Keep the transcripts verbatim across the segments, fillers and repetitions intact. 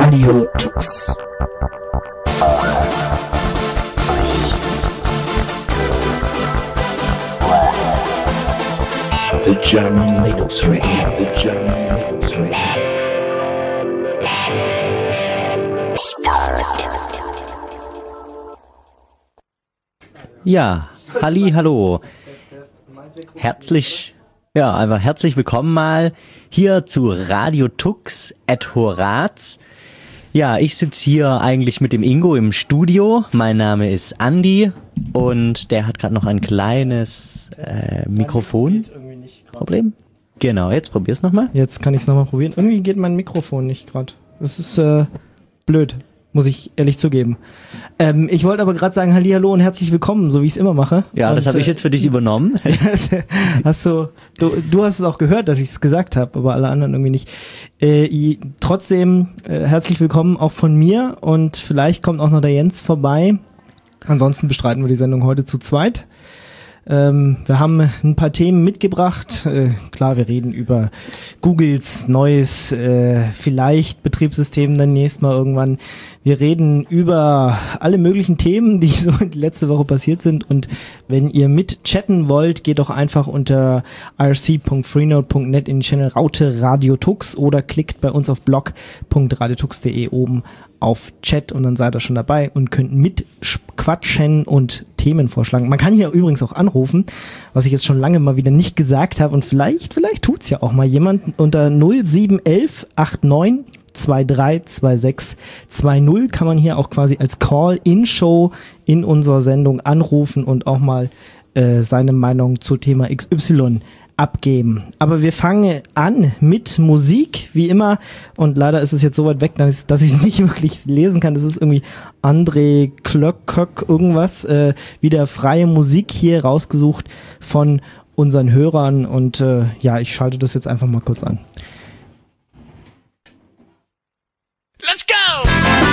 Radio Tux. The German Linux Radio, the German Linux Radio. Ja, halli, hallo. Herzlich, ja, einfach herzlich willkommen mal hier zu Radio Tux at Horaz. Ja, ich sitze hier eigentlich mit dem Ingo im Studio. Mein Name ist Andi und der hat gerade noch ein kleines äh, Mikrofonproblem. Genau, jetzt probier's nochmal. Jetzt kann ich es nochmal probieren. Irgendwie geht mein Mikrofon nicht gerade. Das ist äh, blöd, muss ich ehrlich zugeben. Ähm, ich wollte aber gerade sagen, hallihallo und herzlich willkommen, so wie ich es immer mache. Ja, und, das habe ich jetzt für dich übernommen. hast du, du, du hast es auch gehört, dass ich es gesagt habe, aber alle anderen irgendwie nicht. Äh, trotzdem äh, herzlich willkommen auch von mir und vielleicht kommt auch noch der Jens vorbei. Ansonsten bestreiten wir die Sendung heute zu zweit. Ähm, wir haben ein paar Themen mitgebracht. Äh, klar, wir reden über Googles neues, äh, vielleicht Betriebssystem dann nächstes Mal irgendwann. Wir reden über alle möglichen Themen, die so die letzte Woche passiert sind. Und wenn ihr mit chatten wollt, geht doch einfach unter i r c punkt freenode punkt net in die Channel Raute Radio Tux oder klickt bei uns auf blog punkt radiotux punkt de oben auf Chat und dann seid ihr schon dabei und könnt mitquatschen und Themen vorschlagen. Man kann hier übrigens auch anrufen, was ich jetzt schon lange mal wieder nicht gesagt habe und vielleicht, vielleicht tut's ja auch mal jemand unter null sieben eins eins acht neun zwei drei zwei sechs zwei null kann man hier auch quasi als Call-in-Show in unserer Sendung anrufen und auch mal äh, seine Meinung zu Thema X Y abgeben. Aber wir fangen an mit Musik, wie immer. Und leider ist es jetzt so weit weg, dass ich es nicht wirklich lesen kann. Das ist irgendwie André Klöckök irgendwas. Äh, wieder freie Musik hier rausgesucht von unseren Hörern. Und äh, ja, ich schalte das jetzt einfach mal kurz an. Let's go!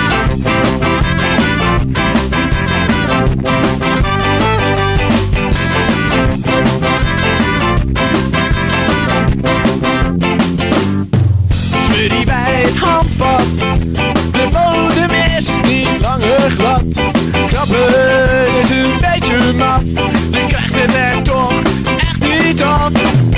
Die bij het handvat, de bodem is niet langer glad. Klappen is een beetje maf, je krijgt het er toch echt niet af.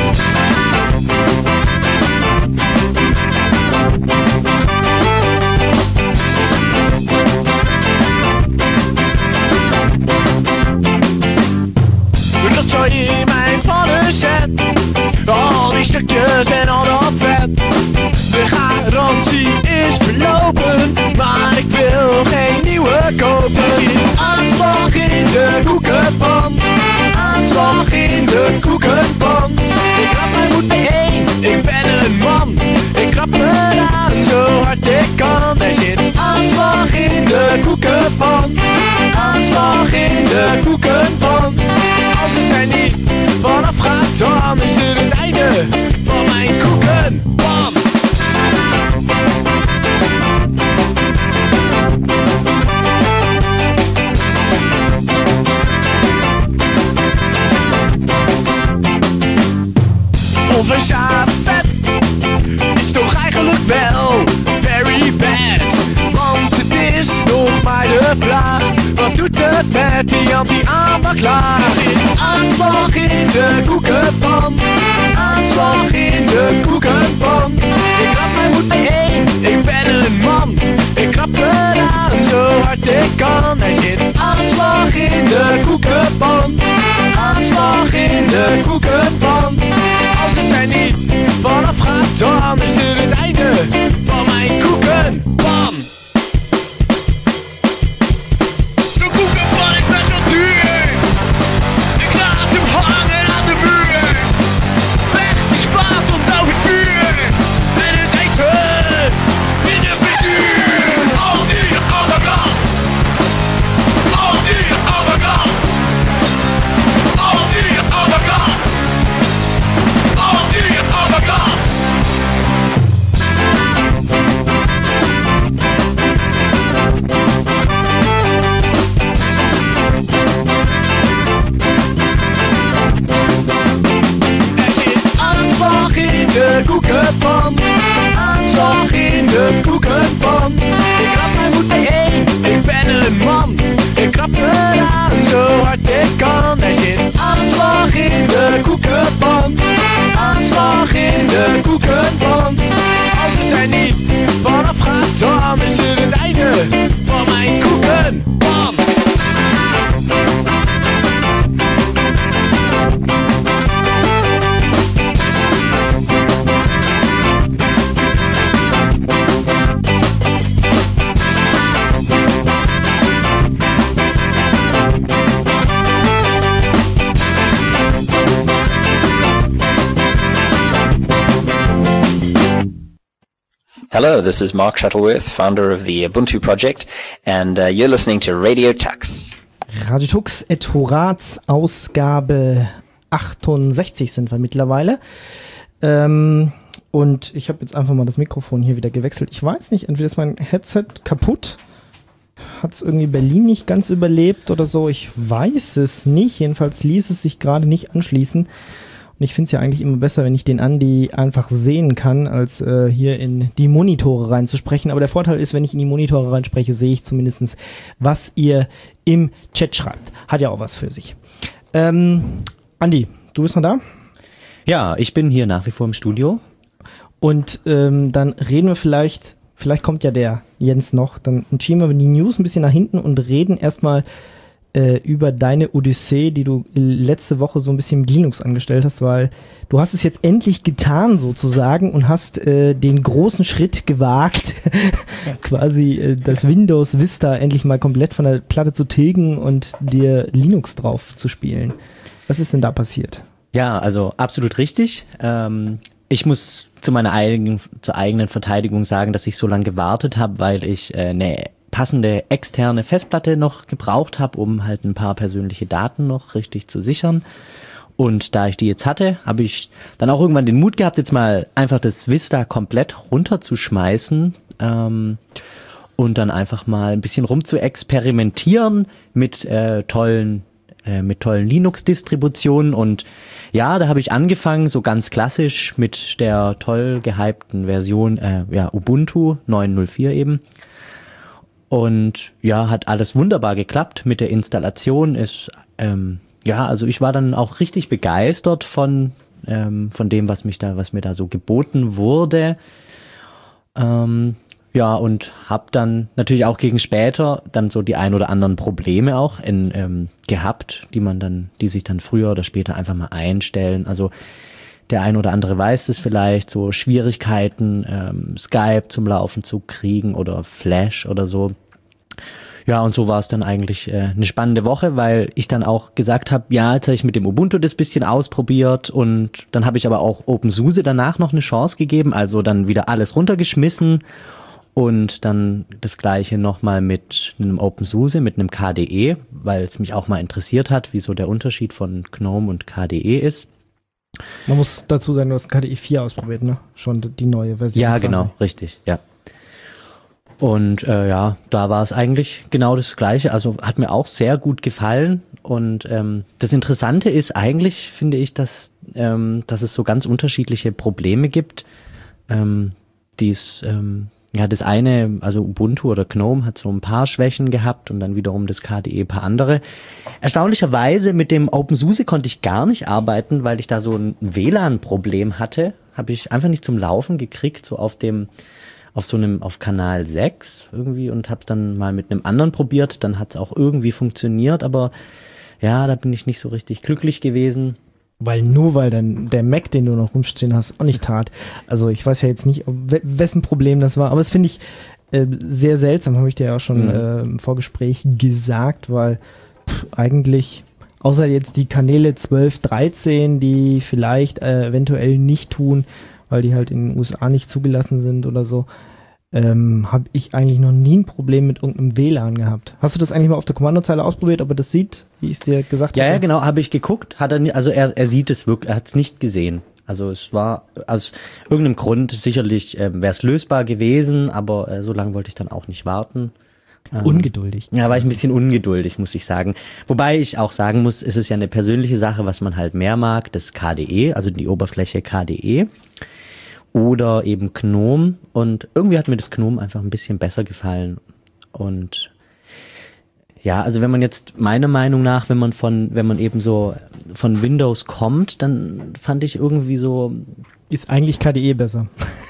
Rotzooi in mijn pannen zet, al die stukjes en al dat vet. De garantie is verlopen, maar ik wil geen nieuwe kopen. Zie aanslag in de koekenpan, aanslag in de koekenpan. Ik krap mijn moed bijeen, ik ben een man. Ik krap me aan zo hard ik kan. Er zit aanslag in de koekenpan, aanslag in de koekenpan. Als het er niet vanaf gaat, dan is het het einde van mijn koekenpan. Onverzadigd vet is toch eigenlijk wel very bad. Want het is nog maar de vraag, wat doet het met die anti-aanbaklaar? Er zit aanslag in de koekenpan, aanslag in de koekenpan. Ik krap mijn moed bijeen, ik ben een man. Ik krap eraan zo hard ik kan. Er zit aanslag in de koekenpan, aanslag in de koekenpan. Als het er niet vanaf gaat, dan is het het einde van mijn koekenpan. De koekenpan is best wel duur. Ik laat hem hangen aan de muur. Weg de spaat tot over het vuur. En het eten in de frituur. Al die overkant. Al die overkant. Al die overkant. Al die overkant. Hello, this is Mark Shuttleworth, founder of the Ubuntu project, and uh, you're listening to Radio Tux. Radio Tux et Horaz, Ausgabe achtundsechzig sind wir mittlerweile. Ähm, und ich habe jetzt einfach mal das Mikrofon hier wieder gewechselt. Ich weiß nicht, entweder ist mein Headset kaputt, hat es irgendwie Berlin nicht ganz überlebt oder so. Ich weiß es nicht. Jedenfalls ließ es sich gerade nicht anschließen. Und ich finde es ja eigentlich immer besser, wenn ich den Andi einfach sehen kann, als äh, hier in die Monitore reinzusprechen. Aber der Vorteil ist, wenn ich in die Monitore reinspreche, sehe ich zumindest, was ihr im Chat schreibt. Hat ja auch was für sich. Ähm, Andi, du bist noch da? Ja, ich bin hier nach wie vor im Studio. Und ähm, dann reden wir vielleicht, vielleicht kommt ja der Jens noch, dann schieben wir die News ein bisschen nach hinten und reden erstmal äh, über deine Odyssee, die du letzte Woche so ein bisschen mit Linux angestellt hast, weil du hast es jetzt endlich getan sozusagen und hast äh, den großen Schritt gewagt, quasi äh, das Windows Vista endlich mal komplett von der Platte zu tilgen und dir Linux drauf zu spielen. Was ist denn da passiert? Ja, also absolut richtig. Ähm, ich muss zu meiner eigenen, zur eigenen Verteidigung sagen, dass ich so lange gewartet habe, weil ich äh, eine passende externe Festplatte noch gebraucht habe, um halt ein paar persönliche Daten noch richtig zu sichern. Und da ich die jetzt hatte, habe ich dann auch irgendwann den Mut gehabt, jetzt mal einfach das Vista komplett runterzuschmeißen ähm, und dann einfach mal ein bisschen rum zu experimentieren mit äh, tollen mit tollen Linux-Distributionen und ja, da habe ich angefangen, so ganz klassisch mit der toll gehypten Version, äh, ja, Ubuntu neun null vier eben. Und ja, hat alles wunderbar geklappt mit der Installation. Ist, ähm, ja, also ich war dann auch richtig begeistert von, ähm, von dem, was mich da, was mir da so geboten wurde. Ähm, Ja, und habe dann natürlich auch gegen später dann so die ein oder anderen Probleme auch in, ähm, gehabt, die man dann, die sich dann früher oder später einfach mal einstellen. Also der ein oder andere weiß es vielleicht, so Schwierigkeiten, ähm, Skype zum Laufen zu kriegen oder Flash oder so. Ja, und so war es dann eigentlich äh, eine spannende Woche, weil ich dann auch gesagt habe, ja, jetzt habe ich mit dem Ubuntu das bisschen ausprobiert und dann habe ich aber auch OpenSUSE danach noch eine Chance gegeben, also dann wieder alles runtergeschmissen. Und dann das gleiche nochmal mit einem OpenSUSE, mit einem K D E, weil es mich auch mal interessiert hat, wie so der Unterschied von GNOME und K D E ist. Man muss dazu sagen, du hast K D E vier ausprobiert, ne? Schon die neue Version. Ja, quasi. Genau, richtig, ja. Und äh, ja, da war es eigentlich genau das Gleiche. Also hat mir auch sehr gut gefallen. Und ähm, das Interessante ist eigentlich, finde ich, dass, ähm, dass es so ganz unterschiedliche Probleme gibt, ähm, die es... Ähm, Ja, das eine, also Ubuntu oder GNOME hat so ein paar Schwächen gehabt und dann wiederum das K D E ein paar andere. Erstaunlicherweise mit dem OpenSUSE konnte ich gar nicht arbeiten, weil ich da so ein W L A N-Problem hatte. Habe ich einfach nicht zum Laufen gekriegt, so auf dem, auf so einem, auf Kanal sechs irgendwie und habe dann mal mit einem anderen probiert. Dann hat es auch irgendwie funktioniert, aber ja, da bin ich nicht so richtig glücklich gewesen. Weil nur weil dann der Mac, den du noch rumstehen hast, auch nicht tat. Also ich weiß ja jetzt nicht, ob, wessen Problem das war, aber das finde ich äh, sehr seltsam, habe ich dir ja auch schon mhm. äh, im Vorgespräch gesagt, weil pff, eigentlich, außer jetzt die Kanäle zwölf, dreizehn, die vielleicht äh, eventuell nicht tun, weil die halt in den U S A nicht zugelassen sind oder so, ähm, habe ich eigentlich noch nie ein Problem mit irgendeinem W L A N gehabt. Hast du das eigentlich mal auf der Kommandozeile ausprobiert, ob er das sieht, wie ich es dir gesagt habe? Ja, ja, genau, habe ich geguckt, hat er nie, also er, er sieht es wirklich, er hat es nicht gesehen. Also es war aus irgendeinem Grund sicherlich ähm, wäre es lösbar gewesen, aber äh, so lange wollte ich dann auch nicht warten. Ähm, Ungeduldig. Ja, war ich ein bisschen ungeduldig, muss ich sagen. Wobei ich auch sagen muss, es ist ja eine persönliche Sache, was man halt mehr mag, das K D E, also die Oberfläche K D E. Oder eben GNOME und irgendwie hat mir das GNOME einfach ein bisschen besser gefallen und ja, also wenn man jetzt meiner Meinung nach, wenn man von, wenn man eben so von Windows kommt, dann fand ich irgendwie so... Ist eigentlich K D E besser.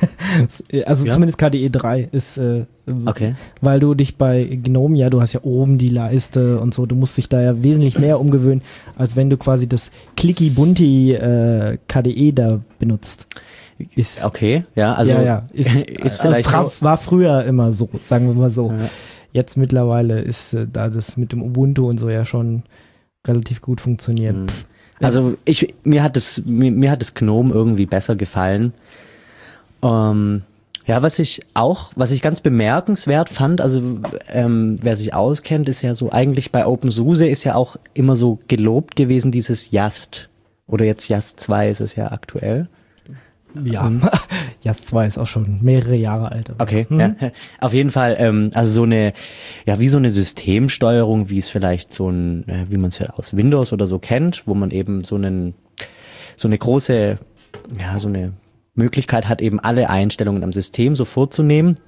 Also ja? Zumindest K D E drei ist, äh, okay. Weil du dich bei GNOME, ja, du hast ja oben die Leiste und so, du musst dich da ja wesentlich mehr umgewöhnen, als wenn du quasi das Clicky-Bunty äh, K D E da benutzt. Ist, okay, ja, also ja, ja, ist, ist vielleicht äh, war früher immer so, sagen wir mal so. Ja. Jetzt mittlerweile ist äh, da das mit dem Ubuntu und so ja schon relativ gut funktioniert. Mhm. Also ich, mir hat das, mir, mir hat das GNOME irgendwie besser gefallen. Ähm, Ja, was ich auch, was ich ganz bemerkenswert fand, also ähm, wer sich auskennt, ist ja so, eigentlich bei OpenSUSE ist ja auch immer so gelobt gewesen, dieses Yast. Oder jetzt Yast zwei ist es ja aktuell. Ja, Yast zwei ist auch schon mehrere Jahre alt. aber- Okay, Mhm. ja. Auf jeden Fall, ähm, also so eine, ja, wie so eine Systemsteuerung, wie es vielleicht so ein, äh, wie man es ja aus Windows oder so kennt, wo man eben so einen, so eine große, ja, so eine Möglichkeit hat, eben alle Einstellungen am System so vorzunehmen.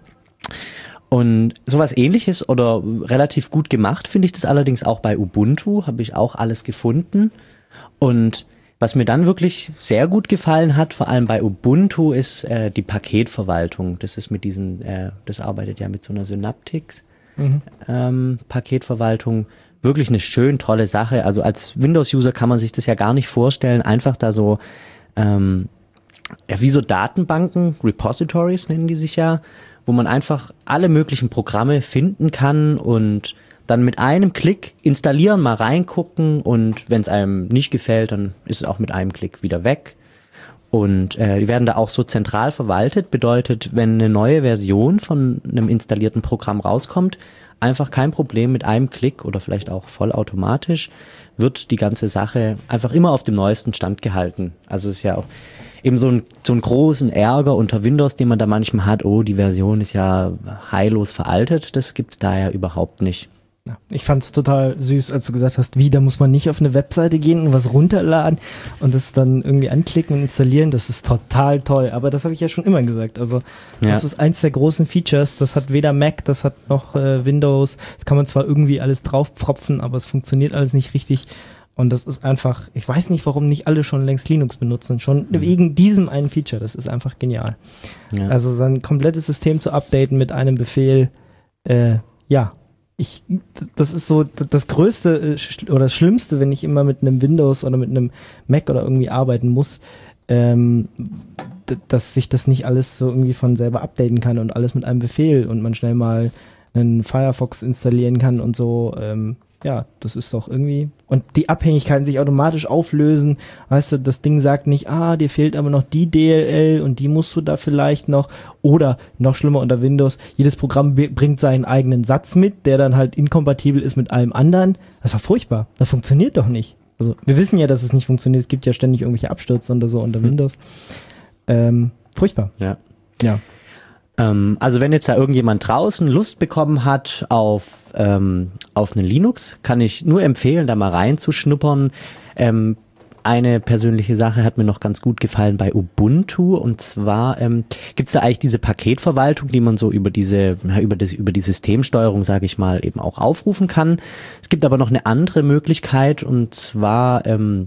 Und sowas Ähnliches oder relativ gut gemacht finde ich das allerdings auch bei Ubuntu, habe ich auch alles gefunden. Und was mir dann wirklich sehr gut gefallen hat, vor allem bei Ubuntu, ist äh, die Paketverwaltung. Das ist mit diesen, äh, das arbeitet ja mit so einer Synaptics Mhm. ähm, Paketverwaltung. Wirklich eine schön tolle Sache. Also als Windows-User kann man sich das ja gar nicht vorstellen. Einfach da so, ähm, ja, wie so Datenbanken, Repositories nennen die sich ja, wo man einfach alle möglichen Programme finden kann und dann mit einem Klick installieren, mal reingucken und wenn es einem nicht gefällt, dann ist es auch mit einem Klick wieder weg. Und äh, die werden da auch so zentral verwaltet, bedeutet, wenn eine neue Version von einem installierten Programm rauskommt, einfach kein Problem, mit einem Klick oder vielleicht auch vollautomatisch wird die ganze Sache einfach immer auf dem neuesten Stand gehalten. Also es ist ja auch eben so ein, so einen großen Ärger unter Windows, den man da manchmal hat, oh, die Version ist ja heillos veraltet, das gibt's da ja überhaupt nicht. Ja, ich fand's total süß, als du gesagt hast, wie, da muss man nicht auf eine Webseite gehen und was runterladen und das dann irgendwie anklicken und installieren. Das ist total toll. Aber das habe ich ja schon immer gesagt. Also das Ja. ist eins der großen Features. Das hat weder Mac, das hat noch äh, Windows. Das kann man zwar irgendwie alles draufpfropfen, aber es funktioniert alles nicht richtig. Und das ist einfach, ich weiß nicht, warum nicht alle schon längst Linux benutzen. Schon wegen diesem einen Feature. Das ist einfach genial. Ja. Also sein komplettes System zu updaten mit einem Befehl, äh, ja, ich, das ist so das Größte äh, sch- oder das Schlimmste, wenn ich immer mit einem Windows oder mit einem Mac oder irgendwie arbeiten muss, ähm, d- dass sich das nicht alles so irgendwie von selber updaten kann und alles mit einem Befehl und man schnell mal einen Firefox installieren kann und so. Ähm, ja, das ist doch irgendwie. Und die Abhängigkeiten sich automatisch auflösen. Weißt du, das Ding sagt nicht, ah, dir fehlt aber noch die D L L und die musst du da vielleicht noch. Oder noch schlimmer unter Windows, jedes Programm be- bringt seinen eigenen Satz mit, der dann halt inkompatibel ist mit allem anderen. Das ist doch furchtbar. Das funktioniert doch nicht. Also, wir wissen ja, dass es nicht funktioniert. Es gibt ja ständig irgendwelche Abstürze oder so unter Windows. Ähm, furchtbar. Ja. Ja. Ähm, also wenn jetzt da irgendjemand draußen Lust bekommen hat auf, ähm, auf einen Linux, kann ich nur empfehlen, da mal reinzuschnuppern. Ähm, eine persönliche Sache hat mir noch ganz gut gefallen bei Ubuntu, und zwar ähm, gibt es da eigentlich diese Paketverwaltung, die man so über diese, ja, über das, über die Systemsteuerung, sage ich mal, eben auch aufrufen kann. Es gibt aber noch eine andere Möglichkeit, und zwar ähm,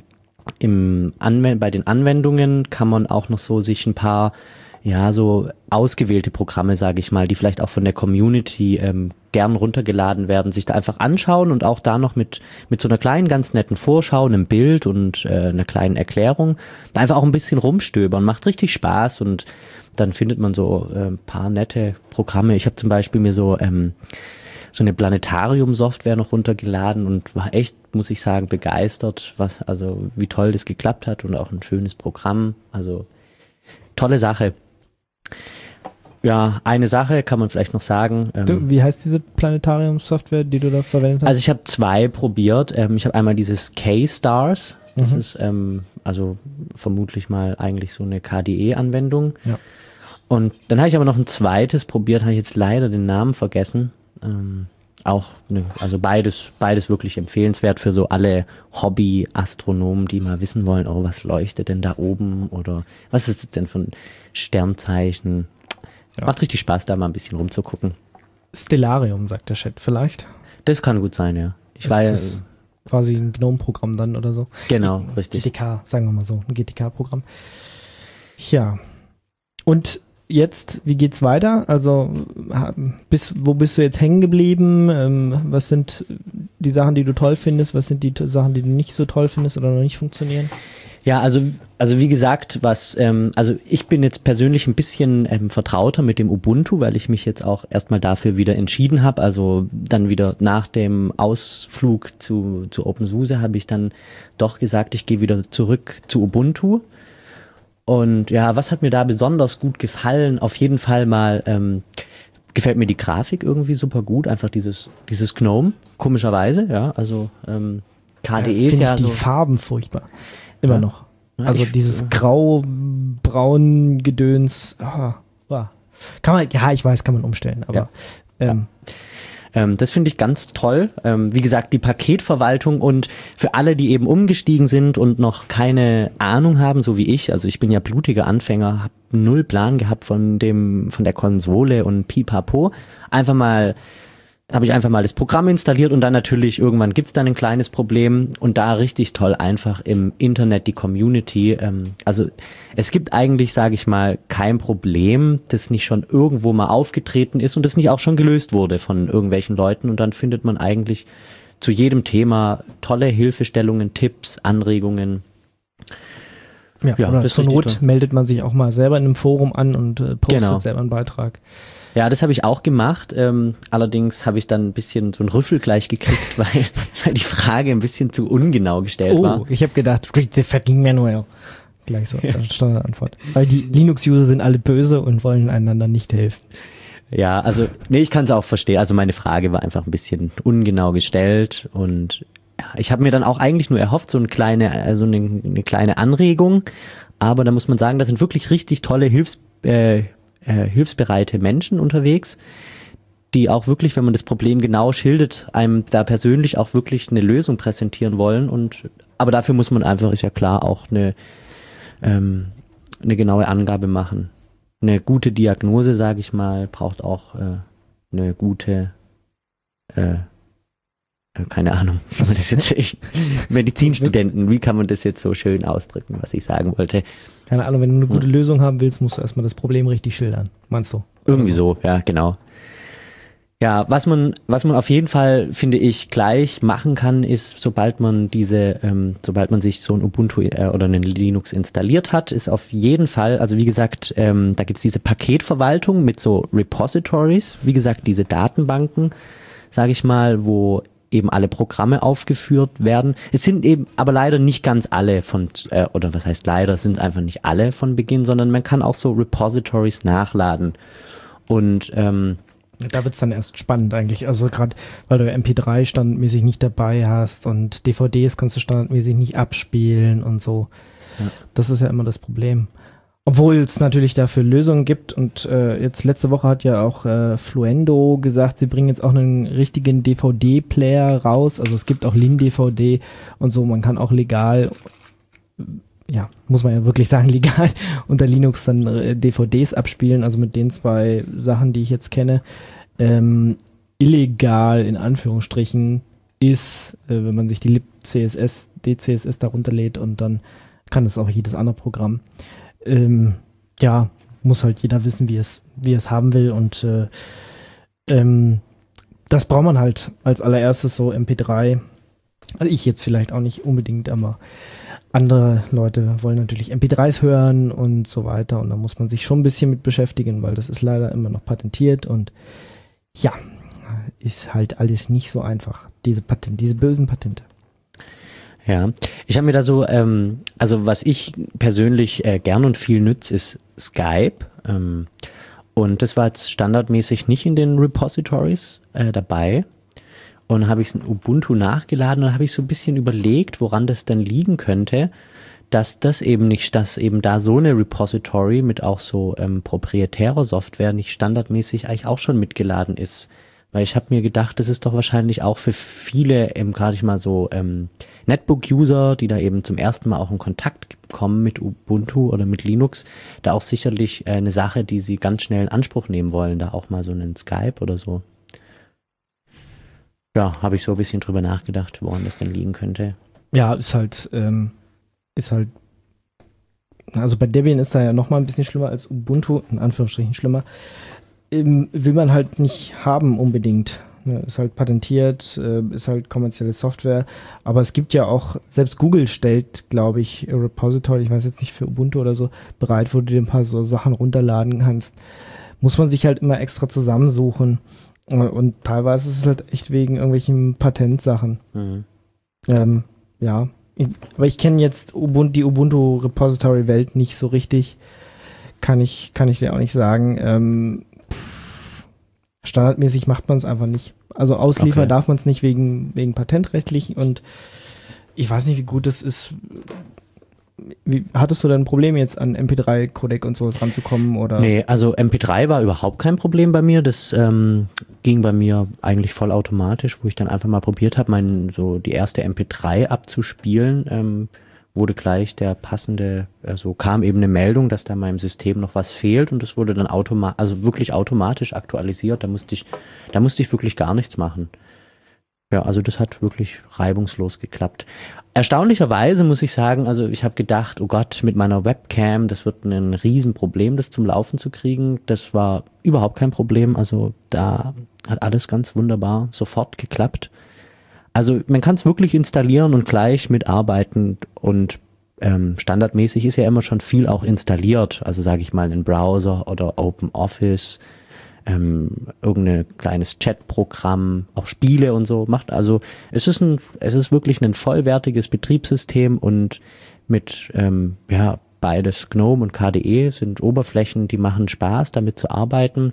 im Anwend- bei den Anwendungen kann man auch noch so sich ein paar, ja, so ausgewählte Programme, sage ich mal, die vielleicht auch von der Community ähm, gern runtergeladen werden, sich da einfach anschauen und auch da noch mit mit so einer kleinen, ganz netten Vorschau, einem Bild und äh, einer kleinen Erklärung, da einfach auch ein bisschen rumstöbern, macht richtig Spaß, und dann findet man so äh, ein paar nette Programme. Ich habe zum Beispiel mir so ähm, so eine Planetarium-Software noch runtergeladen und war echt, muss ich sagen, begeistert, was, also wie toll das geklappt hat, und auch ein schönes Programm, also tolle Sache. Ja, eine Sache kann man vielleicht noch sagen. Ähm, Du, wie heißt diese Planetarium-Software, die du da verwendet hast? also ich habe zwei probiert. Ähm, ich habe einmal dieses K-Stars. Das Mhm. ist ähm, also vermutlich mal eigentlich so eine K D E-Anwendung. Ja. Und dann habe ich aber noch ein zweites probiert, habe ich jetzt leider den Namen vergessen. Ähm, auch, ne, also beides, beides wirklich empfehlenswert für so alle Hobby-Astronomen, die mal wissen wollen, oh, was leuchtet denn da oben, oder was ist das denn für ein Sternzeichen? Ja. Macht richtig Spaß, da mal ein bisschen rumzugucken. Stellarium, sagt der Chat vielleicht. Das kann gut sein, ja. Ich Ist weiß, das quasi ein GNOME-Programm dann oder so. genau, G richtig. T K, sagen wir mal so, ein G T K-Programm. Ja. Und jetzt, wie geht's weiter? Also, ha- bis, wo bist du jetzt hängen geblieben? Ähm, was sind die Sachen, die du toll findest? Was sind die t- Sachen, die du nicht so toll findest oder noch nicht funktionieren? Ja, also, also wie gesagt, was, ähm, also ich bin jetzt persönlich ein bisschen ähm, vertrauter mit dem Ubuntu, weil ich mich jetzt auch erstmal dafür wieder entschieden habe. Also dann wieder nach dem Ausflug zu, zu OpenSUSE habe ich dann doch gesagt, ich gehe wieder zurück zu Ubuntu. Und ja, was hat mir da besonders gut gefallen? Auf jeden Fall mal ähm, gefällt mir die Grafik irgendwie super gut. Einfach dieses dieses Gnome, komischerweise, ja. Also ähm, K D E ja, ist ja ich die so. Farben furchtbar. Immer Ja. noch. Ja, Also ich- dieses grau-braun Gedöns. Ah, ah. Kann man, ja, ich weiß, kann man umstellen, aber Ja. ähm, Ähm, das finde ich ganz toll. Ähm, wie gesagt, die Paketverwaltung und für alle, die eben umgestiegen sind und noch keine Ahnung haben, so wie ich, also ich bin ja blutiger Anfänger, habe null Plan gehabt von dem, von der Konsole und pipapo. Einfach mal, habe ich einfach mal das Programm installiert und dann natürlich irgendwann gibt's dann ein kleines Problem und da richtig toll einfach im Internet die Community. Ähm, also es gibt eigentlich, sage ich mal, kein Problem, das nicht schon irgendwo mal aufgetreten ist und das nicht auch schon gelöst wurde von irgendwelchen Leuten und dann findet man eigentlich zu jedem Thema tolle Hilfestellungen, Tipps, Anregungen. ja, Ja, oder das ist zur richtig Not toll. meldet man sich auch mal selber in einem Forum an und äh, postet Genau. selber einen Beitrag. Ja, das habe ich auch gemacht. Ähm, allerdings habe ich dann ein bisschen so einen Rüffel gleich gekriegt, weil, weil die Frage ein bisschen zu ungenau gestellt war. Oh, ich habe gedacht, read the fucking manual. Gleich so als Standardantwort. Weil die Linux-User sind alle böse und wollen einander nicht helfen. Ja, also, nee, ich kann es auch verstehen. Also meine Frage war einfach ein bisschen ungenau gestellt und ja, ich habe mir dann auch eigentlich nur erhofft, so eine kleine, also eine, eine kleine Anregung. Aber da muss man sagen, da sind wirklich richtig tolle Hilfs, äh, äh, hilfsbereite Menschen unterwegs, die auch wirklich, wenn man das Problem genau schildert, einem da persönlich auch wirklich eine Lösung präsentieren wollen. Und aber dafür muss man einfach, ist ja klar, auch eine ähm, eine genaue Angabe machen. Eine gute Diagnose, sage ich mal, braucht auch äh, eine gute, äh, äh, keine Ahnung, wie man das jetzt, ich, Medizinstudenten, wie kann man das jetzt so schön ausdrücken, was ich sagen wollte. Keine Ahnung, wenn du eine gute Lösung haben willst, musst du erstmal das Problem richtig schildern. Meinst du? Irgendwie so, ja, genau. Ja, was man, was man auf jeden Fall, finde ich, gleich machen kann, ist, sobald man diese, ähm, sobald man sich so ein Ubuntu äh, oder einen Linux installiert hat, ist auf jeden Fall, also wie gesagt, ähm, da gibt's diese Paketverwaltung mit so Repositories, wie gesagt, diese Datenbanken, sage ich mal, wo eben alle Programme aufgeführt werden. Es sind eben aber leider nicht ganz alle von, äh, oder was heißt leider, es sind einfach nicht alle von Beginn, sondern man kann auch so Repositories nachladen. Und ähm, Da wird's dann erst spannend eigentlich. Also gerade, weil du M P drei standardmäßig nicht dabei hast und D V Ds kannst du standardmäßig nicht abspielen und so. Ja. Das ist ja immer das Problem. Obwohl es natürlich dafür Lösungen gibt und äh, jetzt letzte Woche hat ja auch äh, Fluendo gesagt, sie bringen jetzt auch einen richtigen D V D-Player raus. Also es gibt auch Lin-D V D und so. Man kann auch legal, ja, muss man ja wirklich sagen, legal unter Linux dann äh, D V Ds abspielen. Also mit den zwei Sachen, die ich jetzt kenne. Ähm, illegal in Anführungsstrichen ist, äh, wenn man sich die libcss, D C S S da runterlädt und dann kann es auch jedes andere Programm. Ähm, ja, muss halt jeder wissen, wie es, wie es haben will und äh, ähm, das braucht man halt als allererstes so M P drei. Also ich jetzt vielleicht auch nicht unbedingt, aber andere Leute wollen natürlich M P dreis hören und so weiter und da muss man sich schon ein bisschen mit beschäftigen, weil das ist leider immer noch patentiert und ja, ist halt alles nicht so einfach, diese Patent, diese bösen Patente. ja, ich habe mir da so, ähm, also was ich persönlich äh, gern und viel nütze, ist Skype. Ähm, und das war jetzt standardmäßig nicht in den Repositories äh, dabei. Und dann habe ich es in Ubuntu nachgeladen und habe ich so ein bisschen überlegt, woran das denn liegen könnte, dass das eben nicht, dass eben da so eine Repository mit auch so ähm, proprietärer Software nicht standardmäßig eigentlich auch schon mitgeladen ist. Weil ich habe mir gedacht, das ist doch wahrscheinlich auch für viele, eben gerade ich mal so ähm, Netbook-User, die da eben zum ersten Mal auch in Kontakt kommen mit Ubuntu oder mit Linux, da auch sicherlich äh, eine Sache, die sie ganz schnell in Anspruch nehmen wollen, da auch mal so einen Skype oder so. Ja, habe ich so ein bisschen drüber nachgedacht, woran das denn liegen könnte. Ja, ist halt, ähm, ist halt, also bei Debian ist da ja nochmal ein bisschen schlimmer als Ubuntu, in Anführungsstrichen schlimmer. Ähm, will man halt nicht haben unbedingt. Ne, ist halt patentiert, äh, ist halt kommerzielle Software, aber es gibt ja auch, selbst Google stellt, glaube ich, ein Repository, ich weiß jetzt nicht für Ubuntu oder so, bereit, wo du dir ein paar so Sachen runterladen kannst. Muss man sich halt immer extra zusammensuchen. Und teilweise ist es halt echt wegen irgendwelchen Patentsachen. Mhm. Ähm, ja, ich, aber ich kenne jetzt Ubuntu, die Ubuntu-Repository-Welt nicht so richtig. Kann ich, kann ich dir auch nicht sagen. Ähm, standardmäßig macht man es einfach nicht. Also ausliefern Okay. darf man es nicht wegen, wegen patentrechtlich und ich weiß nicht, wie gut es ist. Wie, hattest du denn ein Problem jetzt an M P drei Codec und sowas ranzukommen? Oder? Nee, also M P drei war überhaupt kein Problem bei mir. Das ähm, ging bei mir eigentlich vollautomatisch, wo ich dann einfach mal probiert habe, mein, so die erste M P drei abzuspielen, ähm, wurde gleich der passende, also kam eben eine Meldung, dass da in meinem System noch was fehlt und das wurde dann automatisch, also wirklich automatisch aktualisiert. Da musste ich, da musste ich wirklich gar nichts machen. Ja, also das hat wirklich reibungslos geklappt. Erstaunlicherweise muss ich sagen, also ich habe gedacht, oh Gott, mit meiner Webcam, das wird ein Riesenproblem, das zum Laufen zu kriegen. Das war überhaupt kein Problem. Also da hat alles ganz wunderbar sofort geklappt. Also man kann es wirklich installieren und gleich mitarbeiten und ähm, standardmäßig ist ja immer schon viel auch installiert. Also sage ich mal ein Browser oder OpenOffice, ähm, irgendein kleines Chatprogramm, auch Spiele und so macht. Also es ist ein, es ist wirklich ein vollwertiges Betriebssystem und mit ähm, ja beides GNOME und K D E sind Oberflächen, die machen Spaß, damit zu arbeiten.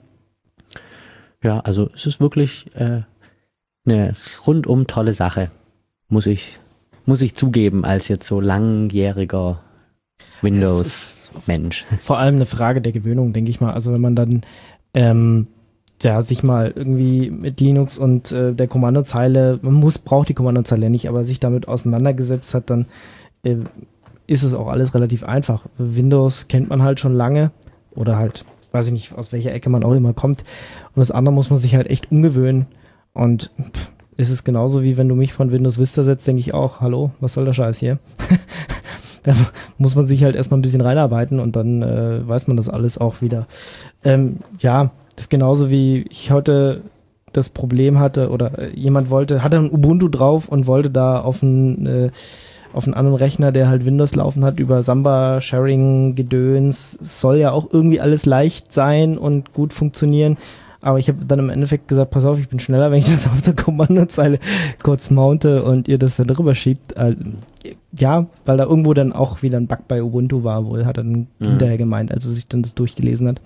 Ja, also es ist wirklich äh, eine rundum tolle Sache, muss ich muss ich zugeben als jetzt so langjähriger Windows-Mensch. Vor allem eine Frage der Gewöhnung, denke ich mal. Also wenn man dann ähm, ja, sich mal irgendwie mit Linux und äh, der Kommandozeile, man muss, braucht die Kommandozeile nicht, aber sich damit auseinandergesetzt hat, dann äh, ist es auch alles relativ einfach. Windows kennt man halt schon lange oder halt, weiß ich nicht, aus welcher Ecke man auch immer kommt. Und das andere muss man sich halt echt umgewöhnen. Und pff, ist es genauso wie wenn du mich von Windows Vista setzt, denke ich auch, hallo, was soll der Scheiß hier? Da muss man sich halt erstmal ein bisschen reinarbeiten und dann äh, weiß man das alles auch wieder. Ähm, ja, das ist genauso wie ich heute das Problem hatte oder äh, jemand wollte, hatte ein Ubuntu drauf und wollte da auf einen, äh, auf einen anderen Rechner, der halt Windows laufen hat, über Samba, Sharing, Gedöns. Es soll ja auch irgendwie alles leicht sein und gut funktionieren. Aber ich habe dann im Endeffekt gesagt, pass auf, ich bin schneller, wenn ich das auf der Kommandozeile kurz mounte und ihr das dann drüber schiebt. Äh, ja, weil da irgendwo dann auch wieder ein Bug bei Ubuntu war, wohl, hat er dann Mhm. hinterher gemeint, als er sich dann das durchgelesen hat.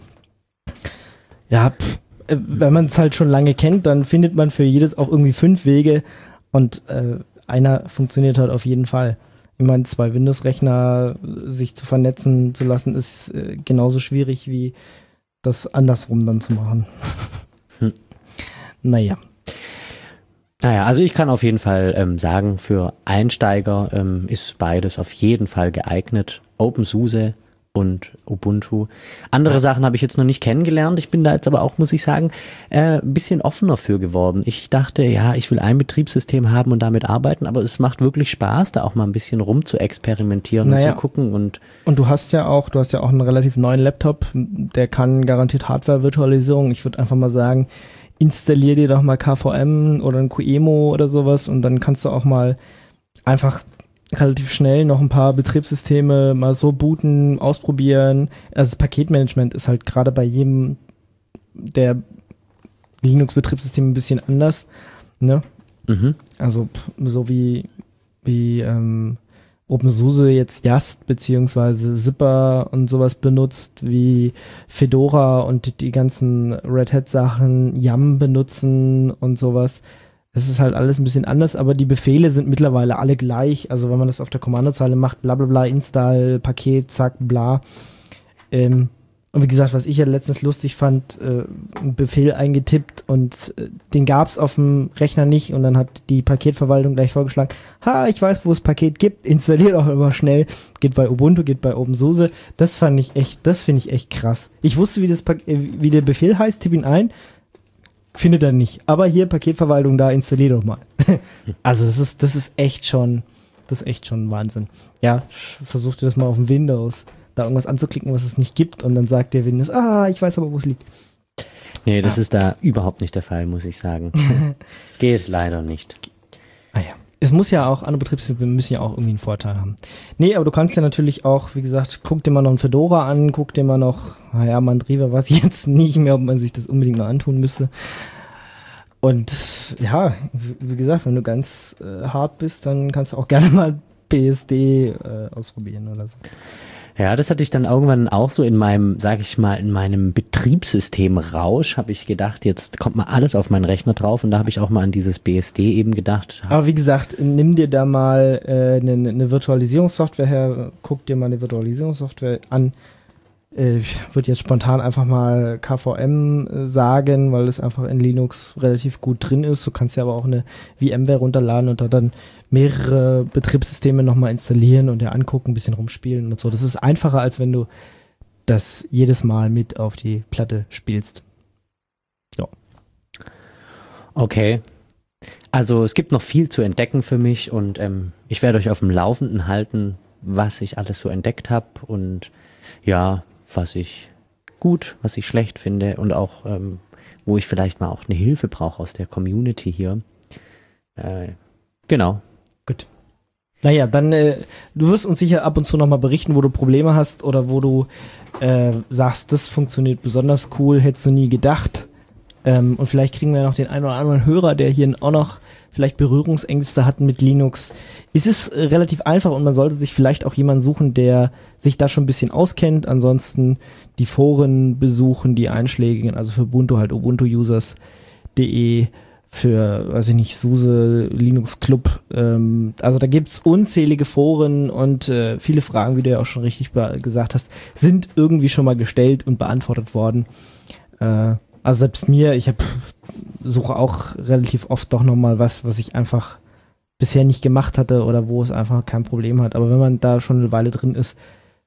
Ja, pff, äh, wenn man es halt schon lange kennt, dann findet man für jedes auch irgendwie fünf Wege und äh, einer funktioniert halt auf jeden Fall. Ich meine, zwei Windows-Rechner sich zu vernetzen zu lassen, ist äh, genauso schwierig wie das andersrum dann zu machen. Hm. Naja. Naja, also ich kann auf jeden Fall ähm, sagen, für Einsteiger ähm, ist beides auf jeden Fall geeignet. OpenSUSE und Ubuntu. Andere Sachen habe ich jetzt noch nicht kennengelernt. Ich bin da jetzt aber auch, muss ich sagen, äh, ein bisschen offener für geworden. Ich dachte, ja, ich will ein Betriebssystem haben und damit arbeiten, aber es macht wirklich Spaß, da auch mal ein bisschen rum zu experimentieren Naja. und zu gucken. Und Und du hast ja auch, du hast ja auch einen relativ neuen Laptop, der kann garantiert Hardware-Virtualisierung. Ich würde einfach mal sagen, installier dir doch mal K V M oder ein QEMU oder sowas und dann kannst du auch mal einfach relativ schnell noch ein paar Betriebssysteme mal so booten, ausprobieren. Also das Paketmanagement ist halt gerade bei jedem der Linux-Betriebssysteme ein bisschen anders, ne? mhm. Also pff, so wie, wie ähm, OpenSUSE jetzt Yast beziehungsweise Zypper und sowas benutzt, wie Fedora und die, die ganzen Red Hat Sachen, Yum benutzen und sowas. Es ist halt alles ein bisschen anders, aber die Befehle sind mittlerweile alle gleich. Also wenn man das auf der Kommandozeile macht, bla bla bla, Install, Paket, zack, bla. Ähm, und wie gesagt, was ich ja letztens lustig fand, äh, einen Befehl eingetippt und äh, den gab's auf dem Rechner nicht und dann hat die Paketverwaltung gleich vorgeschlagen, ha, ich weiß, wo es Paket gibt, installiert auch immer schnell, geht bei Ubuntu, geht bei OpenSUSE. Das fand ich echt, das finde ich echt krass. Ich wusste, wie das pa- äh, wie der Befehl heißt, tipp ihn ein, findet er nicht. Aber hier Paketverwaltung da, installier doch mal. Also das ist, das ist echt schon, das ist echt schon Wahnsinn. Ja, versuch dir das mal auf dem Windows, da irgendwas anzuklicken, was es nicht gibt und dann sagt der Windows, ah, ich weiß aber, wo es liegt. Nee, das Ja. ist da überhaupt nicht der Fall, muss ich sagen. Geht leider nicht. Ah ja. Es muss ja auch, andere Betriebssysteme müssen ja auch irgendwie einen Vorteil haben. Nee, aber du kannst ja natürlich auch, wie gesagt, guck dir mal noch ein Fedora an, guck dir mal noch, naja, Mandriva weiß ich jetzt nicht mehr, ob man sich das unbedingt noch antun müsste. Und ja, wie gesagt, wenn du ganz äh, hart bist, dann kannst du auch gerne mal B S D äh, ausprobieren oder so. Ja, das hatte ich dann irgendwann auch so in meinem, sag ich mal, in meinem Betriebssystem-Rausch, habe ich gedacht, jetzt kommt mal alles auf meinen Rechner drauf und da habe ich auch mal an dieses B S D eben gedacht. Aber wie gesagt, nimm dir da mal eine äh, ne, ne Virtualisierungssoftware her, guck dir mal eine Virtualisierungssoftware an. Äh, ich würde jetzt spontan einfach mal K V M äh, sagen, weil es einfach in Linux relativ gut drin ist. Du kannst ja aber auch eine VMware runterladen und da dann mehrere Betriebssysteme nochmal installieren und dir angucken, ein bisschen rumspielen und so. Das ist einfacher, als wenn du das jedes Mal mit auf die Platte spielst. Ja. Okay. Also es gibt noch viel zu entdecken für mich und ähm, ich werde euch auf dem Laufenden halten, was ich alles so entdeckt habe und ja, was ich gut, was ich schlecht finde und auch, ähm, wo ich vielleicht mal auch eine Hilfe brauche aus der Community hier. Äh, genau. Gut. Naja, dann, äh, du wirst uns sicher ab und zu nochmal berichten, wo du Probleme hast oder wo du äh, sagst, das funktioniert besonders cool, hättest du nie gedacht. Ähm, und vielleicht kriegen wir noch den einen oder anderen Hörer, der hier auch noch vielleicht Berührungsängste hat mit Linux. Es ist äh, relativ einfach und man sollte sich vielleicht auch jemanden suchen, der sich da schon ein bisschen auskennt. Ansonsten die Foren besuchen, die einschlägigen, also für Ubuntu halt ubuntu-users punkt de, für, weiß ich nicht, SUSE, Linux Club. Ähm, also da gibt's unzählige Foren und äh, viele Fragen, wie du ja auch schon richtig be- gesagt hast, sind irgendwie schon mal gestellt und beantwortet worden. Äh, also selbst mir, ich habe suche auch relativ oft doch nochmal was, was ich einfach bisher nicht gemacht hatte oder wo es einfach kein Problem hat. Aber wenn man da schon eine Weile drin ist,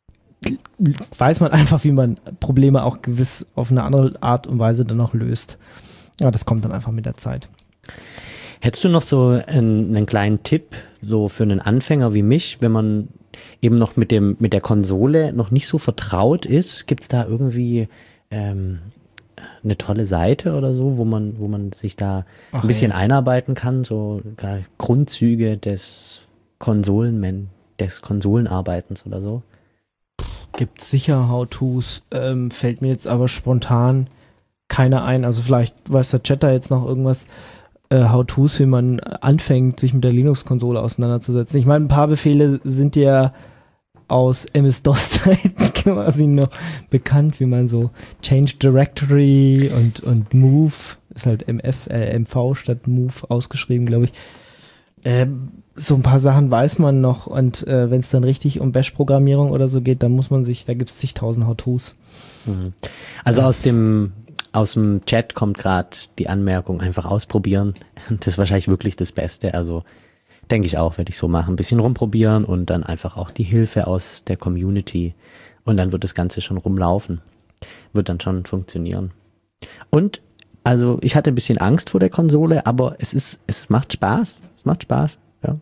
weiß man einfach, wie man Probleme auch gewiss auf eine andere Art und Weise dann auch löst. Ja, das kommt dann einfach mit der Zeit. Hättest du noch so einen, einen kleinen Tipp, so für einen Anfänger wie mich, wenn man eben noch mit dem mit der Konsole noch nicht so vertraut ist? Gibt es da irgendwie ähm, eine tolle Seite oder so, wo man wo man sich da Ach, ein bisschen ey. einarbeiten kann, so Grundzüge des Konsolen des Konsolenarbeitens oder so? Gibt sicher How-Tos, ähm, fällt mir jetzt aber spontan keiner ein. Also vielleicht weiß der Chat da jetzt noch irgendwas, äh, How-Tos, wie man anfängt, sich mit der Linux-Konsole auseinanderzusetzen. Ich meine, ein paar Befehle sind ja aus M S-DOS-Zeiten quasi noch bekannt, wie man so Change Directory und, und Move, ist halt M F, äh, M V statt Move ausgeschrieben, glaube ich. Ähm, so ein paar Sachen weiß man noch und äh, wenn es dann richtig um Bash-Programmierung oder so geht, dann muss man sich, da gibt es zigtausend How-Tos. Mhm. Also ja. aus dem aus dem Chat kommt gerade die Anmerkung, einfach ausprobieren. Das ist wahrscheinlich wirklich das Beste. Also denke ich auch, werde ich so machen. Ein bisschen rumprobieren und dann einfach auch die Hilfe aus der Community. Und dann wird das Ganze schon rumlaufen. Wird dann schon funktionieren. Und, also ich hatte ein bisschen Angst vor der Konsole, aber es ist, es macht Spaß. Es macht Spaß, ja.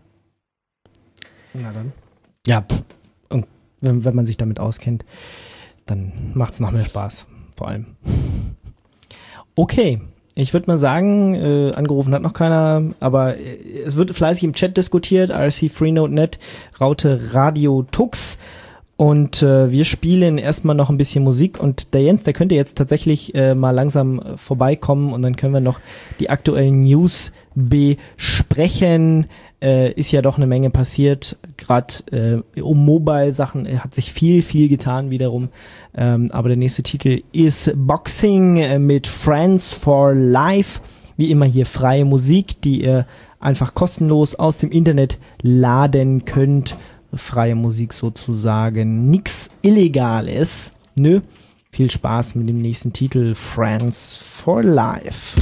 Na dann. Ja, und wenn, wenn man sich damit auskennt, dann macht es noch mehr Spaß. Vor allem. Okay. Ich würde mal sagen, äh, angerufen hat noch keiner, aber äh, es wird fleißig im Chat diskutiert, R C Freenode Punkt net, Raute Radio Tux und äh, wir spielen erstmal noch ein bisschen Musik und der Jens, der könnte jetzt tatsächlich äh, mal langsam äh, vorbeikommen und dann können wir noch die aktuellen News besprechen. Äh, ist ja doch eine Menge passiert, gerade äh, um Mobile-Sachen äh, hat sich viel, viel getan wiederum. Ähm, aber der nächste Titel ist Boxing äh, mit Friends for Life. Wie immer hier freie Musik, die ihr einfach kostenlos aus dem Internet laden könnt. Freie Musik sozusagen. Nix Illegales. Nö. Viel Spaß mit dem nächsten Titel Friends for Life.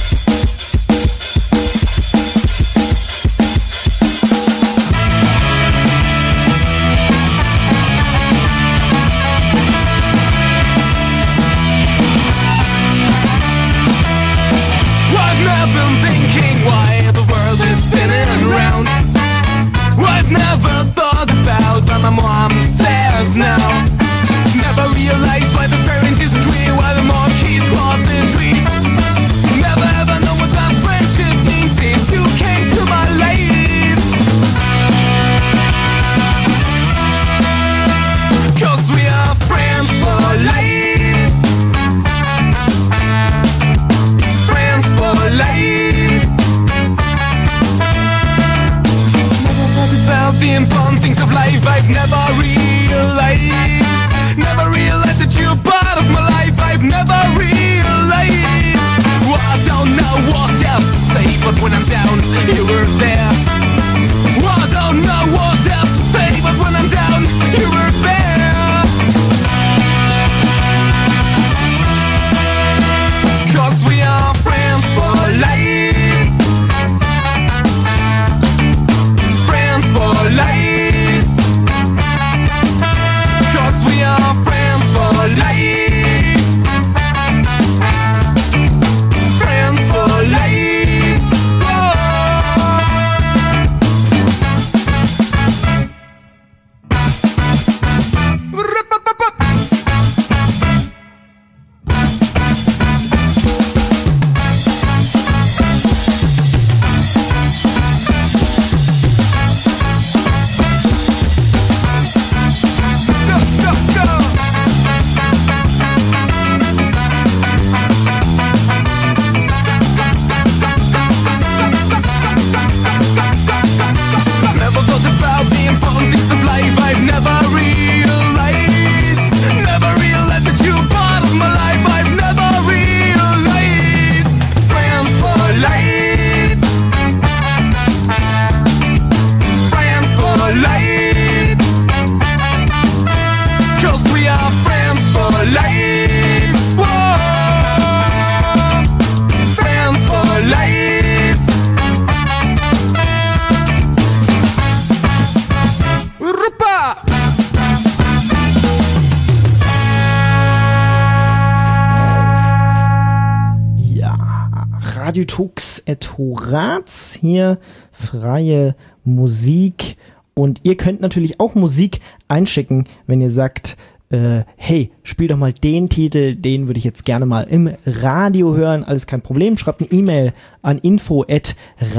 I've never thought about what my mom says now. Never realized why the parent isn't real, why the monkey squats in trees. Never ever know what that's Radiotux at Horaz, hier freie Musik. Und ihr könnt natürlich auch Musik einschicken, wenn ihr sagt, äh, hey, spiel doch mal den Titel, den würde ich jetzt gerne mal im Radio hören. Alles kein Problem, schreibt eine E-Mail an info at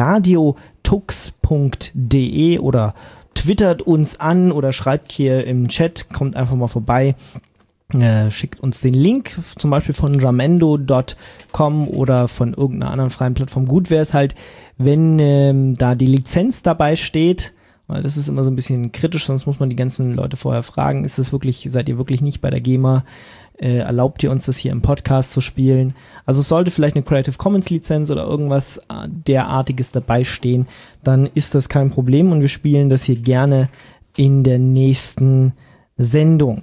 radiotux punkt de oder twittert uns an oder schreibt hier im Chat, kommt einfach mal vorbei. Äh, schickt uns den Link, zum Beispiel von jamendo punkt com oder von irgendeiner anderen freien Plattform. Gut wäre es halt, wenn ähm, da die Lizenz dabei steht, weil das ist immer so ein bisschen kritisch, sonst muss man die ganzen Leute vorher fragen, ist das wirklich, seid ihr wirklich nicht bei der GEMA, äh, erlaubt ihr uns das hier im Podcast zu spielen? Also es sollte vielleicht eine Creative Commons Lizenz oder irgendwas derartiges dabei stehen, dann ist das kein Problem und wir spielen das hier gerne in der nächsten Sendung.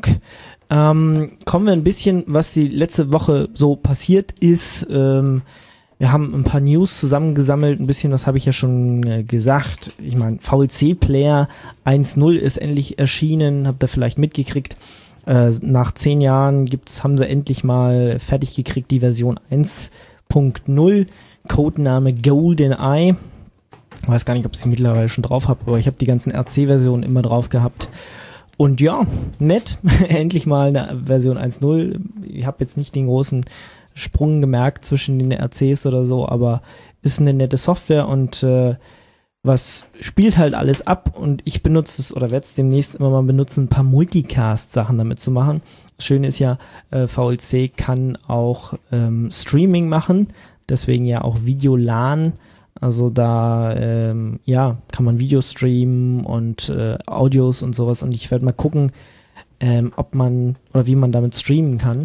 Ähm, kommen wir ein bisschen, was die letzte Woche so passiert ist. Ähm, wir haben ein paar News zusammengesammelt, ein bisschen, das habe ich ja schon äh, gesagt. Ich meine, V L C Player eins Punkt null ist endlich erschienen, habt ihr vielleicht mitgekriegt. Äh, nach zehn Jahren gibt's, haben sie endlich mal fertig gekriegt, die Version eins Punkt null, Codename GoldenEye. Ich weiß gar nicht, ob ich sie mittlerweile schon drauf habe, aber ich habe die ganzen R C-Versionen immer drauf gehabt. Und ja, nett, endlich mal eine Version eins Punkt null. Ich habe jetzt nicht den großen Sprung gemerkt zwischen den R Cs oder so, aber ist eine nette Software und äh, was spielt halt alles ab und ich benutze es oder werde es demnächst immer mal benutzen, ein paar Multicast-Sachen damit zu machen. Das Schöne ist ja, äh, V L C kann auch ähm, Streaming machen, deswegen ja auch Video-LAN. Also da, ähm, ja, kann man Videos streamen und äh, Audios und sowas. Und ich werde mal gucken, ähm, ob man oder wie man damit streamen kann.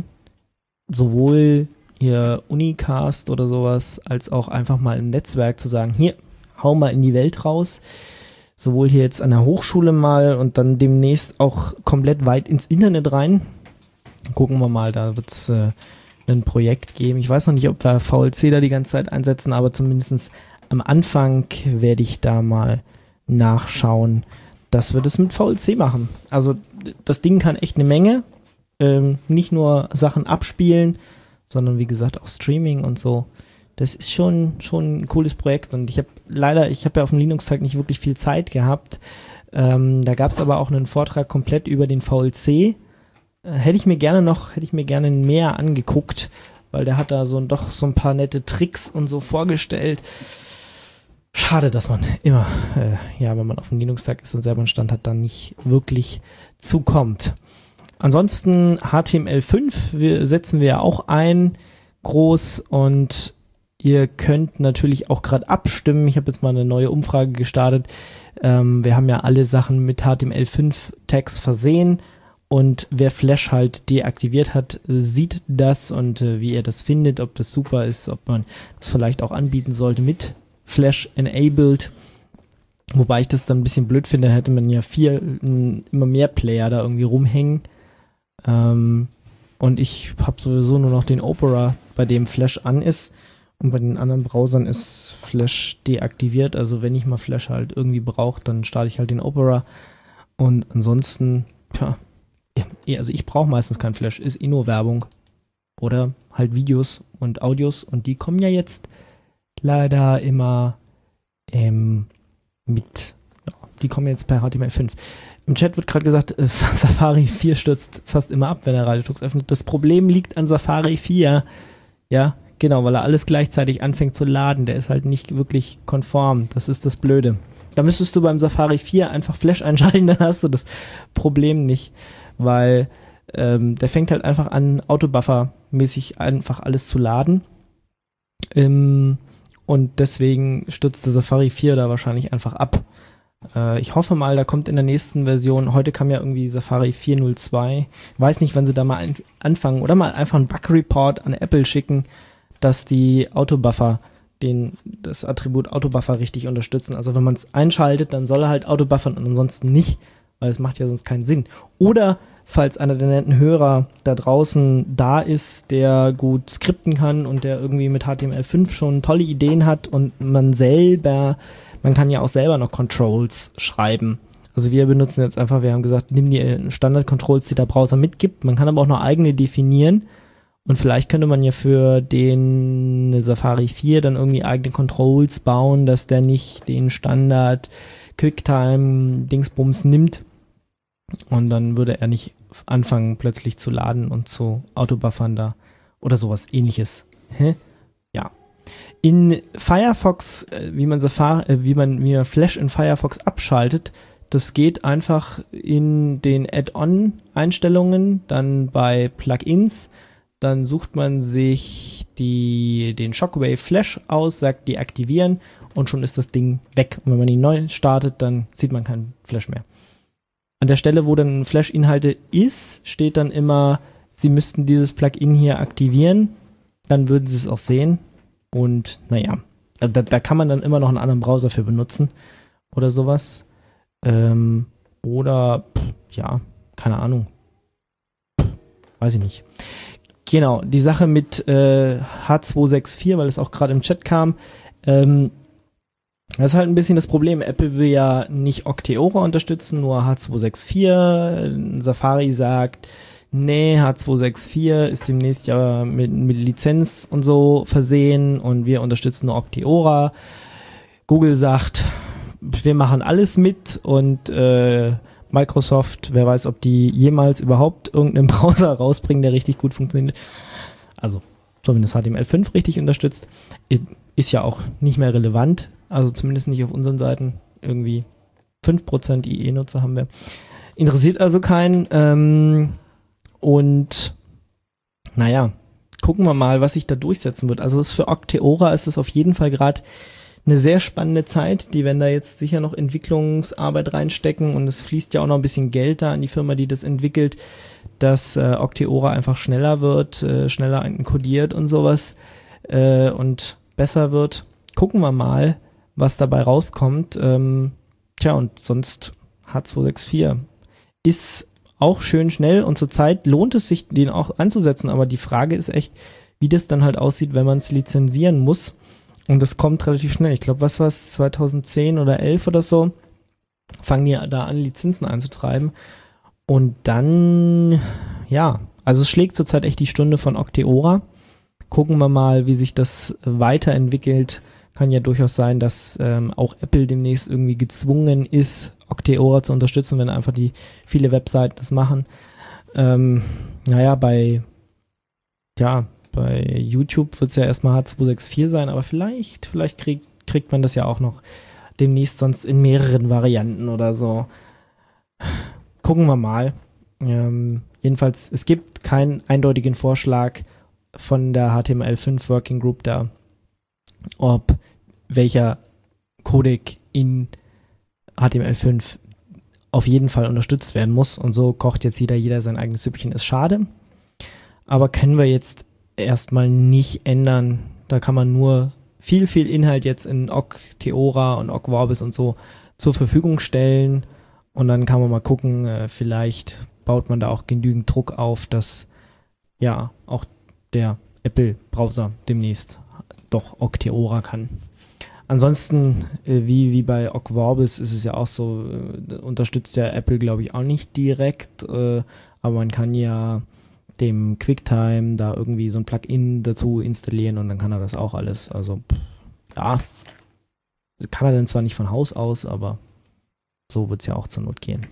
Sowohl hier Unicast oder sowas, als auch einfach mal im Netzwerk zu sagen, hier, hau mal in die Welt raus. Sowohl hier jetzt an der Hochschule mal und dann demnächst auch komplett weit ins Internet rein. Gucken wir mal, da wird es äh, ein Projekt geben. Ich weiß noch nicht, ob wir V L C da die ganze Zeit einsetzen, aber zumindest am Anfang werde ich da mal nachschauen, dass wir das mit V L C machen. Also das Ding kann echt eine Menge. Ähm, nicht nur Sachen abspielen, sondern wie gesagt auch Streaming und so. Das ist schon schon ein cooles Projekt und ich habe leider, ich habe ja auf dem Linux-Tag nicht wirklich viel Zeit gehabt. Ähm, da gab es aber auch einen Vortrag komplett über den V L C. Äh, hätte ich mir gerne noch, hätte ich mir gerne mehr angeguckt, weil der hat da so doch so ein paar nette Tricks und so vorgestellt. Schade, dass man immer, äh, ja, wenn man auf dem Linux-Tag ist und selber einen Stand hat, dann nicht wirklich zukommt. Ansonsten H T M L fünf wir, setzen wir ja auch ein, groß, und ihr könnt natürlich auch gerade abstimmen. Ich habe jetzt mal eine neue Umfrage gestartet. Ähm, wir haben ja alle Sachen mit H T M L fünf Tags versehen und wer Flash halt deaktiviert hat, sieht das und äh, wie er das findet, ob das super ist, ob man das vielleicht auch anbieten sollte mit Flash enabled. Wobei ich das dann ein bisschen blöd finde, hätte man ja vier, n, immer mehr Player da irgendwie rumhängen. Ähm, und ich habe sowieso nur noch den Opera, bei dem Flash an ist. Und bei den anderen Browsern ist Flash deaktiviert. Also wenn ich mal Flash halt irgendwie brauche, dann starte ich halt den Opera. Und ansonsten, tja, also ich brauche meistens kein Flash, ist eh nur Werbung. Oder halt Videos und Audios. Und die kommen ja jetzt leider immer ähm, mit, ja, die kommen jetzt per H T M L fünf. Im Chat wird gerade gesagt, äh, Safari vier stürzt fast immer ab, wenn er Radiotux öffnet. Das Problem liegt an Safari vier. Ja, genau, weil er alles gleichzeitig anfängt zu laden. Der ist halt nicht wirklich konform. Das ist das Blöde. Da müsstest du beim Safari vier einfach Flash einschalten, dann hast du das Problem nicht. Weil ähm, der fängt halt einfach an, Autobuffer-mäßig einfach alles zu laden. Ähm, und deswegen stürzt der Safari vier da wahrscheinlich einfach ab. Äh, ich hoffe mal, da kommt in der nächsten Version, heute kam ja irgendwie Safari vier null zwei, weiß nicht, wann sie da mal ein, anfangen oder mal einfach einen Bug-Report an Apple schicken, dass die Autobuffer, den, das Attribut Autobuffer richtig unterstützen. Also wenn man es einschaltet, dann soll er halt Autobuffern und ansonsten nicht, weil es macht ja sonst keinen Sinn. Oder falls einer der netten Hörer da draußen da ist, der gut skripten kann und der irgendwie mit H T M L fünf schon tolle Ideen hat und man selber, man kann ja auch selber noch Controls schreiben. Also wir benutzen jetzt einfach, wir haben gesagt, nimm die Standard-Controls, die der Browser mitgibt. Man kann aber auch noch eigene definieren Und vielleicht könnte man ja für den Safari vier dann irgendwie eigene Controls bauen, dass der nicht den Standard QuickTime-Dingsbums nimmt. Und dann würde er nicht anfangen, plötzlich zu laden und zu autobuffern da oder sowas ähnliches. Hä? Ja. In Firefox, äh, wie man Safari, äh, wie man, wie man Flash in Firefox abschaltet, das geht einfach in den Add-on-Einstellungen, dann bei Plugins, dann sucht man sich die, den Shockwave Flash aus, sagt deaktivieren und schon ist das Ding weg. Und wenn man ihn neu startet, dann sieht man keinen Flash mehr. An der Stelle, wo dann Flash-Inhalte ist, steht dann immer, Sie müssten dieses Plugin hier aktivieren, dann würden Sie es auch sehen. Und naja, da, da kann man dann immer noch einen anderen Browser für benutzen oder sowas. Ähm, oder, pff, ja, keine Ahnung. Pff, weiß ich nicht. Genau, die Sache mit äh, H zwei sechs vier, weil es auch gerade im Chat kam, ähm, das ist halt ein bisschen das Problem. Apple will ja nicht Octeora unterstützen, nur H zwei sechs vier. Safari sagt, nee, H zwei sechs vier ist demnächst ja mit, mit Lizenz und so versehen und wir unterstützen nur Octeora. Google sagt, wir machen alles mit und äh, Microsoft, wer weiß, ob die jemals überhaupt irgendeinen Browser rausbringen, der richtig gut funktioniert. Also zumindest H T M L fünf richtig unterstützt. Ist ja auch nicht mehr relevant, also zumindest nicht auf unseren Seiten. Irgendwie fünf Prozent I E-Nutzer haben wir. Interessiert also keinen. Ähm, und naja, gucken wir mal, was sich da durchsetzen wird. Also es ist für Octeora ist es auf jeden Fall gerade eine sehr spannende Zeit. Die werden da jetzt sicher noch Entwicklungsarbeit reinstecken und es fließt ja auch noch ein bisschen Geld da an die Firma, die das entwickelt, dass äh, Octeora einfach schneller wird, äh, schneller encodiert und sowas äh, und besser wird. Gucken wir mal, was dabei rauskommt. Ähm, tja, und sonst H zwei sechs vier ist auch schön schnell und zurzeit lohnt es sich, den auch anzusetzen, aber die Frage ist echt, wie das dann halt aussieht, wenn man es lizenzieren muss. Und das kommt relativ schnell. Ich glaube, was war es, zwanzig zehn oder elf oder so, fangen die da an, Lizenzen einzutreiben. Und dann, ja, also es schlägt zurzeit echt die Stunde von Octeora. Gucken wir mal, wie sich das weiterentwickelt. Kann ja durchaus sein, dass ähm, auch Apple demnächst irgendwie gezwungen ist, Octeora zu unterstützen, wenn einfach die viele Webseiten das machen. Ähm, naja, bei, ja, bei YouTube wird es ja erstmal H zwei sechs vier sein, aber vielleicht, vielleicht krieg, kriegt man das ja auch noch demnächst sonst in mehreren Varianten oder so. Gucken wir mal. Ähm, jedenfalls, es gibt keinen eindeutigen Vorschlag von der H T M L fünf Working Group da, ob welcher Codec in H T M L fünf auf jeden Fall unterstützt werden muss. Und so kocht jetzt jeder, jeder sein eigenes Süppchen. Ist schade. Aber können wir jetzt erstmal nicht ändern. Da kann man nur viel, viel Inhalt jetzt in Octeora und Ocvorbis und so zur Verfügung stellen. Und dann kann man mal gucken, äh, vielleicht baut man da auch genügend Druck auf, dass ja auch der Apple-Browser demnächst doch Octeora kann. Ansonsten, äh, wie, wie bei Ocvorbis ist es ja auch so, äh, unterstützt ja Apple, glaube ich, auch nicht direkt, äh, aber man kann ja dem QuickTime da irgendwie so ein Plugin dazu installieren und dann kann er das auch alles. Also, pff, ja, kann er dann zwar nicht von Haus aus, aber so wird es ja auch zur Not gehen.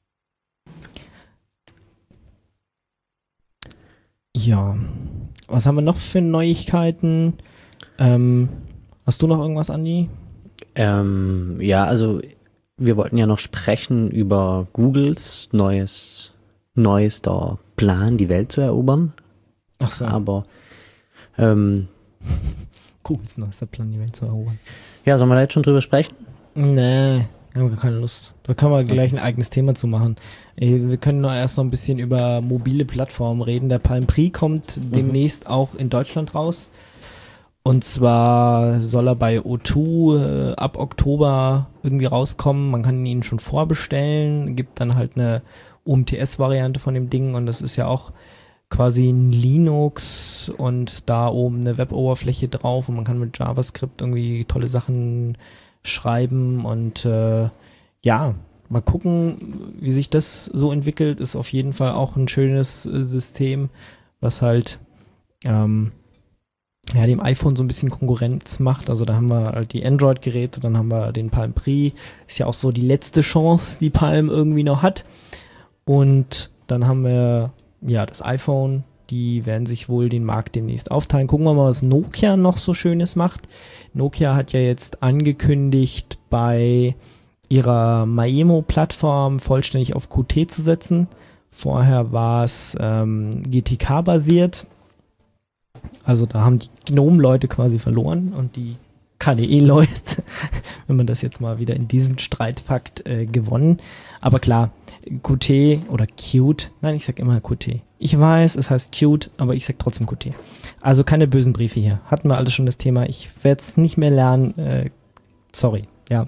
Ja, was haben wir noch für Neuigkeiten? Ähm, hast du noch irgendwas, Andi? Ähm, ja, also wir wollten ja noch sprechen über Googles neues, neuester Plan, die Welt zu erobern. Ach so. Aber ähm, Googles neuester Plan, die Welt zu erobern. Ja, sollen wir da jetzt schon drüber sprechen? Nee, haben wir keine Lust. Da können wir gleich ein eigenes Thema zu machen. Ey, wir können nur erst noch ein bisschen über mobile Plattformen reden. Der Palm Prix kommt mhm. demnächst auch in Deutschland raus. Und zwar soll er bei O zwei äh, ab Oktober irgendwie rauskommen. Man kann ihn schon vorbestellen. Gibt dann halt eine U M T S-Variante von dem Ding. Und das ist ja auch quasi ein Linux und da oben eine Web-Oberfläche drauf. Und man kann mit JavaScript irgendwie tolle Sachen schreiben. Und äh, ja, mal gucken, wie sich das so entwickelt. Ist auf jeden Fall auch ein schönes äh, System, was halt ähm, ja, dem iPhone so ein bisschen Konkurrenz macht. Also da haben wir halt die Android-Geräte, dann haben wir den Palm Pre. Ist ja auch so die letzte Chance, die Palm irgendwie noch hat. Und dann haben wir ja das iPhone. Die werden sich wohl den Markt demnächst aufteilen. Gucken wir mal, was Nokia noch so Schönes macht. Nokia hat ja jetzt angekündigt, bei ihrer Maemo-Plattform vollständig auf Qt zu setzen. Vorher war es ähm, G T K-basiert. Also da haben die GNOME-Leute quasi verloren und die K D E-Leute, wenn man das jetzt mal wieder in diesen Streit packt, äh, gewonnen. Aber klar, Qt oder Qt, nein, ich sag immer Qt. Ich weiß, es heißt Qt, aber ich sag trotzdem Qt. Also keine bösen Briefe hier. Hatten wir alles schon das Thema. Ich werde es nicht mehr lernen. Äh, sorry, ja.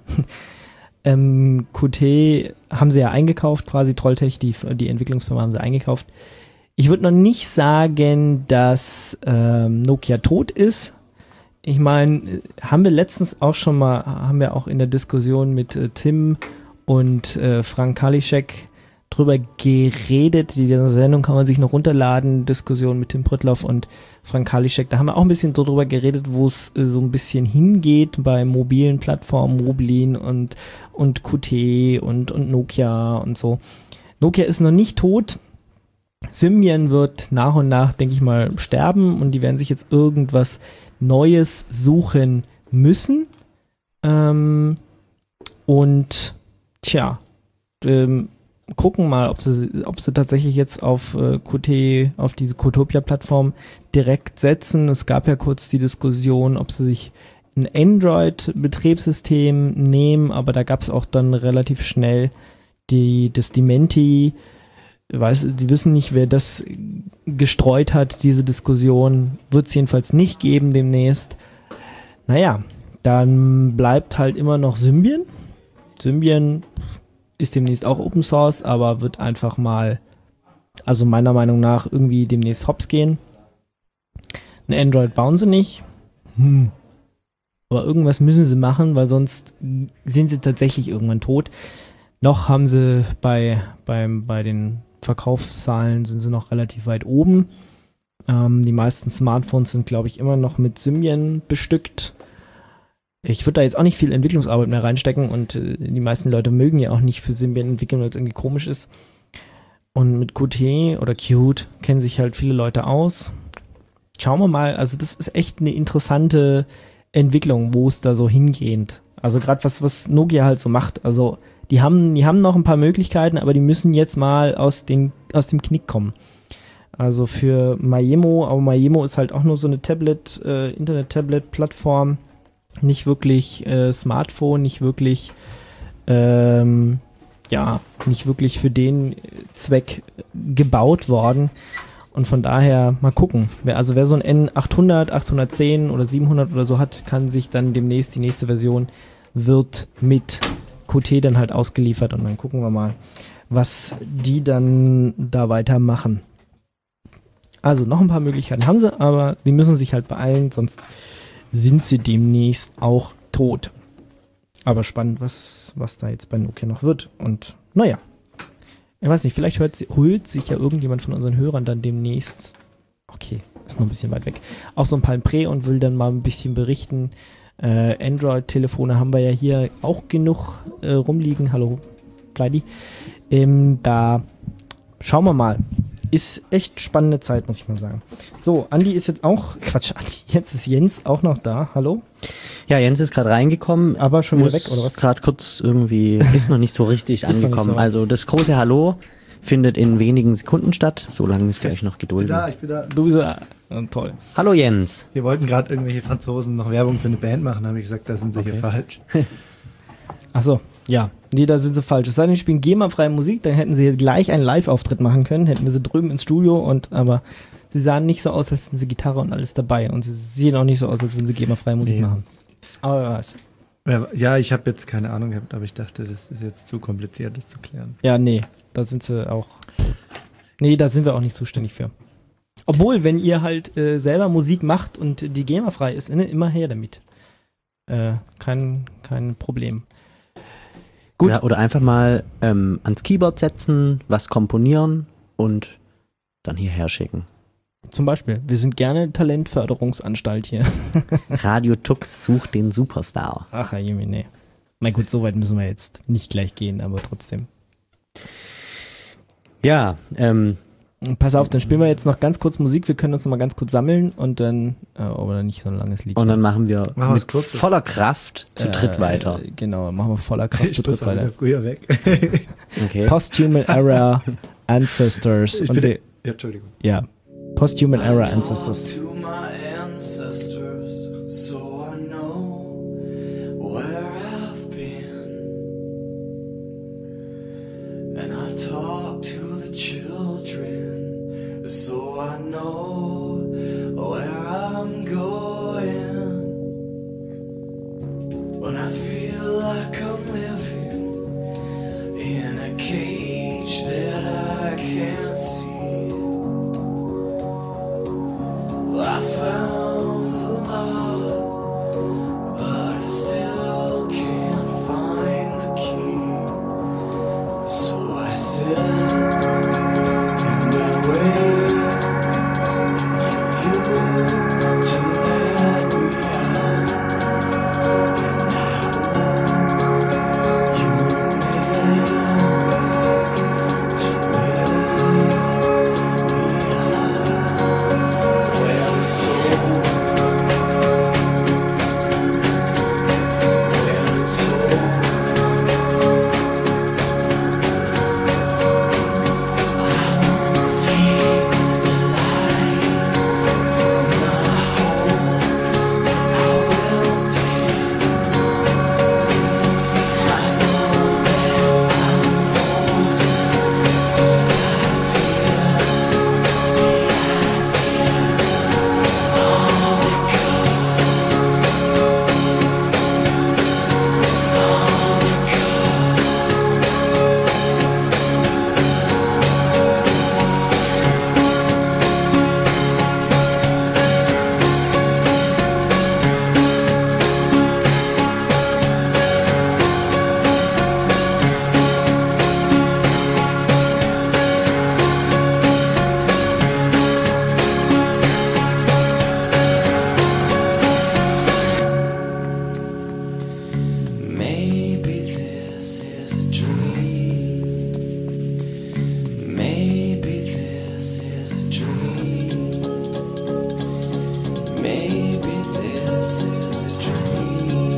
ähm, Qt haben sie ja eingekauft, quasi Trolltech, die, die Entwicklungsfirma haben sie eingekauft. Ich würde noch nicht sagen, dass ähm, Nokia tot ist. Ich meine, haben wir letztens auch schon mal, haben wir auch in der Diskussion mit äh, Tim und äh, Frank Kalischek drüber geredet. Die Sendung kann man sich noch runterladen. Diskussion mit Tim Prittloff und Frank Kalischek. Da haben wir auch ein bisschen so drüber geredet, wo es äh, so ein bisschen hingeht bei mobilen Plattformen, Moblin und, und Qt und, und Nokia und so. Nokia ist noch nicht tot. Symbian wird nach und nach, denke ich mal, sterben und die werden sich jetzt irgendwas Neues suchen müssen. Ähm, und tja, ähm, gucken mal, ob sie, ob sie tatsächlich jetzt auf äh, Qt, auf diese Qtopia-Plattform direkt setzen. Es gab ja kurz die Diskussion, ob sie sich ein Android-Betriebssystem nehmen, aber da gab es auch dann relativ schnell die, das Dementi. Weiß, die wissen nicht, wer das gestreut hat, diese Diskussion. Wird es jedenfalls nicht geben demnächst. Naja, dann bleibt halt immer noch Symbian. Symbian ist demnächst auch Open Source, aber wird einfach mal, also meiner Meinung nach, irgendwie demnächst hops gehen. Ein Android bauen sie nicht. Hm. Aber irgendwas müssen sie machen, weil sonst sind sie tatsächlich irgendwann tot. Noch haben sie bei, beim, bei den Verkaufszahlen sind sie noch relativ weit oben. Ähm, die meisten Smartphones sind, glaube ich, immer noch mit Symbian bestückt. Ich würde da jetzt auch nicht viel Entwicklungsarbeit mehr reinstecken und äh, die meisten Leute mögen ja auch nicht für Symbian entwickeln, weil es irgendwie komisch ist. Und mit Qt oder Qt kennen sich halt viele Leute aus. Schauen wir mal, also das ist echt eine interessante Entwicklung, wo es da so hingeht. Also gerade was, was Nokia halt so macht, also Die haben, die haben noch ein paar Möglichkeiten, aber die müssen jetzt mal aus, den, aus dem Knick kommen. Also für Maemo, aber Maemo ist halt auch nur so eine Tablet, äh, Internet-Tablet-Plattform, nicht wirklich äh, Smartphone, nicht wirklich, ähm, ja, nicht wirklich für den Zweck gebaut worden. Und von daher mal gucken. Wer, also wer so ein N achthundert, achthundertzehn oder siebenhundert oder so hat, kann sich dann demnächst, die nächste Version wird mit Qt dann halt ausgeliefert und dann gucken wir mal, was die dann da weitermachen. Also noch ein paar Möglichkeiten haben sie, aber die müssen sich halt beeilen, sonst sind sie demnächst auch tot. Aber spannend, was, was da jetzt bei Nokia noch wird. Und naja, ich weiß nicht, vielleicht hört, holt sich ja irgendjemand von unseren Hörern dann demnächst, okay, ist noch ein bisschen weit weg, auch so ein Palm Pre und will dann mal ein bisschen berichten. Äh, Android-Telefone haben wir ja hier auch genug äh, rumliegen. Hallo, Pleidi. Ähm, da schauen wir mal. Ist echt spannende Zeit, muss ich mal sagen. So, Andi ist jetzt auch, Quatsch, Andi, jetzt ist Jens auch noch da. Hallo? Ja, Jens ist gerade reingekommen. Aber schon wieder weg, oder was? Gerade kurz irgendwie, ist noch nicht so richtig Ist noch nicht angekommen. so. Also das große Hallo findet in wenigen Sekunden statt. So lange müsst ihr euch noch Ich bin gedulden. da, ich bin da. Du bist ja äh, toll. Hallo Jens. Wir wollten gerade irgendwelche Franzosen noch Werbung für eine Band machen, habe ich gesagt, da sind sie hier falsch. Achso, ja. Nee, da sind sie falsch. Es sei denn, die spielen GEMA-freie Musik, dann hätten sie hier gleich einen Live-Auftritt machen können, hätten wir sie drüben ins Studio und aber sie sahen nicht so aus, als hätten sie Gitarre und alles dabei und sie sehen auch nicht so aus, als würden sie GEMA-freie Musik Nee. machen. Aber wer weiß. Ja, Ja, ich habe jetzt keine Ahnung gehabt, aber ich dachte, das ist jetzt zu kompliziert, das zu klären. Ja, nee, da sind sie auch. Nee, da sind wir auch nicht zuständig für. Obwohl, wenn ihr halt äh, selber Musik macht und die GEMA-frei ist, ne, immer her damit. Äh, kein, kein Problem. Gut. Ja, oder einfach mal ähm, ans Keyboard setzen, was komponieren und dann hierher schicken. Zum Beispiel. Wir sind gerne Talentförderungsanstalt hier. Radio Tux sucht den Superstar. Ach, nee. Na gut, so weit müssen wir jetzt nicht gleich gehen, aber trotzdem. Ja, ähm. Pass auf, dann spielen wir jetzt noch ganz kurz Musik. Wir können uns noch mal ganz kurz sammeln und dann, äh, aber nicht so ein langes Lied. Und dann machen wir Machen wir mit was Kurzes. voller Kraft zu dritt äh, weiter. Genau, machen wir voller Kraft Ich zu muss dritt auch wieder weiter. früher weg. Okay. Posthuman Era Ancestors. Ich Und bin, wir, ja, Entschuldigung. ja, Posthuman Era Ancestors. To my ancestors, so I know where I've been. And I talk to the children, so I know where I'm going. When I feel like I'm living in a cage that I can't see, I found the love, but I still can't find the key. So I sit and I wait for you to let me out. And I hope you remember to let me out. Well, it's over. Well, it's over. I won't see the light from the hole that I will take. I know that I'm older, but I feel the Maybe this is a dream. Maybe this is a dream. Maybe this is a dream.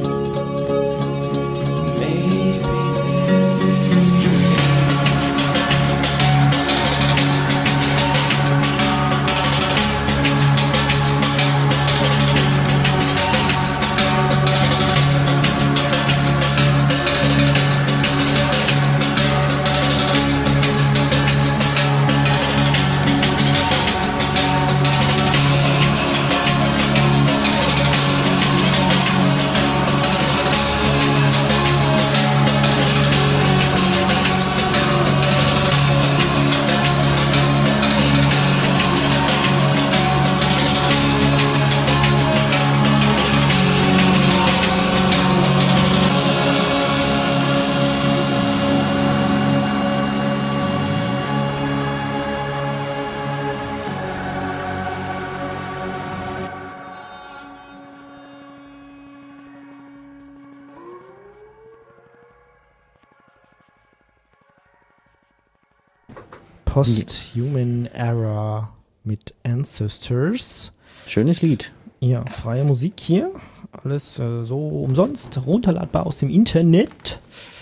Maybe this is a dream. Post-Human Era mit Ancestors. Schönes Lied. Ja, freie Musik hier. Alles äh, so umsonst, runterladbar aus dem Internet.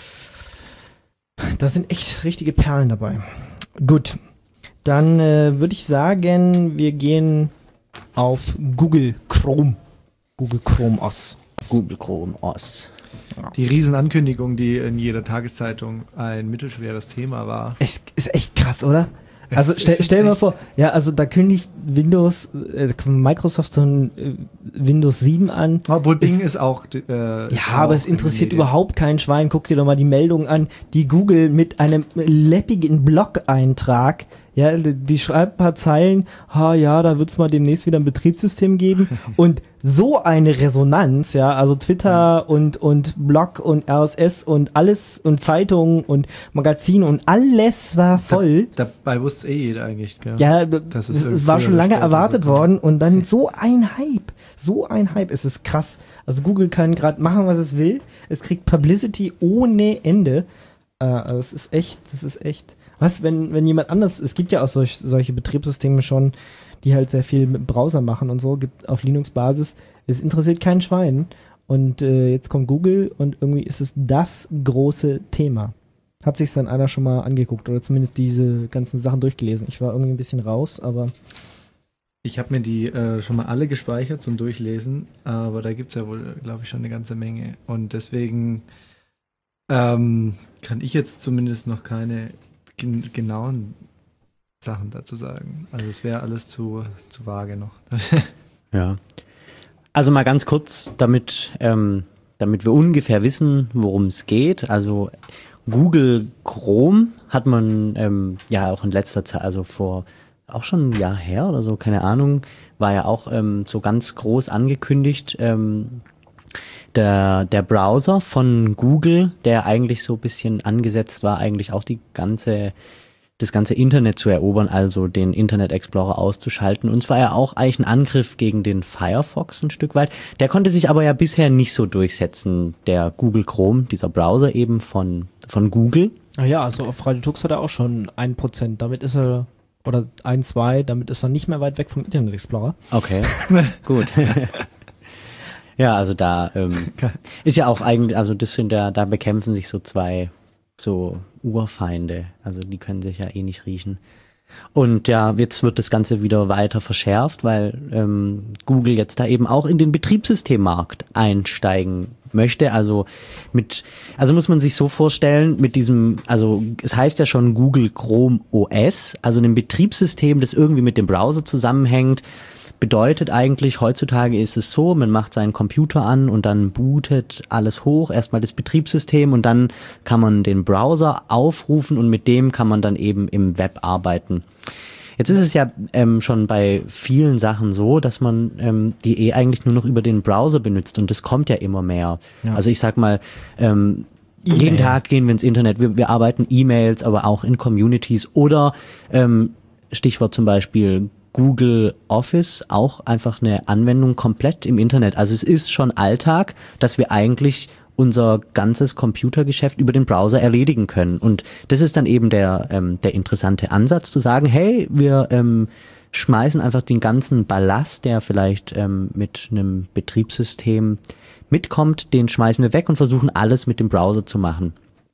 Da sind echt richtige Perlen dabei. Gut, dann äh, würde ich sagen, wir gehen auf Google Chrome. Google Chrome O S. Google Chrome O S. Die Riesenankündigung, die in jeder Tageszeitung ein mittelschweres Thema war. Es ist echt krass, oder? Also Ich stell, find's stell mal echt- vor, ja, also da kündigt Windows, äh, Microsoft so ein äh, Windows sieben an. Obwohl Bing Ist- ist auch. Äh, Ja, ist aber auch es interessiert in den Medien. überhaupt keinen Schwein. Guck dir doch mal die Meldung an, die Google mit einem läppigen Blog-Eintrag Ja, die, die schreiben ein paar Zeilen, ha ja, da wird es mal demnächst wieder ein Betriebssystem geben. Und so eine Resonanz, ja, also Twitter und, und Blog und R S S und alles und Zeitungen und Magazine und alles war voll. Da, dabei wusste eh jeder eigentlich, gell? Ja, Das es, ist es war früher schon oder lange später erwartet so. worden und dann so ein Hype, so ein Hype, es ist krass. Also Google kann gerade machen, was es will. Es kriegt Publicity ohne Ende. Äh, also es ist echt, das ist echt. Was, wenn, wenn jemand anders, es gibt ja auch solch, solche Betriebssysteme schon, die halt sehr viel mit dem Browser machen und so, gibt auf Linux-Basis, es interessiert kein Schwein. Und äh, jetzt kommt Google und irgendwie ist es das große Thema. Hat sich dann einer schon mal angeguckt oder zumindest diese ganzen Sachen durchgelesen. Ich war irgendwie ein bisschen raus, aber Ich habe mir die äh, schon mal alle gespeichert zum Durchlesen, aber da gibt es ja wohl, glaube ich, schon eine ganze Menge. Und deswegen ähm, kann ich jetzt zumindest noch keine gen- genauen Sachen dazu sagen. Also es wäre alles zu, zu vage noch. Ja. Also mal ganz kurz, damit, ähm, damit wir ungefähr wissen, worum es geht. Also Google Chrome hat man ähm, ja auch in letzter Zeit, also vor auch schon ein Jahr her oder so, keine Ahnung, war ja auch ähm, so ganz groß angekündigt. Ähm, der, der Browser von Google, der eigentlich so ein bisschen angesetzt war, eigentlich auch die ganze das ganze Internet zu erobern, also den Internet Explorer auszuschalten. Und zwar ja auch eigentlich ein Angriff gegen den Firefox ein Stück weit. Der konnte sich aber ja bisher nicht so durchsetzen, der Google Chrome, dieser Browser eben von, von Google. ah ja, also auf Radio Tux hat er auch schon ein Prozent. Damit ist er, oder ein, zwei, damit ist er nicht mehr weit weg vom Internet Explorer. Okay, gut. Ja, also da ähm, ist ja auch eigentlich, also das sind ja, da bekämpfen sich so zwei so Urfeinde, also die können sich ja eh nicht riechen. Und ja, jetzt wird das Ganze wieder weiter verschärft, weil ähm, Google jetzt da eben auch in den Betriebssystemmarkt einsteigen möchte. Also mit, also muss man sich so vorstellen, mit diesem, also es heißt ja schon Google Chrome O S, also ein Betriebssystem, das irgendwie mit dem Browser zusammenhängt. Bedeutet eigentlich, heutzutage ist es so, man macht seinen Computer an und dann bootet alles hoch, erstmal das Betriebssystem und dann kann man den Browser aufrufen und mit dem kann man dann eben im Web arbeiten. Jetzt ist es ja ähm, schon bei vielen Sachen so, dass man ähm, die eh eigentlich nur noch über den Browser benutzt und das kommt ja immer mehr. Ja. Also ich sag mal, ähm, E-Mail. jeden Tag gehen wir ins Internet, wir, wir arbeiten E-Mails, aber auch in Communities oder ähm, Stichwort zum Beispiel Google Office, auch einfach eine Anwendung komplett im Internet. Also es ist schon Alltag, dass wir eigentlich unser ganzes Computergeschäft über den Browser erledigen können. Und das ist dann eben der, ähm, der interessante Ansatz, zu sagen, hey, wir ähm, schmeißen einfach den ganzen Ballast, der vielleicht ähm, mit einem Betriebssystem mitkommt, den schmeißen wir weg und versuchen alles mit dem Browser zu machen.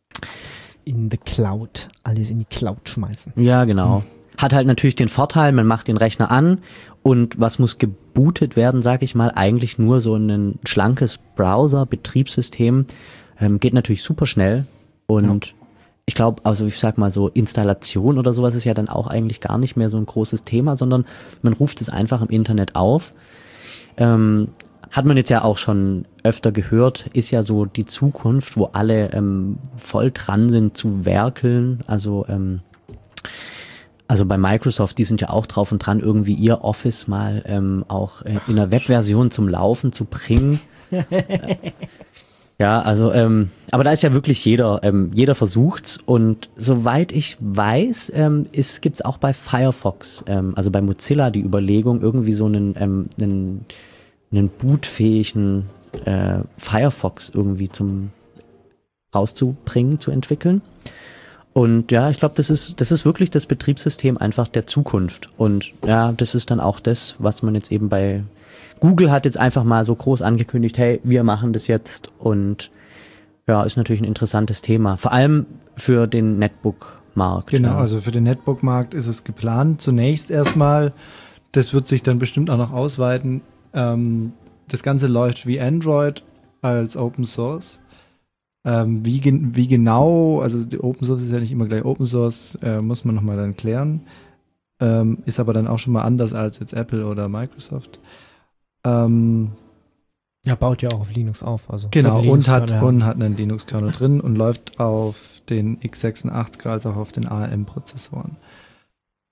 In the Cloud. Alles in die Cloud schmeißen. Ja, genau. Hat halt natürlich den Vorteil, man macht den Rechner an und was muss gebootet werden, sag ich mal, eigentlich nur so ein schlankes Browser-Betriebssystem. Ähm, geht natürlich super schnell und ja. Ich glaube, also ich sag mal so Installation oder sowas ist ja dann auch eigentlich gar nicht mehr so ein großes Thema, sondern man ruft es einfach im Internet auf. Ähm, hat man jetzt ja auch schon öfter gehört, ist ja so die Zukunft, wo alle ähm, voll dran sind zu werkeln, also ähm, Also bei Microsoft, die sind ja auch drauf und dran, irgendwie ihr Office mal ähm, auch äh, in der Webversion zum Laufen zu bringen. äh, ja, also, ähm, aber da ist ja wirklich jeder, ähm, jeder versucht's und soweit ich weiß, ähm, ist, gibt's auch bei Firefox, ähm, also bei Mozilla die Überlegung, irgendwie so einen, ähm, einen, einen bootfähigen äh, Firefox irgendwie zum rauszubringen, zu entwickeln. Und ja, ich glaube, das ist, das ist wirklich das Betriebssystem einfach der Zukunft. Und ja, das ist dann auch das, was man jetzt eben bei Google hat jetzt einfach mal so groß angekündigt, hey, wir machen das jetzt. Und ja, ist natürlich ein interessantes Thema. Vor allem für den Netbook-Markt. Genau, ja. also für den Netbook-Markt ist es geplant. Zunächst erstmal, das wird sich dann bestimmt auch noch ausweiten. Ähm, das Ganze läuft wie Android als Open Source. Ähm, wie, gen- wie genau, also die Open Source ist ja nicht immer gleich Open Source, äh, muss man nochmal dann klären. Ähm, ist aber dann auch schon mal anders als jetzt Apple oder Microsoft. Ähm, Ja, baut ja auch auf Linux auf. Also genau, mit und hat, Linux-Kernel und hat einen Linux-Kernel drin und läuft auf den x sechsundachtziger als auch auf den A R M-Prozessoren.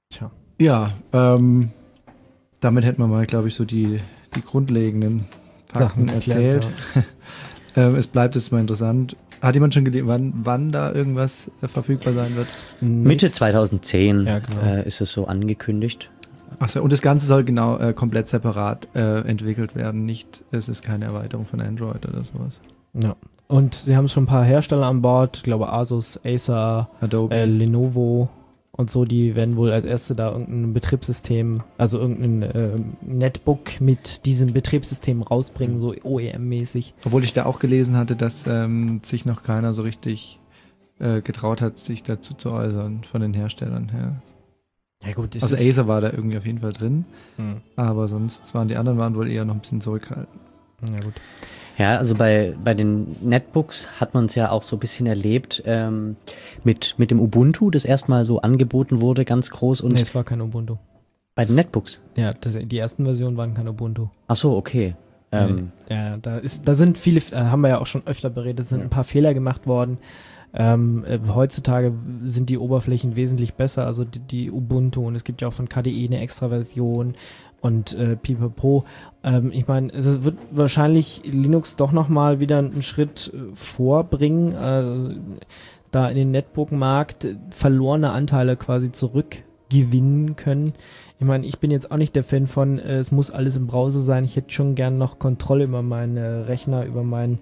Tja. Ja, ähm, damit hätten wir mal, glaube ich, so die, die grundlegenden Fakten Sachen erklärt, erzählt. ähm, es bleibt jetzt mal interessant. Hat jemand schon gelesen, wann, wann da irgendwas äh, verfügbar sein wird? Mitte zweitauszehn Ja, genau. äh, ist es so angekündigt. Achso, und das Ganze soll genau äh, komplett separat äh, entwickelt werden. Nicht, es ist keine Erweiterung von Android oder sowas. Ja. Und sie haben schon ein paar Hersteller an Bord, ich glaube Asus, Acer, Adobe. äh, Lenovo und so, die werden wohl als erste da irgendein Betriebssystem, also irgendein äh, Netbook mit diesem Betriebssystem rausbringen, so O E M-mäßig. Obwohl ich da auch gelesen hatte, dass ähm, sich noch keiner so richtig äh, getraut hat, sich dazu zu äußern von den Herstellern her. Ja gut, Also Acer war da irgendwie auf jeden Fall drin, Hm. aber sonst waren die anderen waren wohl eher noch ein bisschen zurückhaltend. Ja gut. Ja, also bei, bei den Netbooks hat man es ja auch so ein bisschen erlebt ähm, mit, mit dem Ubuntu, das erstmal so angeboten wurde, ganz groß. Und Nee, es war kein Ubuntu. bei den Netbooks. Ja, das, die ersten Versionen waren kein Ubuntu. Ach so, okay. Ähm, Ja, da ist, da sind viele, äh, haben wir ja auch schon öfter beredet, sind ein paar Fehler gemacht worden. Ähm, äh, heutzutage sind die Oberflächen wesentlich besser, also die, die Ubuntu, und es gibt ja auch von K D E eine extra Version und äh, Pipapo. Ähm, ich meine, es wird wahrscheinlich Linux doch nochmal wieder einen Schritt äh, vorbringen, äh, da in den Netbook-Markt äh, verlorene Anteile quasi zurückgewinnen können. Ich meine, ich bin jetzt auch nicht der Fan von, äh, es muss alles im Browser sein. Ich hätte schon gern noch Kontrolle über meinen äh, Rechner, über mein,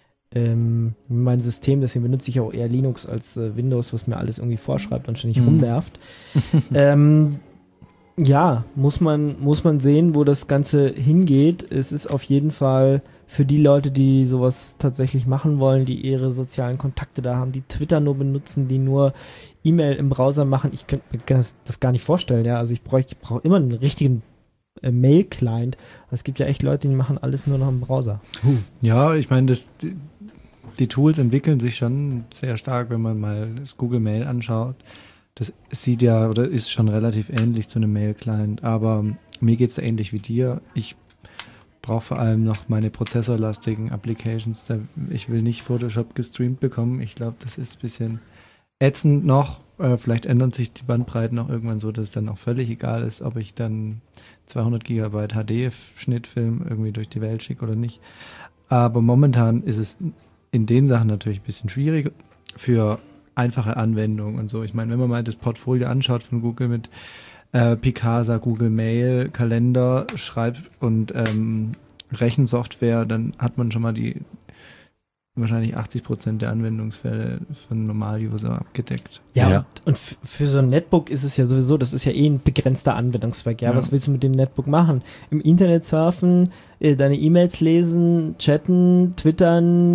ähm, mein System. Deswegen benutze ich auch eher Linux als äh, Windows, was mir alles irgendwie vorschreibt und ständig Mhm. rumnervt. ähm, ja, muss man, muss man sehen, wo das Ganze hingeht. Es ist auf jeden Fall für die Leute, die sowas tatsächlich machen wollen, die ihre sozialen Kontakte da haben, die Twitter nur benutzen, die nur E-Mail im Browser machen. Ich könnte mir das, das gar nicht vorstellen, ja. Also ich brauche ich brauch immer einen richtigen äh, Mail-Client. Es gibt ja echt Leute, die machen alles nur noch im Browser. Ja, ich meine, das, die, die Tools entwickeln sich schon sehr stark, wenn man mal das Google Mail anschaut. Das sieht ja oder ist schon relativ ähnlich zu einem Mail-Client, aber mir geht es ähnlich wie dir. Ich brauche vor allem noch meine prozessorlastigen Applications. Da- Ich will nicht Photoshop gestreamt bekommen. Ich glaube, das ist ein bisschen ätzend noch. Äh, vielleicht ändern sich die Bandbreiten auch irgendwann so, dass es dann auch völlig egal ist, ob ich dann zweihundert Gigabyte H D-Schnittfilm irgendwie durch die Welt schicke oder nicht. Aber momentan ist es in den Sachen natürlich ein bisschen schwierig für einfache Anwendungen und so. Ich meine, wenn man mal das Portfolio anschaut von Google mit äh, Picasa, Google Mail, Kalender, Schreib- und ähm, Rechensoftware, dann hat man schon mal die wahrscheinlich achtzig Prozent der Anwendungsfälle von Normal-User abgedeckt. Ja, Ja. Und, und f- für so ein Netbook ist es ja sowieso, das ist ja eh ein begrenzter Anwendungszweck. Ja, Ja. was willst du mit dem Netbook machen? Im Internet surfen, äh, deine E-Mails lesen, chatten, twittern,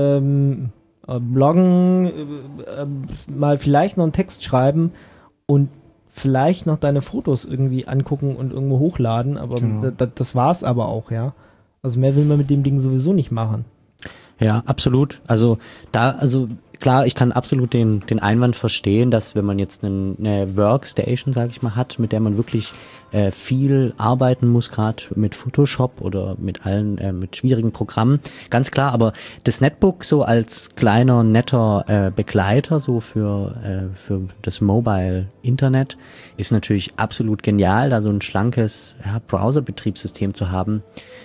ähm, äh, bloggen, äh, äh, mal vielleicht noch einen Text schreiben und vielleicht noch deine Fotos irgendwie angucken und irgendwo hochladen, aber Genau. da, das war's aber auch, ja. Also mehr will man mit dem Ding sowieso nicht machen. Ja, absolut. Also da, also klar, ich kann absolut den, den Einwand verstehen, dass wenn man jetzt einen, eine Workstation, sage ich mal, hat, mit der man wirklich äh, viel arbeiten muss, gerade mit Photoshop oder mit allen, äh, mit schwierigen Programmen, ganz klar. Aber das Netbook so als kleiner, netter äh, Begleiter so für, äh, für das Mobile Internet ist natürlich absolut genial, da so ein schlankes ja, Browser-Betriebssystem zu haben.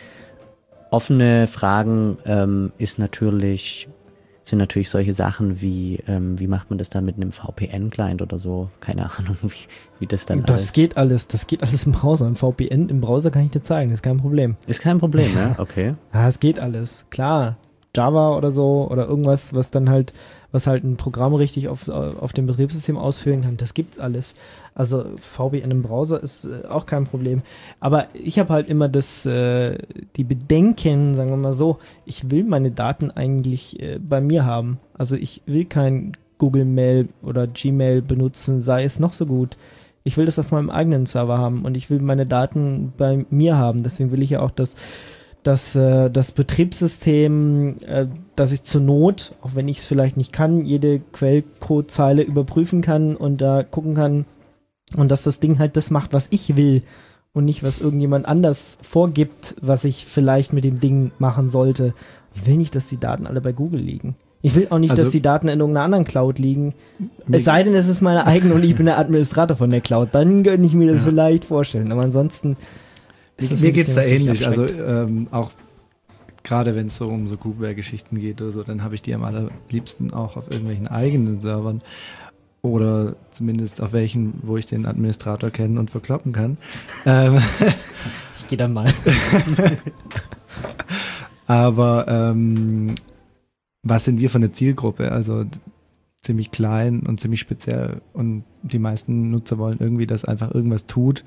Offene Fragen ähm, ist natürlich, sind natürlich solche Sachen wie, ähm, wie macht man das dann mit einem V P N-Client oder so? Keine Ahnung, wie, wie das dann Das alles. geht alles, das geht alles im Browser. Ein V P N im Browser kann ich dir zeigen, das ist kein Problem. Ist kein Problem, ne? Okay. Ja, es geht alles, klar. Java oder so oder irgendwas, was dann halt, was halt ein Programm richtig auf, auf dem Betriebssystem ausführen kann, das gibt's alles. Also V P N im Browser ist äh, auch kein Problem. Aber ich habe halt immer das, äh, die Bedenken, sagen wir mal so, ich will meine Daten eigentlich äh, bei mir haben. Also ich will kein Google Mail oder Gmail benutzen, sei es noch so gut. Ich will das auf meinem eigenen Server haben und ich will meine Daten bei mir haben. Deswegen will ich ja auch, dass dass äh, das Betriebssystem, äh, dass ich zur Not, auch wenn ich es vielleicht nicht kann, jede Quellcodezeile überprüfen kann und da gucken kann und dass das Ding halt das macht, was ich will und nicht, was irgendjemand anders vorgibt, was ich vielleicht mit dem Ding machen sollte. Ich will nicht, dass die Daten alle bei Google liegen. Ich will auch nicht, Also- dass die Daten in irgendeiner anderen Cloud liegen. Mir- Es sei denn, es ist meine eigene und ich bin der Administrator von der Cloud. Dann könnte ich mir das Ja. vielleicht vorstellen. Aber ansonsten ist das Mir ein geht es bisschen, da was mich ähnlich. Also abschreckt. ähm, auch gerade wenn es so um so Groupware-Geschichten geht oder so, dann habe ich die am allerliebsten auch auf irgendwelchen eigenen Servern oder zumindest auf welchen, wo ich den Administrator kennen und verkloppen kann. ähm, Ich gehe dann mal. aber ähm, was sind wir für eine Zielgruppe? Also d- ziemlich klein und ziemlich speziell und die meisten Nutzer wollen irgendwie, dass einfach irgendwas tut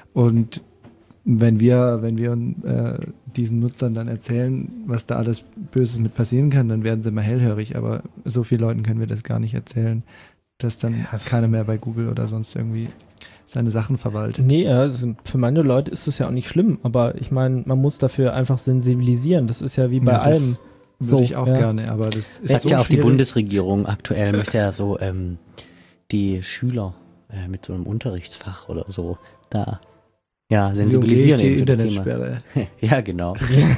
und wenn wir, wenn wir äh, diesen Nutzern dann erzählen, was da alles Böses mit passieren kann, dann werden sie immer hellhörig, aber so vielen Leuten können wir das gar nicht erzählen, dass dann Ja, keiner mehr bei Google oder sonst irgendwie seine Sachen verwaltet. Nee, also für manche Leute ist das ja auch nicht schlimm, aber ich meine, man muss dafür einfach sensibilisieren. Das ist ja wie bei Ja, das allem. Würde So, ich auch ja. gerne, aber das ist Sagt so ja auch die schwierig. Bundesregierung aktuell, möchte ja so ähm, die Schüler äh, mit so einem Unterrichtsfach oder so da ja Wie umgehe ich sensibilisieren die eben für das Thema. Internetsperre Ja, genau.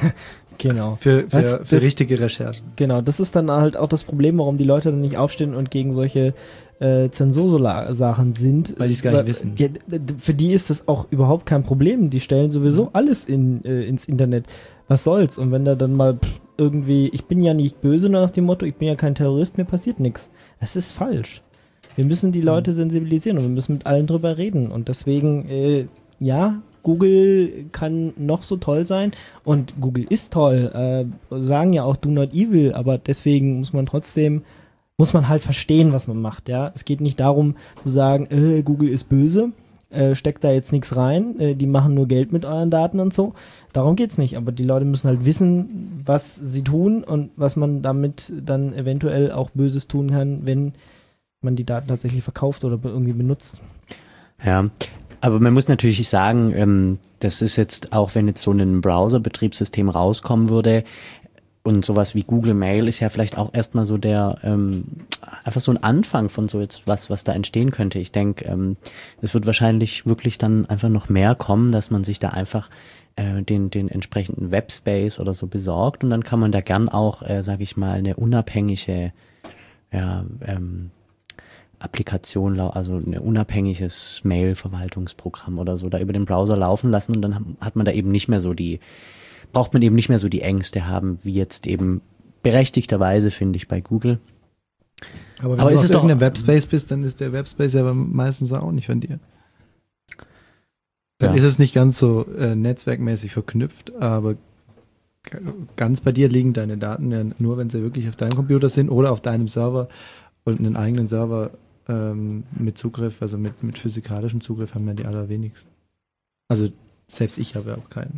Genau. für, für, Was? für Das- richtige Recherchen. Genau, das ist dann halt auch das Problem, warum die Leute dann nicht aufstehen und gegen solche äh, Zensursachen sind. Weil die es gar nicht Weil- wissen. Ja, d- d- für die ist das auch überhaupt kein Problem. Die stellen sowieso alles in, äh, ins Internet. Was soll's? Und wenn da dann mal pff, irgendwie, ich bin ja nicht böse nach dem Motto, ich bin ja kein Terrorist, mir passiert nichts. Das ist falsch. Wir müssen die Leute sensibilisieren und wir müssen mit allen drüber reden. Und deswegen, äh, ja, Google kann noch so toll sein und Google ist toll, äh, sagen ja auch do not evil, aber deswegen muss man trotzdem, muss man halt verstehen, was man macht, ja. Es geht nicht darum zu sagen, äh, Google ist böse, äh, steckt da jetzt nichts rein, äh, die machen nur Geld mit euren Daten und so. Darum geht's nicht, aber die Leute müssen halt wissen, was sie tun und was man damit dann eventuell auch Böses tun kann, wenn man die Daten tatsächlich verkauft oder irgendwie benutzt. Ja, aber man muss natürlich sagen, ähm, das ist jetzt, auch wenn jetzt so ein Browser-Betriebssystem rauskommen würde und sowas wie Google Mail ist ja vielleicht auch erstmal so der, ähm, einfach so ein Anfang von so jetzt was, was da entstehen könnte. Ich denke, ähm, es wird wahrscheinlich wirklich dann einfach noch mehr kommen, dass man sich da einfach äh, den, den entsprechenden Webspace oder so besorgt und dann kann man da gern auch, äh, sag ich mal, eine unabhängige, ja, ähm, Applikation, lau- also ein unabhängiges Mail-Verwaltungsprogramm oder so da über den Browser laufen lassen und dann hat man da eben nicht mehr so die, braucht man eben nicht mehr so die Ängste haben, wie jetzt eben berechtigterweise, finde ich, bei Google. Aber wenn Aber du ist auf es doch- irgendeinem Webspace bist, dann ist der Webspace ja meistens auch nicht von dir. Dann Ja. ist es nicht ganz so äh, netzwerkmäßig verknüpft, aber g- ganz bei dir liegen deine Daten ja nur, wenn sie wirklich auf deinem Computer sind oder auf deinem Server und einen eigenen Server ähm, mit Zugriff, also mit, mit physikalischem Zugriff haben ja die allerwenigsten. Also selbst ich habe ja auch keinen.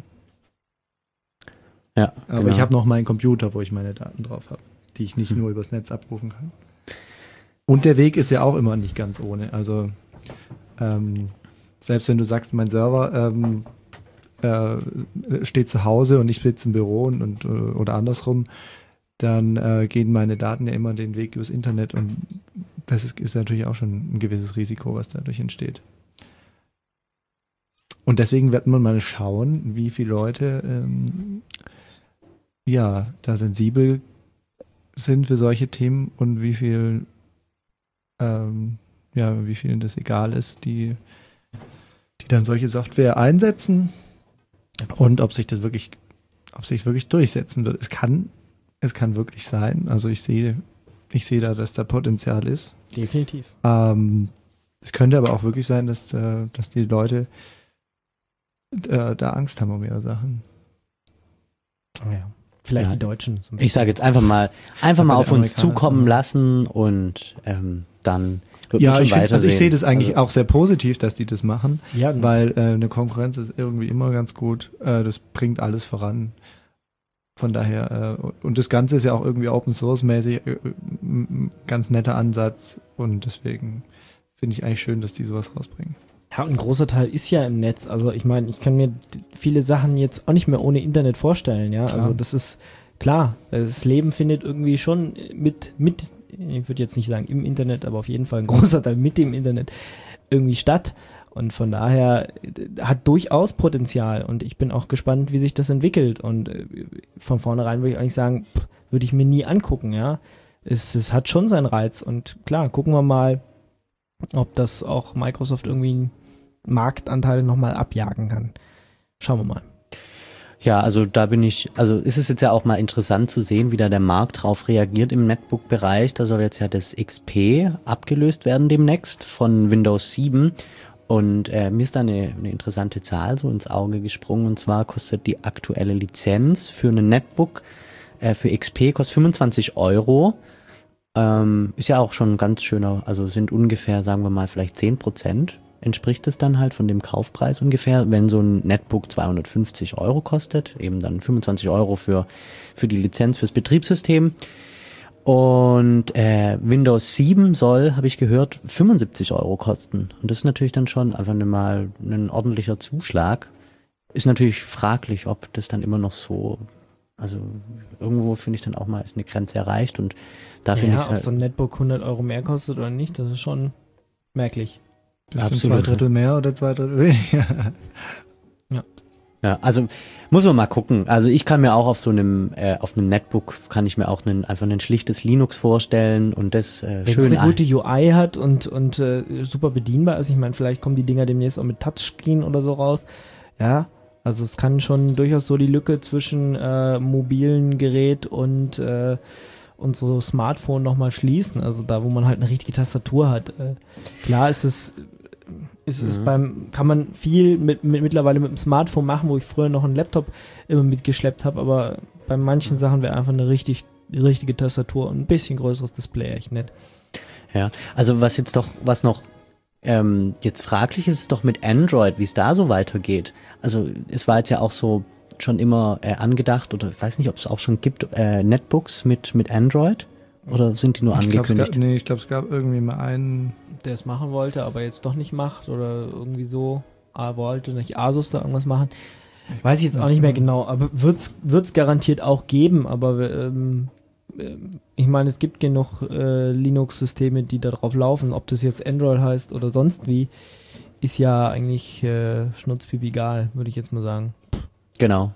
Ja, Aber genau. ich habe noch meinen Computer, wo ich meine Daten drauf habe, die ich nicht Hm. nur übers Netz abrufen kann. Und der Weg ist ja auch immer nicht ganz ohne. Also ähm, selbst wenn du sagst, mein Server ähm, äh, steht zu Hause und ich sitze im Büro und, und, oder andersrum, dann äh, gehen meine Daten ja immer den Weg übers Internet und das ist, ist natürlich auch schon ein gewisses Risiko, was dadurch entsteht. Und deswegen wird man mal schauen, wie viele Leute ähm, ja, da sensibel sind für solche Themen und wie viel ähm, ja, wie vielen das egal ist, die, die dann solche Software einsetzen und ob sich das wirklich, ob sich wirklich durchsetzen wird. Es kann, es kann wirklich sein. Also ich sehe, ich sehe da, dass da Potenzial ist. Definitiv. Ähm, es könnte aber auch wirklich sein, dass, äh, dass die Leute äh, da Angst haben um ihre Sachen. Oh ja. Vielleicht Ja. die Deutschen. so ein Ich sage jetzt einfach mal, einfach Aber mal der auf uns Amerikaner zukommen schon. lassen und ähm, dann wird Ja, man schon ich, find, weiter also ich sehen. sehe das eigentlich Also, auch sehr positiv, dass die das machen, Ja, weil äh, eine Konkurrenz ist irgendwie immer ganz gut. Äh, das bringt alles voran. Von daher, äh, und das Ganze ist ja auch irgendwie Open Source mäßig äh, ein ganz netter Ansatz und deswegen finde ich eigentlich schön, dass die sowas rausbringen. Ja, und ein großer Teil ist ja im Netz. Also ich meine, ich kann mir d- viele Sachen jetzt auch nicht mehr ohne Internet vorstellen, ja. Klar. Also das ist klar, das Leben findet irgendwie schon mit, mit, ich würde jetzt nicht sagen im Internet, aber auf jeden Fall ein großer Teil mit dem Internet irgendwie statt. Und von daher äh, hat durchaus Potenzial und ich bin auch gespannt, wie sich das entwickelt. Und äh, von vornherein würde ich eigentlich sagen, pff, würde ich mir nie angucken, ja. es, es hat schon seinen Reiz. Und klar, gucken wir mal, ob das auch Microsoft irgendwie Marktanteile nochmal abjagen kann. Schauen wir mal. Ja, also da bin ich, also ist es jetzt ja auch mal interessant zu sehen, wie da der Markt drauf reagiert im Netbook-Bereich. Da soll jetzt ja das X P abgelöst werden demnächst von Windows sieben. Und äh, mir ist da eine, eine interessante Zahl so ins Auge gesprungen. Und zwar kostet die aktuelle Lizenz für ein Netbook äh, für X P kostet fünfundzwanzig Euro. Ähm, ist ja auch schon ein ganz schöner, also sind ungefähr, sagen wir mal, vielleicht zehn Prozent. Entspricht es dann halt von dem Kaufpreis ungefähr, wenn so ein Netbook zweihundertfünfzig Euro kostet, eben dann fünfundzwanzig Euro für, für die Lizenz fürs Betriebssystem. Und äh, Windows sieben soll, habe ich gehört, fünfundsiebzig Euro kosten. Und das ist natürlich dann schon einfach mal ein ordentlicher Zuschlag. Ist natürlich fraglich, ob das dann immer noch so, also irgendwo finde ich dann auch mal, ist eine Grenze erreicht. Und da finde ja, ich ob halt, so ein Netbook hundert Euro mehr kostet oder nicht, das ist schon merklich. Das sind Absolut. zwei Drittel mehr oder zwei Drittel weniger. ja, also muss man mal gucken. Also ich kann mir auch auf so einem, äh, auf einem Netbook kann ich mir auch einen, einfach ein schlichtes Linux vorstellen und das äh, Wenn es schön. eine gute U I hat und, und äh, super bedienbar ist, ich meine, vielleicht kommen die Dinger demnächst auch mit Touchscreen oder so raus. Ja, also es kann schon durchaus so die Lücke zwischen äh, mobilen Gerät und äh, und so Smartphone nochmal schließen, also da, wo man halt eine richtige Tastatur hat. Äh, klar ist es, ist es Mhm. beim, kann man viel mit, mit mittlerweile mit dem Smartphone machen, wo ich früher noch einen Laptop immer mitgeschleppt habe, aber bei manchen Sachen wäre einfach eine richtig, richtige Tastatur und ein bisschen größeres Display echt nett. Ja, also was jetzt doch, was noch ähm, jetzt fraglich ist, ist doch mit Android, wie es da so weitergeht. Also es war jetzt ja auch so schon immer äh, angedacht, oder ich weiß nicht, ob es auch schon gibt, äh, Netbooks mit, mit Android, oder sind die nur Ich glaub, es angekündigt? gab, nee, ich glaube, es gab irgendwie mal einen. Der es machen wollte, aber jetzt doch nicht macht oder irgendwie so ah, wollte nicht Asus da irgendwas machen. Weiß ich jetzt auch nicht mehr genau, aber wird's wird's garantiert auch geben, aber ähm, ähm, ich meine, es gibt genug äh, Linux-Systeme, die da drauf laufen. Ob das jetzt Android heißt oder sonst wie, ist ja eigentlich äh, schnurzpiep egal, würde ich jetzt mal sagen. Genau.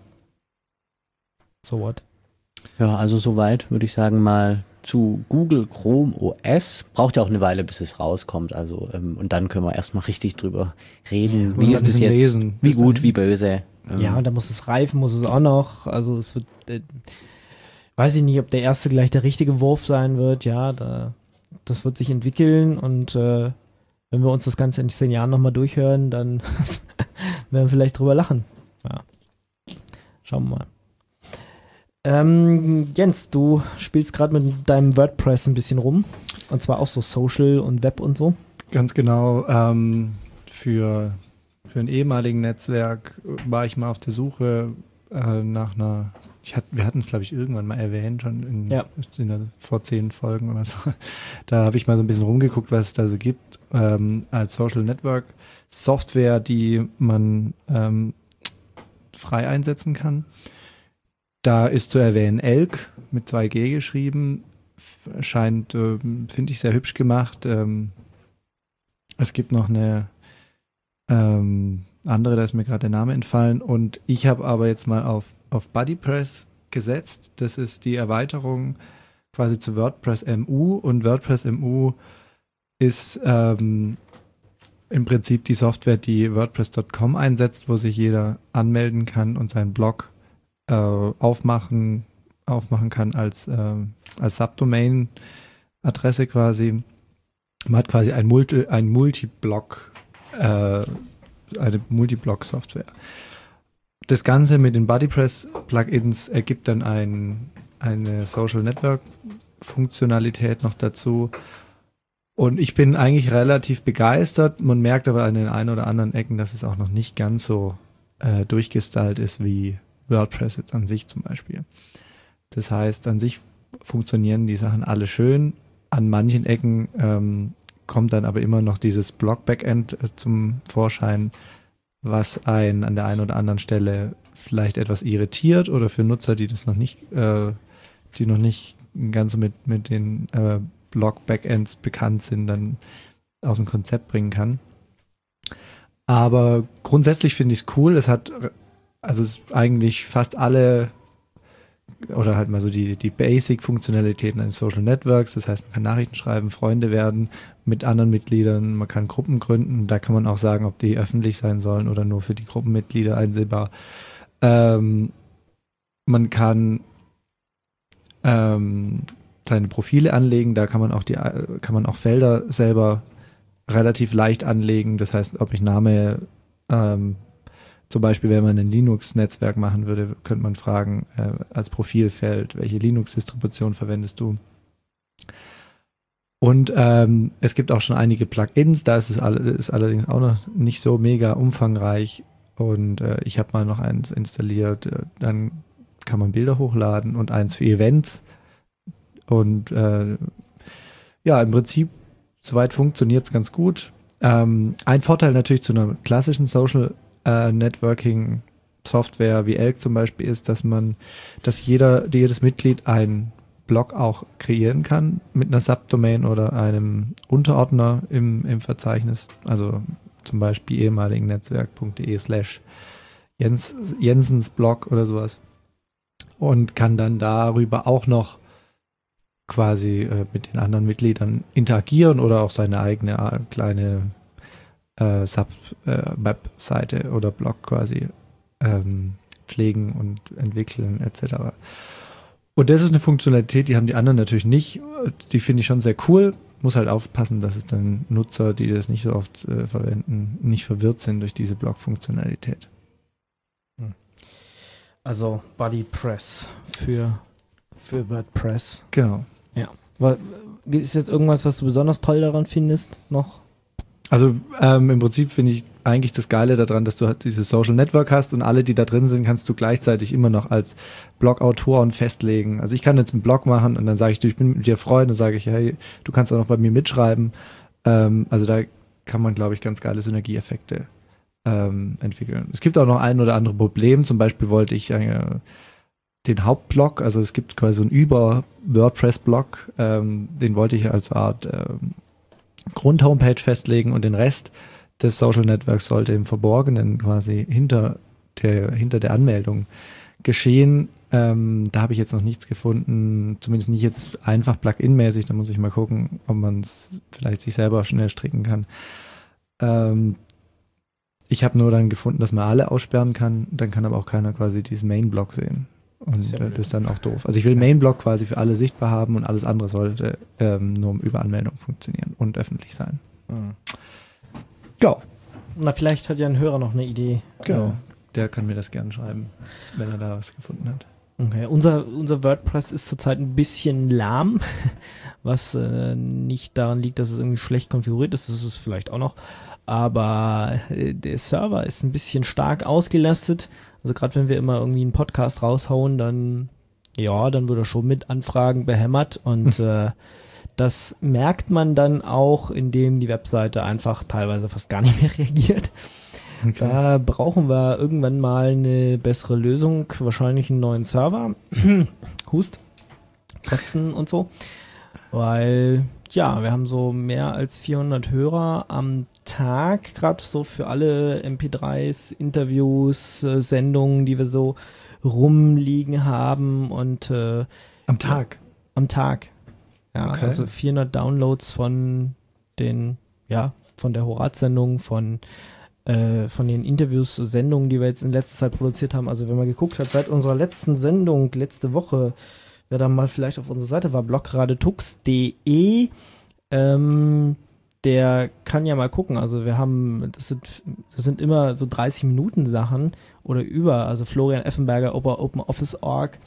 So what? Ja, also soweit würde ich sagen mal zu Google Chrome O S. Braucht ja auch eine Weile, bis es rauskommt. Also ähm, und dann können wir erstmal richtig drüber reden. Und Wie dann ist es bisschen jetzt? lesen. Wie Bis gut, dahin. wie böse? Ähm, Ja, und da muss es reifen, muss es auch noch. Also es wird, äh, weiß ich nicht, ob der erste gleich der richtige Wurf sein wird. Ja, da, das wird sich entwickeln und äh, wenn wir uns das Ganze in zehn Jahren nochmal durchhören, dann werden wir vielleicht drüber lachen. Ja. Schauen wir mal. Ähm, Jens, du spielst gerade mit deinem WordPress ein bisschen rum. Und zwar auch so Social und Web und so. Ganz genau. Ähm, für, für ein ehemaligen Netzwerk war ich mal auf der Suche äh, nach einer. Ich hat, wir hatten es, glaube ich, irgendwann mal erwähnt, schon in, Ja. in der, vor zehn Folgen oder so. Da habe ich mal so ein bisschen rumgeguckt, was es da so gibt ähm, als Social Network Software, die man ähm, frei einsetzen kann. Da ist zu erwähnen Elk mit zwei G geschrieben. F- Scheint, ähm, finde ich, sehr hübsch gemacht. Ähm, es gibt noch eine ähm, andere, da ist mir gerade der Name entfallen. Und ich habe aber jetzt mal auf, auf BuddyPress gesetzt. Das ist die Erweiterung quasi zu WordPress M U. Und WordPress M U ist ähm, im Prinzip die Software, die WordPress Punkt com einsetzt, wo sich jeder anmelden kann und seinen Blog äh, aufmachen, aufmachen kann als, äh, als Subdomain-Adresse quasi. Man hat quasi ein, Multi, ein Multiblog, äh, eine Multiblog-Software. Das Ganze mit den BuddyPress-Plugins ergibt dann ein, eine Social Network-Funktionalität noch dazu. Und ich bin eigentlich relativ begeistert. Man merkt aber an den ein oder anderen Ecken, dass es auch noch nicht ganz so äh, durchgestylt ist wie WordPress jetzt an sich zum Beispiel. Das heißt, an sich funktionieren die Sachen alle schön. An manchen Ecken ähm, kommt dann aber immer noch dieses Blog-Backend äh, zum Vorschein, was einen an der einen oder anderen Stelle vielleicht etwas irritiert oder für Nutzer, die das noch nicht, äh, die noch nicht ganz so mit, mit den äh, Blog-Backends bekannt sind, dann aus dem Konzept bringen kann. Aber grundsätzlich finde ich es cool. Es hat also es eigentlich fast alle oder halt mal so die, die Basic-Funktionalitäten eines Social Networks. Das heißt, man kann Nachrichten schreiben, Freunde werden mit anderen Mitgliedern, man kann Gruppen gründen. Da kann man auch sagen, ob die öffentlich sein sollen oder nur für die Gruppenmitglieder einsehbar. Ähm, man kann ähm, seine Profile anlegen, da kann man auch die, kann man auch Felder selber relativ leicht anlegen. Das heißt, ob ich Name, ähm, zum Beispiel, wenn man ein Linux-Netzwerk machen würde, könnte man fragen, äh, als Profilfeld, welche Linux-Distribution verwendest du? Und ähm, es gibt auch schon einige Plugins, da ist es all, ist allerdings auch noch nicht so mega umfangreich. Und äh, ich habe mal noch eins installiert, äh, dann kann man Bilder hochladen und eins für Events. Und äh, ja, im Prinzip, soweit funktioniert es ganz gut. Ähm, ein Vorteil natürlich zu einer klassischen Social äh, Networking Software wie Elk zum Beispiel ist, dass man, dass jeder, jedes Mitglied einen Blog auch kreieren kann mit einer Subdomain oder einem Unterordner im, im Verzeichnis. Also zum Beispiel ehemaligen Netzwerk.de slash Jens, Jensens Blog oder sowas. Und kann dann darüber auch noch quasi äh, mit den anderen Mitgliedern interagieren oder auch seine eigene äh, kleine äh, Sub-Webseite äh, oder Blog quasi ähm, pflegen und entwickeln et cetera. Und das ist eine Funktionalität, die haben die anderen natürlich nicht. Die finde ich schon sehr cool. Muss halt aufpassen, dass es dann Nutzer, die das nicht so oft äh, verwenden, nicht verwirrt sind durch diese Blog-Funktionalität. Also BuddyPress für, für WordPress. Genau. Ja. Aber ist jetzt irgendwas, was du besonders toll daran findest noch? Also ähm, im Prinzip finde ich eigentlich das Geile daran, dass du halt dieses Social Network hast und alle, die da drin sind, kannst du gleichzeitig immer noch als Blog-Autoren festlegen. Also ich kann jetzt einen Blog machen und dann sage ich, du, ich bin mit dir Freund, und sage ich, hey, du kannst auch noch bei mir mitschreiben. Ähm, also da kann man, glaube ich, ganz geile Synergieeffekte ähm, entwickeln. Es gibt auch noch ein oder andere Problem. Zum Beispiel wollte ich äh, den Hauptblog, also es gibt quasi so einen Über-WordPress-Blog, ähm, den wollte ich als Art ähm, Grund-Homepage festlegen und den Rest des Social Networks sollte im Verborgenen quasi hinter der, hinter der Anmeldung geschehen. Ähm, da habe ich jetzt noch nichts gefunden, zumindest nicht jetzt einfach Plugin-mäßig, da muss ich mal gucken, ob man es vielleicht sich selber schnell stricken kann. Ähm, ich habe nur dann gefunden, dass man alle aussperren kann, dann kann aber auch keiner quasi diesen Main-Blog sehen. Und das ist, ja das ist dann auch doof. Also ich will Main-Blog quasi für alle sichtbar haben und alles andere sollte ähm, nur über Anmeldung funktionieren und öffentlich sein. Mhm. Ja. Na, vielleicht hat ja ein Hörer noch eine Idee. Genau. Der kann mir das gerne schreiben, wenn er da was gefunden hat. Okay, unser, unser WordPress ist zurzeit ein bisschen lahm, was äh, nicht daran liegt, dass es irgendwie schlecht konfiguriert ist, das ist es vielleicht auch noch, aber äh, der Server ist ein bisschen stark ausgelastet, also gerade wenn wir immer irgendwie einen Podcast raushauen, dann ja, dann wird er schon mit Anfragen behämmert und äh, das merkt man dann auch, indem die Webseite einfach teilweise fast gar nicht mehr reagiert. Okay. Da brauchen wir irgendwann mal eine bessere Lösung, wahrscheinlich einen neuen Server, Hust, Kosten und so, weil ja, wir haben so mehr als vierhundert Hörer am Tag, gerade so für alle M P dreis, Interviews, äh, Sendungen, die wir so rumliegen haben und äh, am Tag? Ja, am Tag, ja, okay. Also vierhundert Downloads von den, ja, von der Horaz-Sendung, von von den Interviews, Sendungen, die wir jetzt in letzter Zeit produziert haben. Also wenn man geguckt hat, seit unserer letzten Sendung, letzte Woche, wer da mal vielleicht auf unserer Seite war, blogradetux punkt de, ähm, der kann ja mal gucken. Also wir haben, das sind, das sind immer so dreißig Minuten Sachen oder über, also Florian Effenberger, Open Office Punkt org,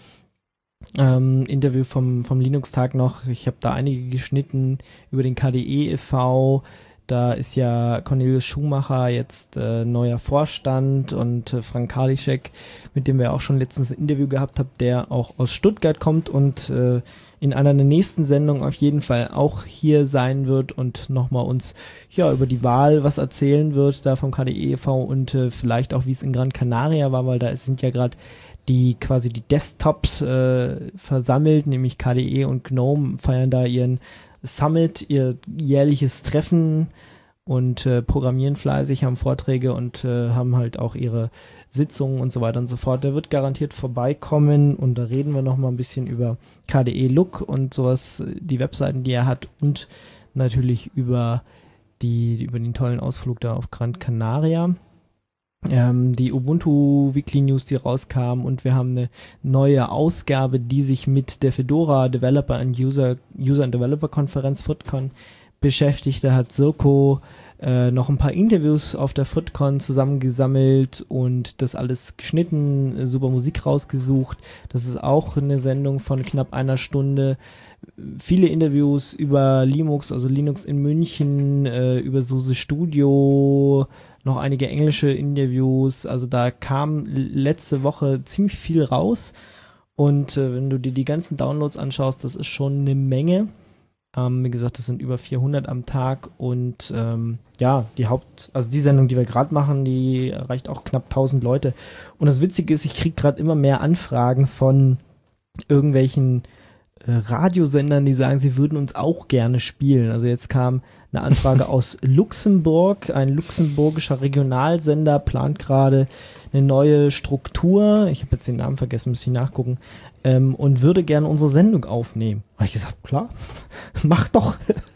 ähm, Interview vom, vom Linux-Tag noch. Ich habe da einige geschnitten über den K D E e V. Da ist ja Cornelius Schumacher jetzt äh, neuer Vorstand und äh, Frank Karliczek, mit dem wir auch schon letztens ein Interview gehabt haben, der auch aus Stuttgart kommt und äh, in einer der nächsten Sendungen auf jeden Fall auch hier sein wird und nochmal uns ja über die Wahl was erzählen wird, da vom K D E e V und äh, vielleicht auch, wie es in Gran Canaria war, weil da sind ja gerade die quasi die Desktops äh, versammelt, nämlich K D E und GNOME feiern da ihren Summit, ihr jährliches Treffen und äh, programmieren fleißig, haben Vorträge und äh, haben halt auch ihre Sitzungen und so weiter und so fort. Der wird garantiert vorbeikommen und da reden wir nochmal ein bisschen über K D E Look und sowas, die Webseiten, die er hat und natürlich über die über den tollen Ausflug da auf Gran Canaria. Ähm, die Ubuntu Weekly News, die rauskam und wir haben eine neue Ausgabe, die sich mit der Fedora Developer and User User and Developer Konferenz FootCon beschäftigt. Da hat Sirko äh, noch ein paar Interviews auf der FootCon zusammengesammelt und das alles geschnitten, äh, super Musik rausgesucht. Das ist auch eine Sendung von knapp einer Stunde. Viele Interviews über Linux, also Linux in München, äh, über SUSE Studio, noch einige englische Interviews. Also da kam letzte Woche ziemlich viel raus und äh, wenn du dir die ganzen Downloads anschaust, das ist schon eine Menge. Ähm, wie gesagt, das sind über vierhundert am Tag und ähm, ja, die Haupt, also die Sendung, die wir gerade machen, die erreicht auch knapp tausend Leute. Und das Witzige ist, ich kriege gerade immer mehr Anfragen von irgendwelchen äh, Radiosendern, die sagen, sie würden uns auch gerne spielen. Also jetzt kam eine Anfrage aus Luxemburg, ein luxemburgischer Regionalsender plant gerade eine neue Struktur, ich habe jetzt den Namen vergessen, muss ich nachgucken, ähm, und würde gerne unsere Sendung aufnehmen. Habe ich gesagt, klar, mach doch.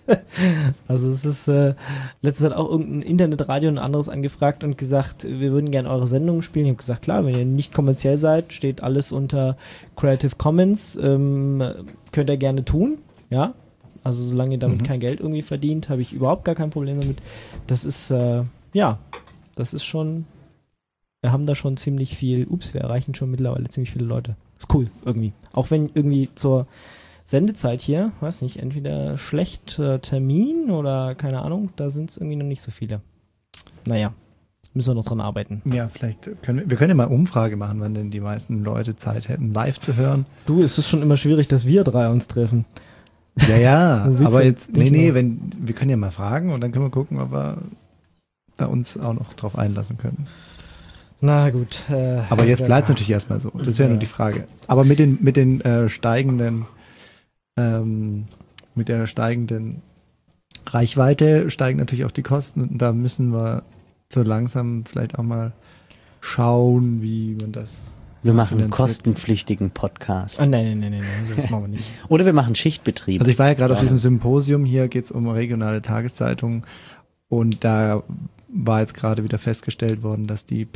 Also es ist, äh, letztens hat auch irgendein Internetradio ein anderes angefragt und gesagt, wir würden gerne eure Sendung spielen. Ich habe gesagt, klar, wenn ihr nicht kommerziell seid, steht alles unter Creative Commons, ähm, könnt ihr gerne tun, ja. Also solange ihr damit mhm. kein Geld irgendwie verdient, habe ich überhaupt gar kein Problem damit. Das ist, äh, ja, das ist schon, wir haben da schon ziemlich viel, ups, wir erreichen schon mittlerweile ziemlich viele Leute. Ist cool, irgendwie. Auch wenn irgendwie zur Sendezeit hier, weiß nicht, entweder schlechter Termin oder keine Ahnung, da sind es irgendwie noch nicht so viele. Naja, müssen wir noch dran arbeiten. Ja, vielleicht können wir, wir können ja mal Umfrage machen, wann denn die meisten Leute Zeit hätten, live zu hören. Du, es ist schon immer schwierig, dass wir drei uns treffen. Ja, ja, aber jetzt, nee, nee, noch. wenn, wir können ja mal fragen und dann können wir gucken, ob wir da uns auch noch drauf einlassen können. Na gut. Äh, aber jetzt bleibt es natürlich erstmal so. Das wäre ja nur die Frage. Aber mit den, mit den äh, steigenden, ähm, mit der steigenden Reichweite steigen natürlich auch die Kosten und da müssen wir so langsam vielleicht auch mal schauen, wie man das Wir machen einen finanziert. kostenpflichtigen Podcast. Ah, nein, nein, nein, nein, das machen wir nicht. Oder wir machen Schichtbetrieb. Also ich war ja gerade Ja. auf diesem Symposium, hier geht es um regionale Tageszeitungen und da war jetzt gerade wieder festgestellt worden, dass die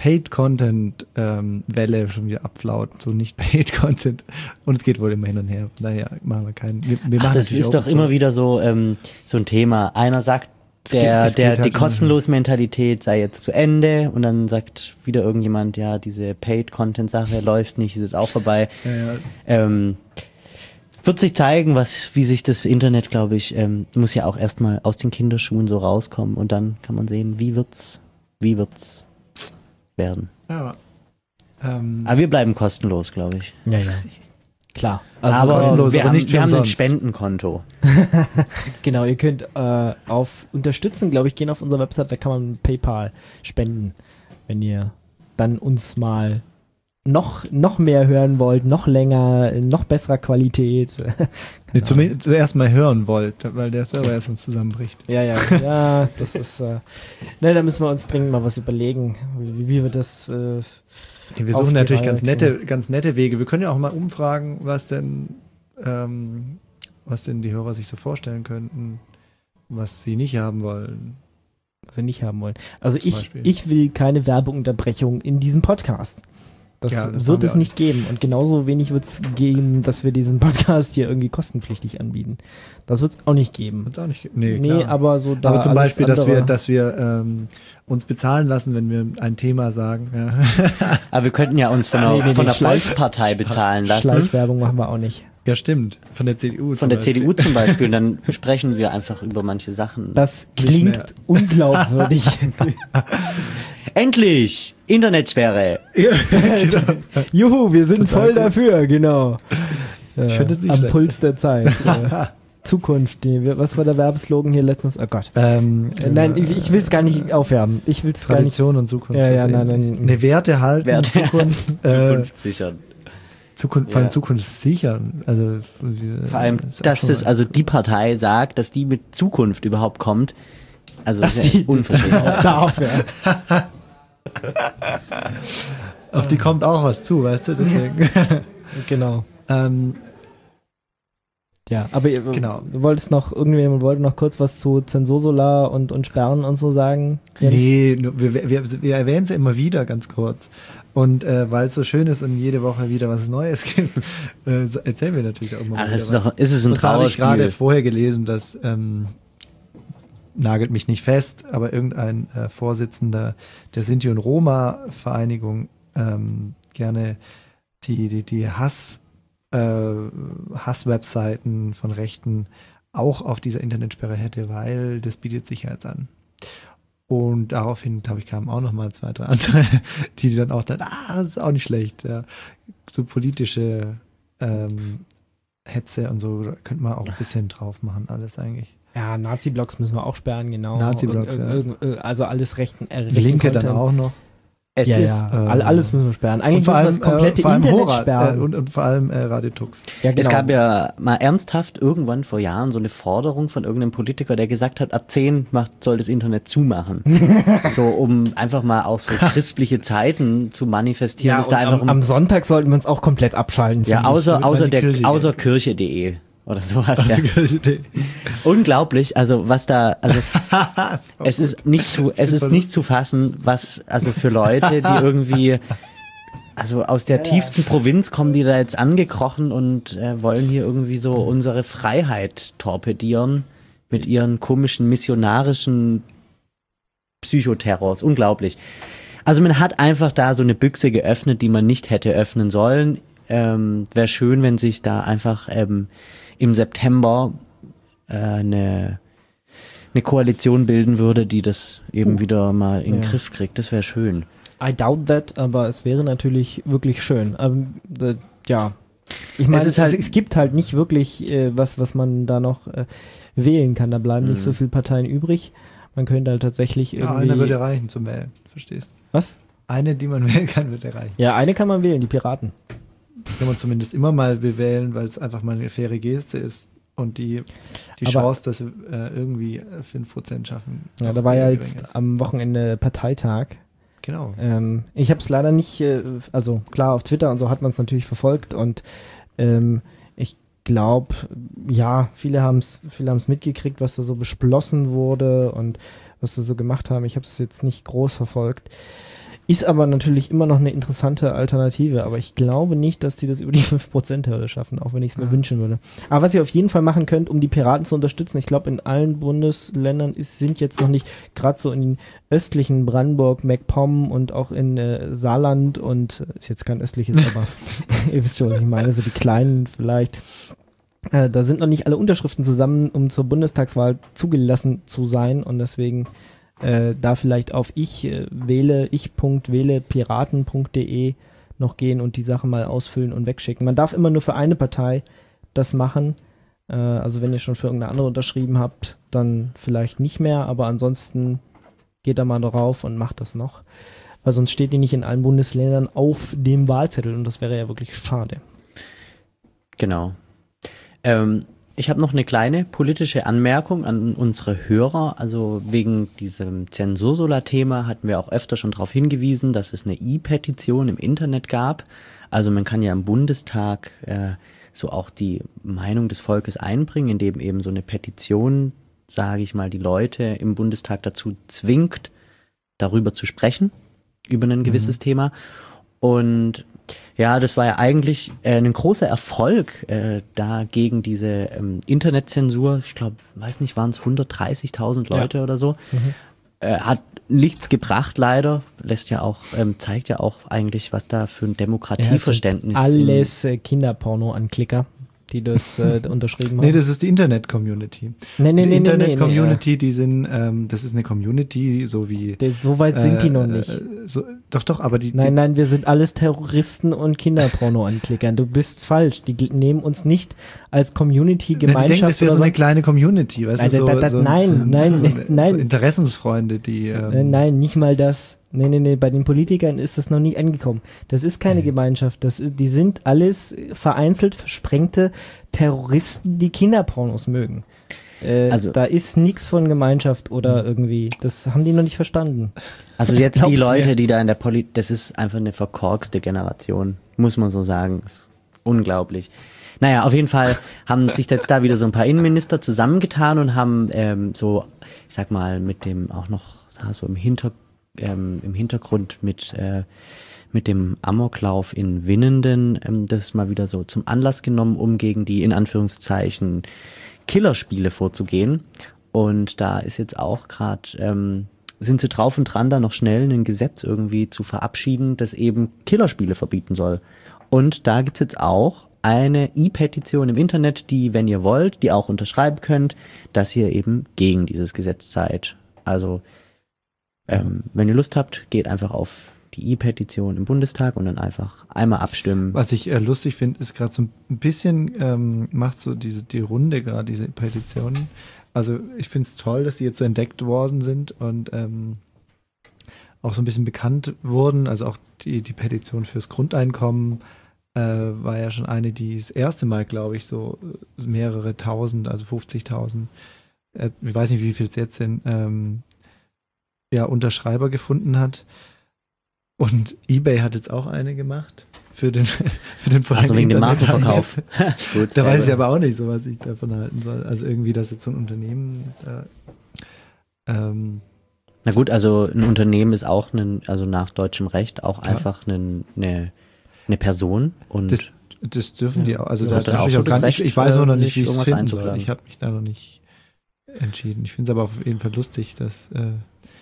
Paid-Content-Welle schon wieder abflaut, so nicht Paid-Content und es geht wohl immer hin und her, von daher machen wir keinen, wir, wir Ach, machen das natürlich ist Open doch immer Source. wieder so, ähm, so ein Thema. Einer sagt, geht- der, es der, geht halt die immer- kostenlose Mentalität sei jetzt zu Ende und dann sagt wieder irgendjemand, ja, diese Paid-Content-Sache läuft nicht, ist jetzt auch vorbei. Ja, ja. Ähm, wird sich zeigen, was, wie sich das Internet, glaube ich, ähm, muss ja auch erstmal aus den Kinderschuhen so rauskommen und dann kann man sehen, wie wird's, wie wird's werden. Ja. Ähm, Aber wir bleiben kostenlos, glaube ich. Ja, ja. Klar. Also aber kostenlos, wir aber haben, nicht für wir haben ein umsonst. Spendenkonto. Genau, ihr könnt äh, auf Unterstützen, glaube ich, gehen auf unsere Website, da kann man PayPal spenden, wenn ihr dann uns mal noch, noch mehr hören wollt, noch länger, in noch besserer Qualität. nee, zum, zuerst mal hören wollt, weil der Server erst uns zusammenbricht. Ja, ja, ja, das ist, äh, ne, da müssen wir uns dringend mal was überlegen, wie, wie wir das, äh, Okay, wir auf suchen die natürlich Reihe ganz kriegen. nette, ganz nette Wege. Wir können ja auch mal umfragen, was denn, ähm, was denn die Hörer sich so vorstellen könnten, was sie nicht haben wollen. was wir nicht haben wollen. Also Zum ich, Beispiel. ich will keine Werbeunterbrechung in diesem Podcast. Das, Ja, das machen wird wir es auch nicht geben. Und genauso wenig wird es geben, dass wir diesen Podcast hier irgendwie kostenpflichtig anbieten. Das wird es auch nicht geben. Wird's auch nicht ge- nee, Nee, klar. aber so da Aber zum alles Beispiel, dass wir, andere- dass wir ähm, uns bezahlen lassen, wenn wir ein Thema sagen. Ja. Aber wir könnten ja uns von der, Nee, nee, von nee, der Schleich- Volkspartei bezahlen lassen. Schleichwerbung machen wir auch nicht. ja, stimmt. Von der C D U. Von zum der Beispiel. C D U zum Beispiel. Und dann sprechen wir einfach über manche Sachen. Das Nicht klingt mehr. unglaubwürdig. Endlich! Internetsperre! Juhu, wir sind Total voll gut. dafür, genau. Ich finde es nicht Am schlecht. Puls der Zeit. äh, Zukunft. Die, was war der Werbeslogan hier letztens? Oh Gott. Ähm, Äh, Nein, ich, ich will es gar nicht aufwärmen. Ich will es gar nicht. Tradition und Zukunft. Ja, ja, versehen. nein, nein. Eine Werte halten, Werte- Zukunft, äh, Zukunft sichern. Zukunft, vor allem Ja. Zukunft sichern. Also, Vor allem, ist auch dass schon es, mal- also die Partei sagt, dass die mit Zukunft überhaupt kommt, Also Das das ist ja die- unverschämt. Darf, ja. Auf die kommt auch was zu, weißt du, deswegen. Genau. ähm, Ja, aber ihr, Genau. du wolltest noch, irgendjemand wollte noch kurz was zu Zensursola und, und Sperren und so sagen? Jens? nee, nur- wir, wir, wir erwähnen es ja immer wieder, ganz kurz. Und äh, weil es so schön ist und jede Woche wieder was Neues gibt, äh, erzählen wir natürlich auch immer Ah, wieder das ist, was. doch, ist es ein Und zwar habe ich gerade Trauerspiel. vorher gelesen, dass, ähm, nagelt mich nicht fest, aber irgendein äh, Vorsitzender der Sinti- und Roma-Vereinigung ähm, gerne die, die, die Hass, äh, Hass-Webseiten von Rechten auch auf dieser Internetsperre hätte, weil das bietet Sicherheit an. Und daraufhin, glaube ich, kamen auch noch mal zwei, drei andere, die dann auch dann, ah, das ist auch nicht schlecht. Ja. So politische ähm, Hetze und so, da könnte man auch ein bisschen drauf machen, alles eigentlich. Ja, Nazi-Blogs müssen wir auch sperren, genau. Nazi-Blogs, Ir- ja. ir- ir- Also alles rechten, äh, rechten Linke dann Content. auch noch. Es Ja, ist, ja, äh, all- alles müssen wir sperren. Und Eigentlich vor müssen wir allem, das komplette äh, vor allem Internet Horat, sperren. äh, und, und vor allem äh, Radio Tux. ja, genau. Es gab ja mal ernsthaft irgendwann vor Jahren so eine Forderung von irgendeinem Politiker, der gesagt hat, ab zehn macht, soll das Internet zumachen. So, um einfach mal auch so christliche Zeiten zu manifestieren. ja, ist da und einfach am, ein- am Sonntag sollten wir uns auch komplett abschalten. ja, finde ich. außer, damit man außer, die der, Kirche außer geht. kirche punkt de oder sowas. Ja. Idee. Unglaublich, also was da, also es ist nicht zu, es ist nicht zu fassen, was, also für Leute, die irgendwie, also aus der tiefsten Provinz kommen die da jetzt angekrochen und äh, wollen hier irgendwie so unsere Freiheit torpedieren mit ihren komischen missionarischen Psychoterrors. Unglaublich. Also man hat einfach da so eine Büchse geöffnet, die man nicht hätte öffnen sollen. Ähm, wäre schön, wenn sich da einfach ähm, im September äh, eine, eine Koalition bilden würde, die das eben wieder mal in den Ja. Griff kriegt. Das wäre schön. I doubt that, aber es wäre natürlich wirklich schön. Ähm, äh, ja. Ich meine, Es es, ist halt- es, es gibt halt nicht wirklich äh, was, was man da noch äh, wählen kann. Da bleiben nicht so viele Parteien übrig. Man könnte halt tatsächlich Ja, irgendwie... eine würde reichen zum Wählen, verstehst du? was? Eine, die man wählen kann, würde reichen. Ja, eine kann man wählen, die Piraten. Kann man zumindest immer mal bewählen, weil es einfach mal eine faire Geste ist und die, die Aber- Chance, dass sie äh, irgendwie äh, fünf Prozent schaffen. Ja, noch da war ja eher gering jetzt ist. am Wochenende Parteitag. Genau. Ähm, ich habe es leider nicht, äh, also klar, auf Twitter und so hat man es natürlich verfolgt und ähm, ich glaube, ja, viele haben es viele haben's mitgekriegt, was da so beschlossen wurde und was sie so gemacht haben. Ich habe es jetzt nicht groß verfolgt. Ist aber natürlich immer noch eine interessante Alternative, aber ich glaube nicht, dass die das über die fünf Prozent Hürde schaffen, auch wenn ich es mir Ja. wünschen würde. Aber was ihr auf jeden Fall machen könnt, um die Piraten zu unterstützen, ich glaube, in allen Bundesländern ist, sind jetzt noch nicht, gerade so in den östlichen Brandenburg, MacPom und auch in äh, Saarland und, äh, ist jetzt kein östliches, aber ihr wisst schon, was ich meine, so die kleinen vielleicht. Äh, da sind noch nicht alle Unterschriften zusammen, um zur Bundestagswahl zugelassen zu sein und deswegen äh, da vielleicht auf ich äh, wähle, ich punkt wähle piraten punkt de noch gehen und die Sache mal ausfüllen und wegschicken. Man darf immer nur für eine Partei das machen. Äh, also wenn ihr schon für irgendeine andere unterschrieben habt, dann vielleicht nicht mehr, aber ansonsten geht da mal drauf und macht das noch. Weil sonst steht die nicht in allen Bundesländern auf dem Wahlzettel und das wäre ja wirklich schade. Genau. Ähm, ich habe noch eine kleine politische Anmerkung an unsere Hörer. Also wegen diesem Zensursola-Thema hatten wir auch öfter schon darauf hingewiesen, dass es eine E-Petition im Internet gab. Also man kann ja im Bundestag äh, so auch die Meinung des Volkes einbringen, indem eben so eine Petition, sage ich mal, die Leute im Bundestag dazu zwingt, darüber zu sprechen, über ein gewisses Thema. Und ja, das war ja eigentlich äh, ein großer Erfolg äh, da gegen diese ähm, Internetzensur. Ich glaube, weiß nicht, waren es hundertdreißigtausend Leute oder so. Äh, hat nichts gebracht leider. Lässt ja auch, ähm, zeigt ja auch eigentlich, was da für ein Demokratieverständnis Ja, es sind alles äh, Kinderporno-Anklicker, die das äh, unterschrieben haben. Nee, das ist die Internet-Community. nee, nee, die nee, Internet-Community, die sind, ähm, das ist eine Community, so wie. nee, nee. So weit sind die noch nicht. Äh, so, doch, doch, aber die. Nein, nein, wir sind alles Terroristen und Kinderporno-Anklickern. Du bist falsch. Die gl- nehmen uns nicht als die, Community-Gemeinschaft die denken, das wäre oder so eine sonst- kleine Community, weißt Nein, du, so, da- da- so, nein, so, nein, so, nein. so Interessensfreunde, die. Ähm, Äh, Nein, nicht mal das. Nee, nee, nee, bei den Politikern ist das noch nie angekommen. Das ist keine Gemeinschaft. Das, i- die sind alles vereinzelt versprengte Terroristen, die Kinderpornos mögen. Äh, Also- da ist nichts von Gemeinschaft oder irgendwie. Das haben die noch nicht verstanden. Also jetzt die Glaub's Leute, mir. die da in der Poli, das ist einfach eine verkorkste Generation, muss man so sagen. Ist unglaublich. Naja, auf jeden Fall haben sich jetzt da wieder so ein paar Innenminister zusammengetan und haben ähm, so, ich sag mal, mit dem auch noch ja, so im, Hinter, ähm, im Hintergrund mit, äh, mit dem Amoklauf in Winnenden ähm, das mal wieder so zum Anlass genommen, um gegen die in Anführungszeichen Killerspiele vorzugehen. Und da ist jetzt auch gerade, ähm, sind sie drauf und dran, da noch schnell ein Gesetz irgendwie zu verabschieden, das eben Killerspiele verbieten soll. Und da gibt's jetzt auch eine E-Petition im Internet, die, wenn ihr wollt, die auch unterschreiben könnt, dass ihr eben gegen dieses Gesetz seid. Also, ähm, wenn ihr Lust habt, geht einfach auf die E-Petition im Bundestag und dann einfach einmal abstimmen. Was ich äh, lustig finde, ist gerade so ein bisschen, ähm, macht so diese die Runde gerade, diese Petitionen. Also ich finde es toll, dass die jetzt so entdeckt worden sind und ähm, auch so ein bisschen bekannt wurden. Also auch die, die Petition fürs Grundeinkommen äh, war ja schon eine, die das erste Mal, glaube ich, so mehrere tausend, also fünfzigtausend, äh, ich weiß nicht, wie viel es jetzt sind, ähm, ja, Unterschreiber gefunden hat. Und eBay hat jetzt auch eine gemacht für den, für den Also wegen dem Internethandel. Markenverkauf. Gut, Da weiß ich selber. aber auch nicht so, was ich davon halten soll. Also irgendwie, dass jetzt so ein Unternehmen da, ähm, Na gut, also ein Unternehmen ist auch ein, also nach deutschem Recht auch Klar. einfach ein, eine, eine Person und das, das dürfen die auch. Also Ja, da hat er habe auch ich so auch gar das nicht, Recht, ich weiß nur noch äh, nicht, wie ich nicht es irgendwas finden soll. einzuklagen. Ich habe mich da noch nicht entschieden. Ich finde es aber auf jeden Fall lustig, dass, äh,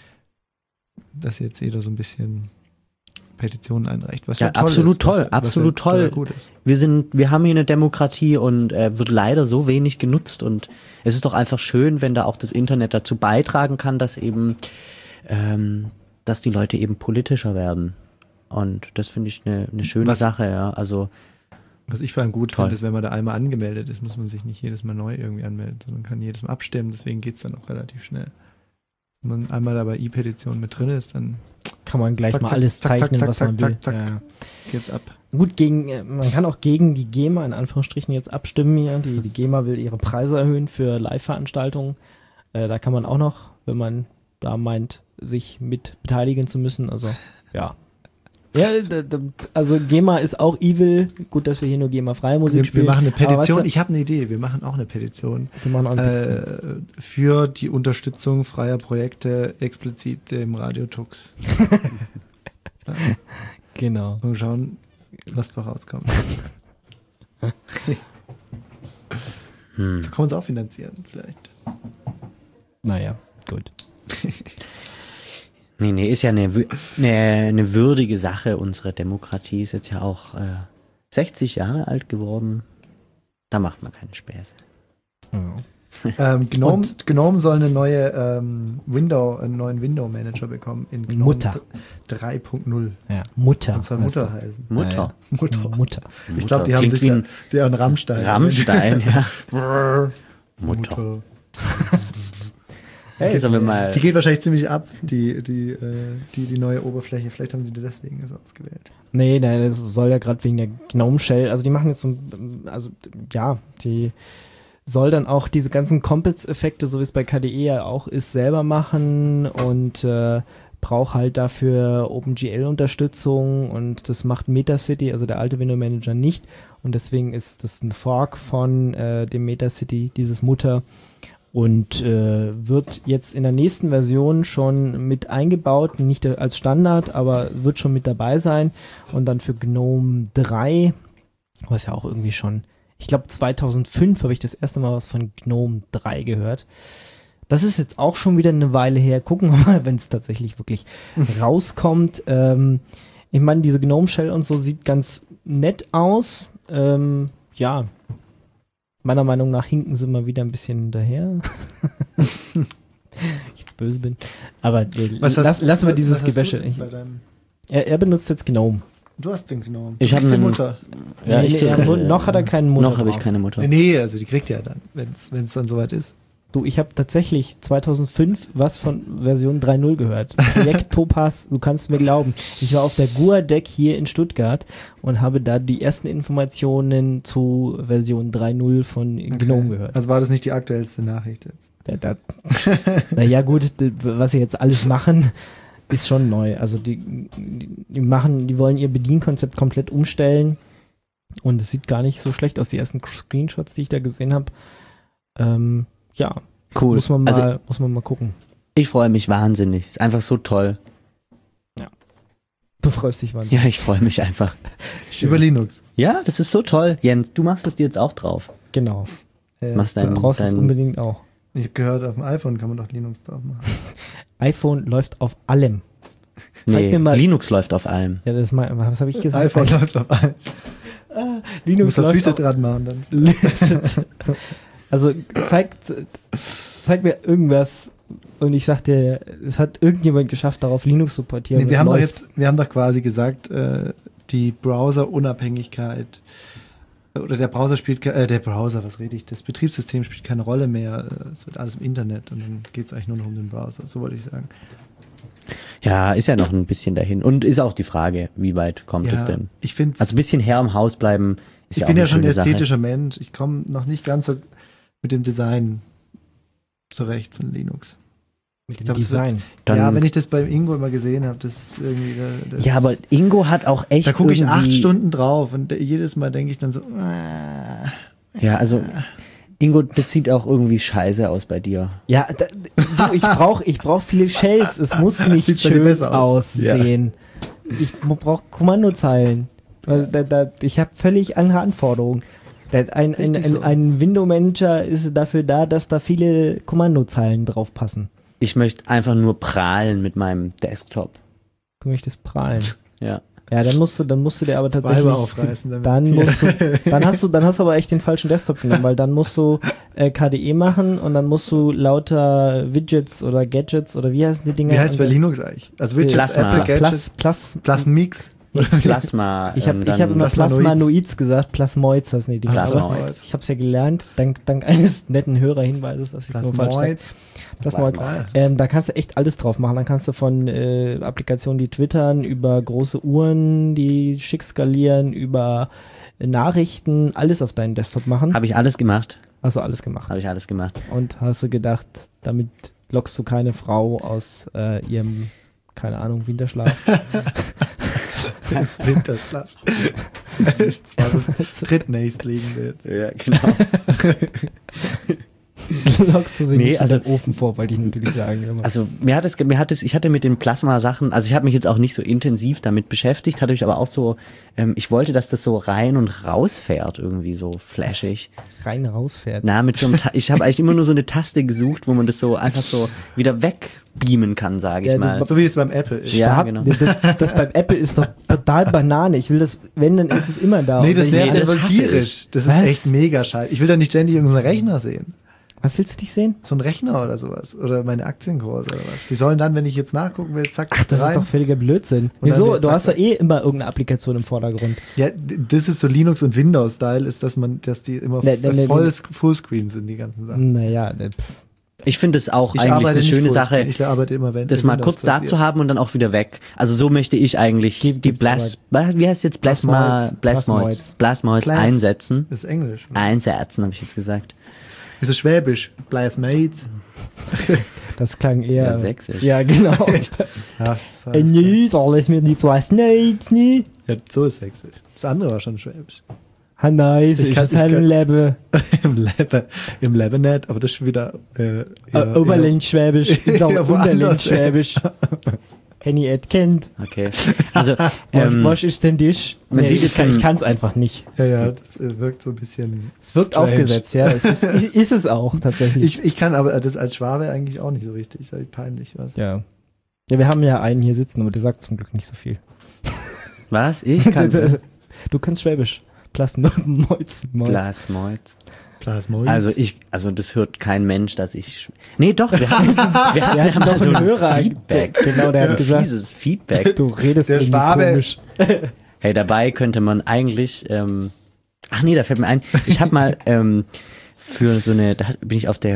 dass jetzt jeder so ein bisschen Petitionen einreicht. Was Ja, ja toll absolut ist, was- toll, was absolut ja total toll. gut ist. wir sind, wir haben hier eine Demokratie und äh, wird leider so wenig genutzt und es ist doch einfach schön, wenn da auch das Internet dazu beitragen kann, dass eben, ähm, dass die Leute eben politischer werden. Und das finde ich eine, eine schöne Was- Sache, ja. Also Was ich vor allem gut Toll. finde, ist, wenn man da einmal angemeldet ist, muss man sich nicht jedes Mal neu irgendwie anmelden, sondern kann jedes Mal abstimmen. Deswegen geht es dann auch relativ schnell. Wenn man einmal da bei E-Petition mit drin ist, dann Kann man gleich Zack, mal zack, alles zack, zeichnen, zack, was zack, man zack, will. zack. Ja. geht's ab. Gut, gegen, äh, man kann auch gegen die GEMA in Anführungsstrichen jetzt abstimmen hier. Die, die GEMA will ihre Preise erhöhen für Live-Veranstaltungen. Äh, da kann man auch noch, wenn man da meint, sich mit beteiligen zu müssen. Also, ja. Ja, da, da, also GEMA ist auch evil. Gut, dass wir hier nur GEMA-freie Musik Wir, wir spielen. machen eine Aber Petition. weißt du, Ich habe eine Idee. Wir machen auch eine Petition wir machen auch eine Petition. äh, für die Unterstützung freier Projekte explizit im Radio Tux. Genau. Mal schauen, was da rauskommt. hm. So kann man es auch finanzieren, vielleicht. Naja, gut. Nee, nee, ist ja eine, wü- eine, eine würdige Sache. Unsere Demokratie ist jetzt ja auch äh, sechzig Jahre alt geworden. Da macht man keine Späße. Ja. Ähm, Gnome, Gnome soll eine neue ähm, Window, einen neuen Window Manager bekommen in Gnome Mutter. drei Punkt null. Ja, Mutter. Das soll heißt Mutter das. heißen. Mutter. Ja, ja. Mutter. Mutter. Ich glaube, die haben Klingt sich wie da, ein der und Rammstein. Rammstein, ja. Mutter. Mutter. Hey, Die- sollen wir mal. Die geht wahrscheinlich ziemlich ab, die, die, äh, die, die neue Oberfläche. Vielleicht haben sie die deswegen so ausgewählt. Nee, nee, das soll ja gerade wegen der Gnome Shell, also die machen jetzt so, ein- also ja, die soll dann auch diese ganzen Compiz-Effekte, so wie es bei K D E ja auch ist, selber machen und äh, braucht halt dafür OpenGL-Unterstützung und das macht MetaCity, also der alte Window Manager nicht und deswegen ist das ein Fork von äh, dem MetaCity, dieses Mutter und äh, wird jetzt in der nächsten Version schon mit eingebaut, nicht als Standard, aber wird schon mit dabei sein und dann für Gnome drei, was ja auch irgendwie schon, ich glaube zweitausendfünf habe ich das erste Mal was von Gnome drei gehört. Das ist jetzt auch schon wieder eine Weile her. Gucken wir mal, wenn es tatsächlich wirklich rauskommt. Ähm, ich meine, diese Gnome Shell und so sieht ganz nett aus. Ähm, ja, meiner Meinung nach hinken sie mal wieder ein bisschen hinterher. ich jetzt böse bin. Aber äh, Was lass, hast- lassen wir was dieses hast du Gewäsche. Ich, bei deinem- er, er benutzt jetzt Gnome. Du hast den Gnome. Ich Du hab kriegst die einen- Mutter. Ja, nee, ich nee, krieg- er, mu- noch hat er keinen Mutter Noch habe ich drauf. keine Mutter. Nee, nee, also die kriegt ihr ja dann, wenn es dann soweit ist. Du, ich habe tatsächlich zweitausendfünf was von Version drei Punkt null gehört. Projekt Topaz, du kannst mir glauben. Ich war auf der G U A-Deck hier in Stuttgart und habe da die ersten Informationen zu Version drei Punkt null von GNOME gehört. Also war das nicht die aktuellste Nachricht jetzt? Da, da, naja gut, d- was sie jetzt alles machen, ist schon neu. Also die, die machen, die wollen ihr Bedienkonzept komplett umstellen und es sieht gar nicht so schlecht aus. Die ersten Screenshots, die ich da gesehen habe, ähm, ja, Cool. muss man mal, Also muss man mal gucken. ich freue mich wahnsinnig. Ist einfach so toll. Du freust dich wahnsinnig. Ja, ich freue mich einfach. Über Linux. Ja, das ist so toll. Jens, du machst es dir jetzt auch drauf. Genau. Ja, Machst klar. dein- Du brauchst es dein- unbedingt auch. Ich habe gehört, auf dem iPhone kann man doch Linux drauf machen. iPhone läuft auf allem. Zeig Nee, mir mal. Linux läuft auf allem. Ja, das mal, was habe ich gesagt? iPhone läuft auf allem. Du Linux musst da läuft Füße auf, dran machen dann. Also zeig, zeig mir irgendwas und ich sag dir, es hat irgendjemand geschafft, darauf Linux zu portieren. Nee, wir Es haben doch läuft. jetzt, wir haben doch quasi gesagt, äh, die Browser-Unabhängigkeit oder der Browser spielt, ke- äh, der Browser, was rede ich, das Betriebssystem spielt keine Rolle mehr, äh, es wird alles im Internet und dann geht es eigentlich nur noch um den Browser, so wollte ich sagen. Ja, ist ja noch ein bisschen dahin. Und ist auch die Frage, wie weit kommt es denn? ich finde Also ein bisschen Herr im Haus bleiben ist ich ja auch bin eine ja schon ein schöne Sache. ästhetischer Mensch, ich komme noch nicht ganz so mit dem Design zurecht von Linux. mit ich dem glaub, es Design. Dann, ja, wenn ich das beim Ingo immer gesehen habe, das ist irgendwie, da- das ja, aber Ingo hat auch echt da gucke ich irgendwie- acht Stunden drauf und jedes Mal denke ich dann so, äh, Ja, also Ingo, das sieht auch irgendwie scheiße aus bei dir. Ja, da, du, ich brauche ich brauch viele Shells. Es muss nicht Sieht bei dir schön besser aus. aussehen. Ich brauche Kommandozeilen. Also, da, da, ich habe völlig andere Anforderungen. Da, ein, ein, Richtig ein, so. ein Window-Manager ist dafür da, dass da viele Kommandozeilen drauf passen. Ich möchte einfach nur prahlen mit meinem Desktop. Du möchtest prahlen. Ja. Ja, dann musst du, dann musst du dir aber tatsächlich. Weiber aufreißen damit. Dann musst du, dann hast du, dann hast du aber echt den falschen Desktop genommen, weil dann musst du äh, K D E machen und dann musst du lauter Widgets oder Gadgets oder wie heißen die Dinger? Wie heißt es bei Und- Linux eigentlich? Also Widgets, Plasma. Apple Plus, Gadgets, Plus, Plasmix. Plasma. Ich habe ähm, ich hab dann- immer Plasmanoids. Plasmanoids gesagt, Plasmoids heißen die Dinger. Plasmoids. Aber ich habe es ja gelernt, dank, dank eines netten Hörerhinweises, dass ich es nur falsch sage. Plasmoids. Plasmoids. Plasmoids. Ähm, da kannst du echt alles drauf machen. Dann kannst du von äh, Applikationen, die twittern, über große Uhren, die schick skalieren, über äh, Nachrichten, alles auf deinen Desktop machen. Habe ich alles gemacht. Hast du alles gemacht. Habe ich alles gemacht. Und hast du gedacht, damit lockst du keine Frau aus äh, ihrem, keine Ahnung, Winterschlaf. Winterschlaf. Das war das drittnächstliegende jetzt. Ja, genau. lockst du sie Nee, nicht also- in den Ofen vor, wollte ich natürlich sagen. Immer. Also mir hat es, ge- mir hat es, ich hatte mit den Plasma-Sachen, also ich habe mich jetzt auch nicht so intensiv damit beschäftigt, hatte ich aber auch so, ähm, ich wollte, dass das so rein und rausfährt, irgendwie so flashig. rein rausfährt. Na, mit so einem, Ta- ich habe eigentlich immer nur so eine Taste gesucht, wo man das so einfach so wieder wegbeamen kann, sage ich Ja, du- mal. So wie es beim Apple ist. Ja, Stab- genau. das, das beim Apple ist doch total Banane. Ich will das, wenn, dann ist es immer da. Nee, Und das wenn ich- nervt das ja hasse tierisch. ich. Das ist Was? echt mega scheiße. Ich will da nicht ständig irgendeinen Rechner sehen. Was willst du dich sehen? So ein Rechner oder sowas. Oder meine Aktienkurse oder was. Die sollen dann, wenn ich jetzt nachgucken will, zack, Ach, das rein. ist doch völliger Blödsinn. Und dann Wieso? wird Du hast doch zack, eh immer irgendeine Applikation im Vordergrund. Ja, d- das ist so Linux- und Windows-Style, ist, dass man, dass die immer Nee, nee, nee, voll nee. Fullscreen sind, die ganzen Sachen. Naja, ne, pff. Ich finde es auch Ich eigentlich arbeite eine nicht schöne Fullscreen. Sache, Ich arbeite immer, wenn das mal kurz da zu haben und dann auch wieder weg. Also so möchte ich eigentlich Gibt- die gibt's Blas, wie heißt jetzt Plasma, Plasmoids. Plasmoids, Plasmoids Plas- einsetzen. Das ist Englisch. Einsetzen, habe ich jetzt gesagt. Ist es Schwäbisch? Plasmates. Das klang eher. Ja, sächsisch. Ja, genau. Ja, das Äh, heißt, nö, soll es mir die Plasmates, nö? ja, so ist Sächsisch. Das andere war schon Schwäbisch. Ha, nice, Ich ich kann- ist ich halt kann- ein Lebe. Im Leben, im Leben nicht, aber das ist schon wieder äh, Äh, Oberländisch-Schwäbisch, ist auch Ja, woanders, Unterländisch-Schwäbisch. Henny Ed kennt. Okay. Also, Was, ähm, was ist denn dich? man Nee, sieht ich jetzt kann, im- ich kann's einfach nicht. Ja, ja, das äh, wirkt so ein bisschen. Es wirkt strange. aufgesetzt, ja. Es ist, ist es auch tatsächlich. Ich, ich kann aber das als Schwabe eigentlich auch nicht so richtig. Ist halt peinlich, was. ja. Ja, wir haben ja einen hier sitzen, aber der sagt zum Glück nicht so viel. was? Ich kann Du kannst Schwäbisch. Plasmoids. Plasmoids. Plasmoids. Also ich, also das hört kein Mensch, dass ich. Nee, doch, wir haben, wir, Wir wir hatten haben doch mal so einen ein Hörer. Feedback. Der- genau, der hat Ein gesagt- Fieses Feedback. Du redest Der irgendwie Schwabe. komisch. Hey, dabei könnte man eigentlich. Ähm, ach nee, da fällt mir ein. Ich habe mal ähm, für so eine, da bin ich auf der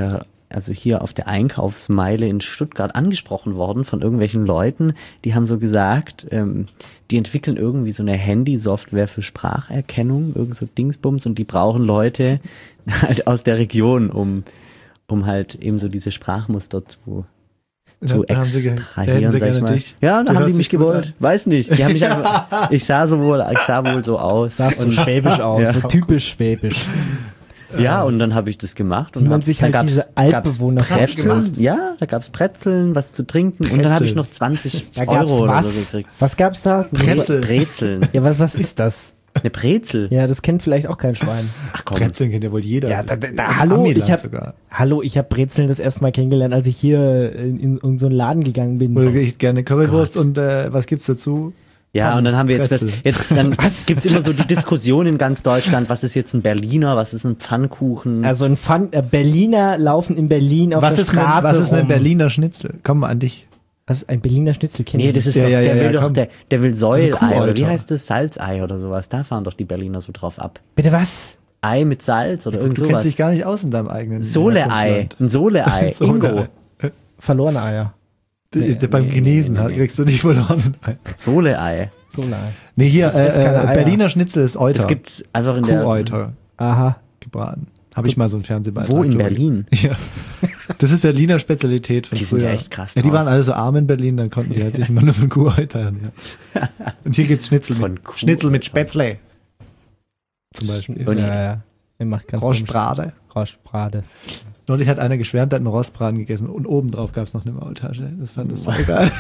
also hier auf der Einkaufsmeile in Stuttgart angesprochen worden von irgendwelchen Leuten, die haben so gesagt, ähm, die entwickeln irgendwie so eine Handy-Software für Spracherkennung, irgend so Dingsbums, und die brauchen Leute halt aus der Region, um, um halt eben so diese Sprachmuster zu, zu Dann haben sie ge- extrahieren, hätten sie sag ich gerne mal. dich. Ja, da Du haben die hörst mich dich gut gewollt. an. Weiß nicht. Die haben mich einfach, ich sah so wohl, ich sah wohl so aus. Sahst so Und- schwäbisch aus, Ja. so typisch schwäbisch. Ja, und dann habe ich das gemacht. Und Wie man hab, sich dann halt gab's- diese gab's Altbewohner Brezeln. vorstellt. Ja, da gab's Brezeln, was zu trinken. Und dann habe ich noch zwanzig Da gab's Euro oder was? so gekriegt. Was gab's da? Brezel. Brezeln. Ja, was, was ist das? Eine Brezel. Ja, das kennt vielleicht auch kein Schwein. Ach komm. Brezeln kennt ja wohl jeder. Ja, Das da, ist da, im hallo, Amiland ich hab, sogar. hallo, ich habe Brezeln das erste Mal kennengelernt, als ich hier in, in, in so einen Laden gegangen bin. Oder ich gerne Currywurst und äh, was gibt's dazu? Ja, und dann haben wir jetzt, was, Brezel. jetzt dann gibt's immer so die Diskussion in ganz Deutschland, was ist jetzt ein Berliner, was ist ein Pfannkuchen? Also ein Pfann, äh, Berliner laufen in Berlin auf Was der ist, ein, Straße was ist ein rum. Berliner Schnitzel? Komm mal an dich. Was ist ein Berliner Schnitzel? Kenn Nee, ich das nicht. ist Ja, doch, ja, der ja, will ja, doch, komm. der, der will ist Säulei, oder wie Kuhäuter. heißt das? Salzei oder sowas. Da fahren doch die Berliner so drauf ab. Bitte was? Ei mit Salz oder irgend Du kennst sowas. dich gar nicht aus in deinem eigenen Soleei. Herkunftsland. Ein Soleei. Soleei. Ingo. Verlorene Eier. D- d- Beim nee, Genesen nee, nee, nee. kriegst du nicht verloren. Soleei. So nein. Nee, hier, esse keine äh, Eier. Berliner Schnitzel ist Euter. Das gibt's einfach in der... Kuhäuter Aha. gebraten. Habe ich mal so einen Fernsehbeitrag. Wo in drüber Berlin? Ja. Das ist Berliner Spezialität von Die sind früher. ja echt krass Ja, die drauf. waren alle so arm in Berlin, dann konnten die halt sich immer nur von Kuhhäuter ernähren. Und hier gibt's Schnitzel Von mit, Kuh- Schnitzel mit Spätzle. Zum Beispiel. Und- Ja, ja. Er macht ganz Rostbrade. komisch- Rostbrade. Neulich hat einer geschwärmt, der hat einen Rostbraten gegessen und obendrauf gab's noch eine Maultasche. Das fand ich so geil.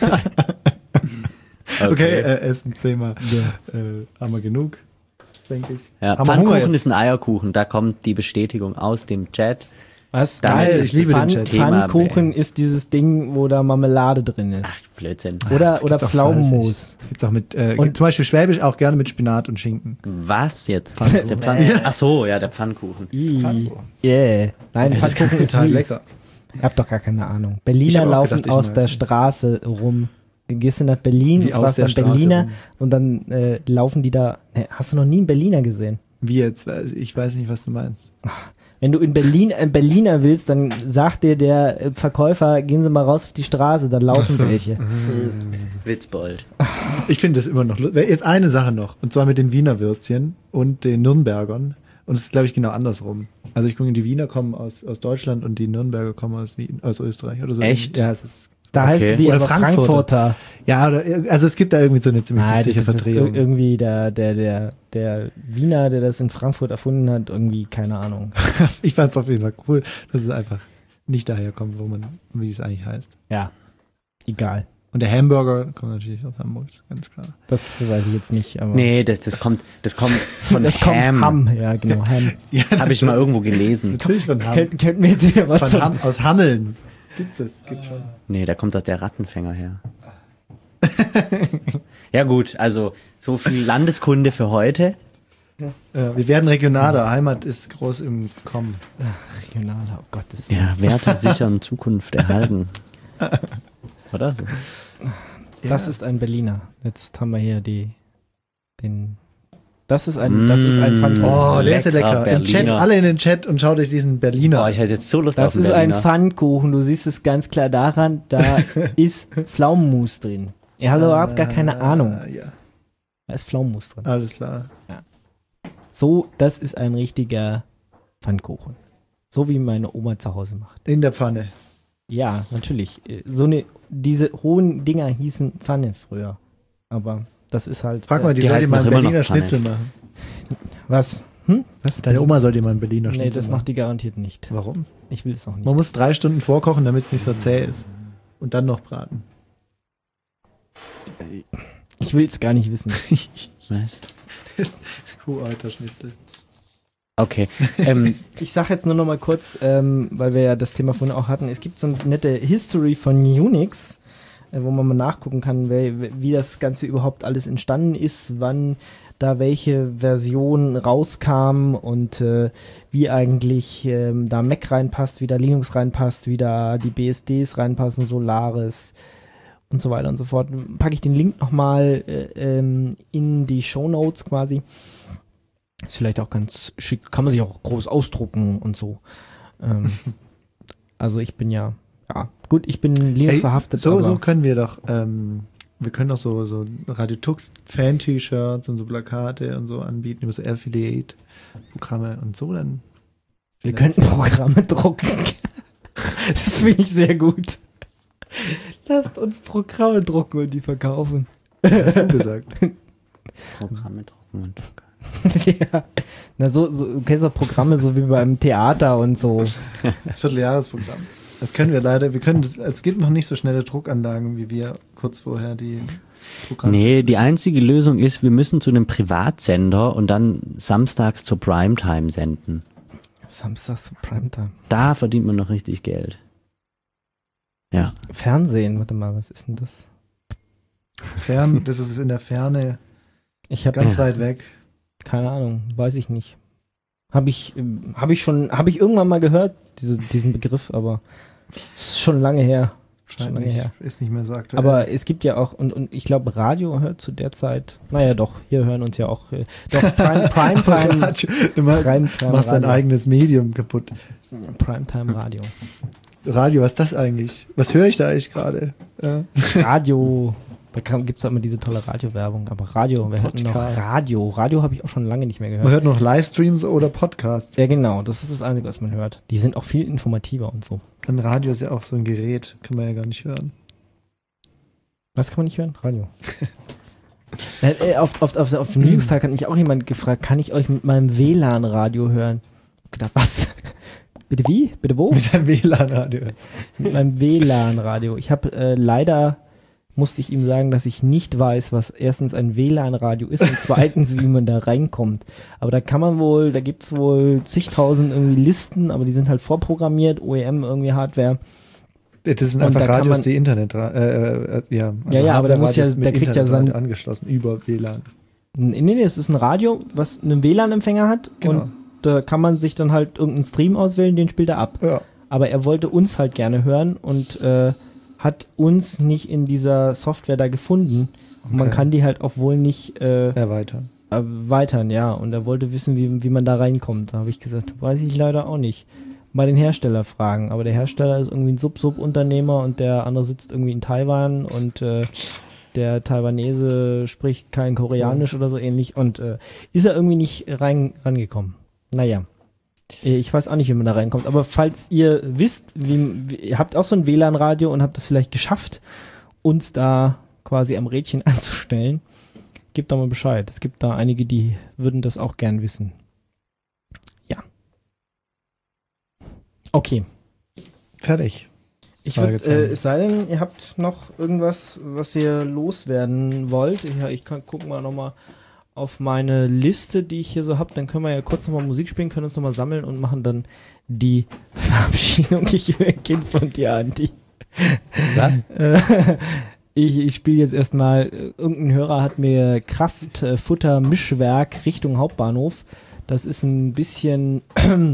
Okay, äh, Essen-Thema. Äh, haben wir genug, denke ich. Ja, Haben wir Hunger Pfannkuchen jetzt? ist ein Eierkuchen. Da kommt die Bestätigung aus dem Chat. Was? Damit Geil, ist ich das liebe den Thema Chat. Pfannkuchen ist dieses Ding, wo da Marmelade drin ist. Blödsinn. Oder, Das oder gibt's auch Pflaumenmus. salzig. Gibt's auch mit, äh, Und- gibt zum Beispiel Schwäbisch auch gerne mit Spinat und Schinken. Was jetzt? Pfannkuchen. Der Pfann Ach so, ja, der Pfannkuchen. I. Yeah. Nein, Pfannkuchen ist Total süß. lecker. Ich hab doch gar keine Ahnung. Ich Berliner hab auch laufen gedacht, ich aus mag's der nicht. Straße rum. Du gehst du nach Berlin, Wie aus fragst der nach Straße Berliner rum. und dann äh, laufen die da. Ne, hast du noch nie einen Berliner gesehen? Wie jetzt? Ich weiß nicht, was du meinst. Wenn du in Berlin einen Berliner willst, dann sagt dir der äh, Verkäufer, gehen Sie mal raus auf die Straße, da laufen Ach so. welche. Witzbold. Ich finde das immer noch lustig. Jetzt eine Sache noch. Und zwar mit den Wiener Würstchen und den Nürnbergern. Und es ist, glaube ich, genau andersrum. Also ich gucke, die Wiener kommen aus, aus Deutschland und die Nürnberger kommen aus Wien, aus Österreich oder so. Echt? Ja, es ist. Da Okay. heißen die Oder aber Frankfurter. Frankfurter. Ja, oder, also es gibt da irgendwie so eine ziemlich Nein, lustige das ist Verdrehung. ir- irgendwie der, der, der, der Wiener, der das in Frankfurt erfunden hat, irgendwie, keine Ahnung. Ich fand es auf jeden Fall cool, dass es einfach nicht daherkommt, wo man, wie es eigentlich heißt. Ja, egal. Und der Hamburger kommt natürlich aus Hamburg, ist ganz klar. Das weiß ich jetzt nicht, aber Nee, das, das kommt, das kommt von das kommt Ham. Ham, ja genau, Ham. Ja, Habe ich mal irgendwo gelesen. natürlich von Ham. Könnten, könnten wir jetzt wieder was Von zum, Ham aus Hammeln. Gibt's es, gibt's schon. Nee, da kommt doch der Rattenfänger her. Ja gut, also so viel Landeskunde für heute. Ja, wir werden regionaler. Heimat ist groß im Kommen. regionaler, oh Gottes Willen. Ja, Werte sichern, Zukunft erhalten. Oder? So. Das ist ein Berliner. Jetzt haben wir hier die, den, das ist ein, das ist ein Pfannkuchen. Oh, der ist ja Lecker lecker. Im Chat, Berliner. alle in den Chat und schaut euch diesen Berliner Boah, an. ich hätte jetzt so Lust Das auf ist ein Berliner. Pfannkuchen. Du siehst es ganz klar daran, da ist Pflaumenmus drin. Ihr habt überhaupt gar keine Ahnung. Ah, ja, Da ist Pflaumenmus drin. alles klar. So, das ist ein richtiger Pfannkuchen. So wie meine Oma zu Hause macht. In der Pfanne. Ja, natürlich. Äh, So eine, diese hohen Dinger hießen Pfanne früher. Aber das ist halt. Frag mal, die, Die soll dir heißen mal einen doch immer noch Berliner Pfanne. Schnitzel machen. Was? Hm? Was? Deine Oma soll dir mal einen Berliner Nee, Schnitzel das machen. macht die garantiert nicht. Warum? Ich will es auch nicht. Man muss drei Stunden vorkochen, damit es nicht so zäh ist. Und dann noch braten. Ich will es gar nicht wissen. Was? Kuhalter Schnitzel. Okay. Ähm, Ich sag jetzt nur noch mal kurz, ähm, weil wir ja das Thema vorhin auch hatten, es gibt so eine nette History von Unix, äh, wo man mal nachgucken kann, wer, wie das Ganze überhaupt alles entstanden ist, wann da welche Version rauskam und äh, wie eigentlich ähm, da Mac reinpasst, wie da Linux reinpasst, wie da die B S Ds reinpassen, Solaris und so weiter und so fort. Packe ich den Link nochmal äh, ähm, in die Shownotes quasi. Ist vielleicht auch ganz schick. Kann man sich auch groß ausdrucken und so. Ähm, Also ich bin ja, ja, gut, ich bin Linux Hey, verhaftet. so, aber so können wir doch, ähm, wir können doch so, so Radio Tux Fan-T-Shirts und so Plakate und so anbieten über so Affiliate-Programme und so dann. wir könnten Programme drucken. Das finde ich sehr gut. Lasst uns Programme drucken und die verkaufen. Hast du gesagt. Programme drucken und Ja. Na, so, so, du kennst doch Programme so wie beim Theater und so. Vierteljahresprogramm. Das können wir leider, wir können das, es gibt noch nicht so schnelle Druckanlagen, wie wir kurz vorher die das Programm. Nee, die einzige Lösung ist, wir müssen zu einem Privatsender und dann samstags zur Primetime senden. Samstags zu Primetime. Da verdient man noch richtig Geld. Ja. Fernsehen, warte mal, was ist denn das? Fern, das ist in der Ferne, Ich habe ganz weit weg. keine Ahnung, weiß ich nicht. Habe ich, ähm, habe ich schon, habe ich irgendwann mal gehört, diese, diesen Begriff, aber es ist schon lange her. Schon lange Wahrscheinlich her. ist nicht mehr so aktuell. Aber es gibt ja auch, und, und ich glaube, Radio hört zu der Zeit, naja doch, hier hören uns ja auch, äh, doch, Prime, Primetime, Radio, du machst, Primetime machst dein Radio. eigenes Medium kaputt. Primetime Radio. Radio, was ist das eigentlich? Was höre ich da eigentlich gerade? Ja. Radio, da gibt es immer diese tolle Radiowerbung, aber Radio, wir hätten noch Podcast. Radio. Radio habe ich auch schon lange nicht mehr Man gehört. hört noch Livestreams oder Podcasts. Ja genau, das ist das Einzige, was man hört. Die sind auch viel informativer und so. Ein Radio ist ja auch so ein Gerät, kann man ja gar nicht hören. Was kann man nicht hören? Radio. äh, äh, auf, auf, auf, auf dem Newstag hat mich auch jemand gefragt, kann ich euch mit meinem W L A N-Radio hören? Ich hab gedacht, was? Bitte wie? Bitte wo? Mit einem W L A N-Radio. Mit meinem W L A N-Radio. Ich habe äh, leider, musste ich ihm sagen, dass ich nicht weiß, was erstens ein W L A N-Radio ist und zweitens, wie man da reinkommt. Aber da kann man wohl, da gibt's wohl zigtausend irgendwie Listen, aber die sind halt vorprogrammiert, O E M irgendwie Hardware. Das sind Und einfach da kann Radios, man- die Internet, äh, äh, ja. Ja, ja, aber der muss ja- Hardware-Radios mit der kriegt ja Internetradio sein- angeschlossen über W L A N. Nee, nee, es ist ein Radio, was einen W L A N-Empfänger hat Genau. und da kann man sich dann halt irgendeinen Stream auswählen, den spielt er ab. Ja. Aber er wollte uns halt gerne hören und äh, hat uns nicht in dieser Software da gefunden. Und man Okay. kann die halt auch wohl nicht äh, Erweitern. erweitern, ja. Und er wollte wissen, wie, wie man da reinkommt. Da habe ich gesagt, weiß ich leider auch nicht. Mal den Hersteller fragen. Aber der Hersteller ist irgendwie ein Sub-Sub-Unternehmer und der andere sitzt irgendwie in Taiwan und äh, der Taiwanese spricht kein Koreanisch oder so ähnlich und äh, ist er irgendwie nicht rein, rangekommen. Naja. Äh, Ich weiß auch nicht, wie man da reinkommt. Aber falls ihr wisst, wie, wie, ihr habt auch so ein W L A N-Radio und habt es vielleicht geschafft, uns da quasi am Rädchen anzustellen, gebt doch mal Bescheid. Es gibt da einige, die würden das auch gern wissen. Ja. Okay. Fertig. Ich würde, Fragezeichen. äh, es sei denn, ihr habt noch irgendwas, was ihr loswerden wollt. Ja, ich kann gucken mal nochmal auf meine Liste, die ich hier so habe. Dann können wir ja kurz nochmal Musik spielen, können uns nochmal sammeln und machen dann die Verabschiedung. Ich höre ein Kind von dir, Andi. Was? Äh, Ich, ich spiele jetzt erstmal, äh, irgendein Hörer hat mir Kraftfutter-Mischwerk Richtung Hauptbahnhof. Das ist ein bisschen,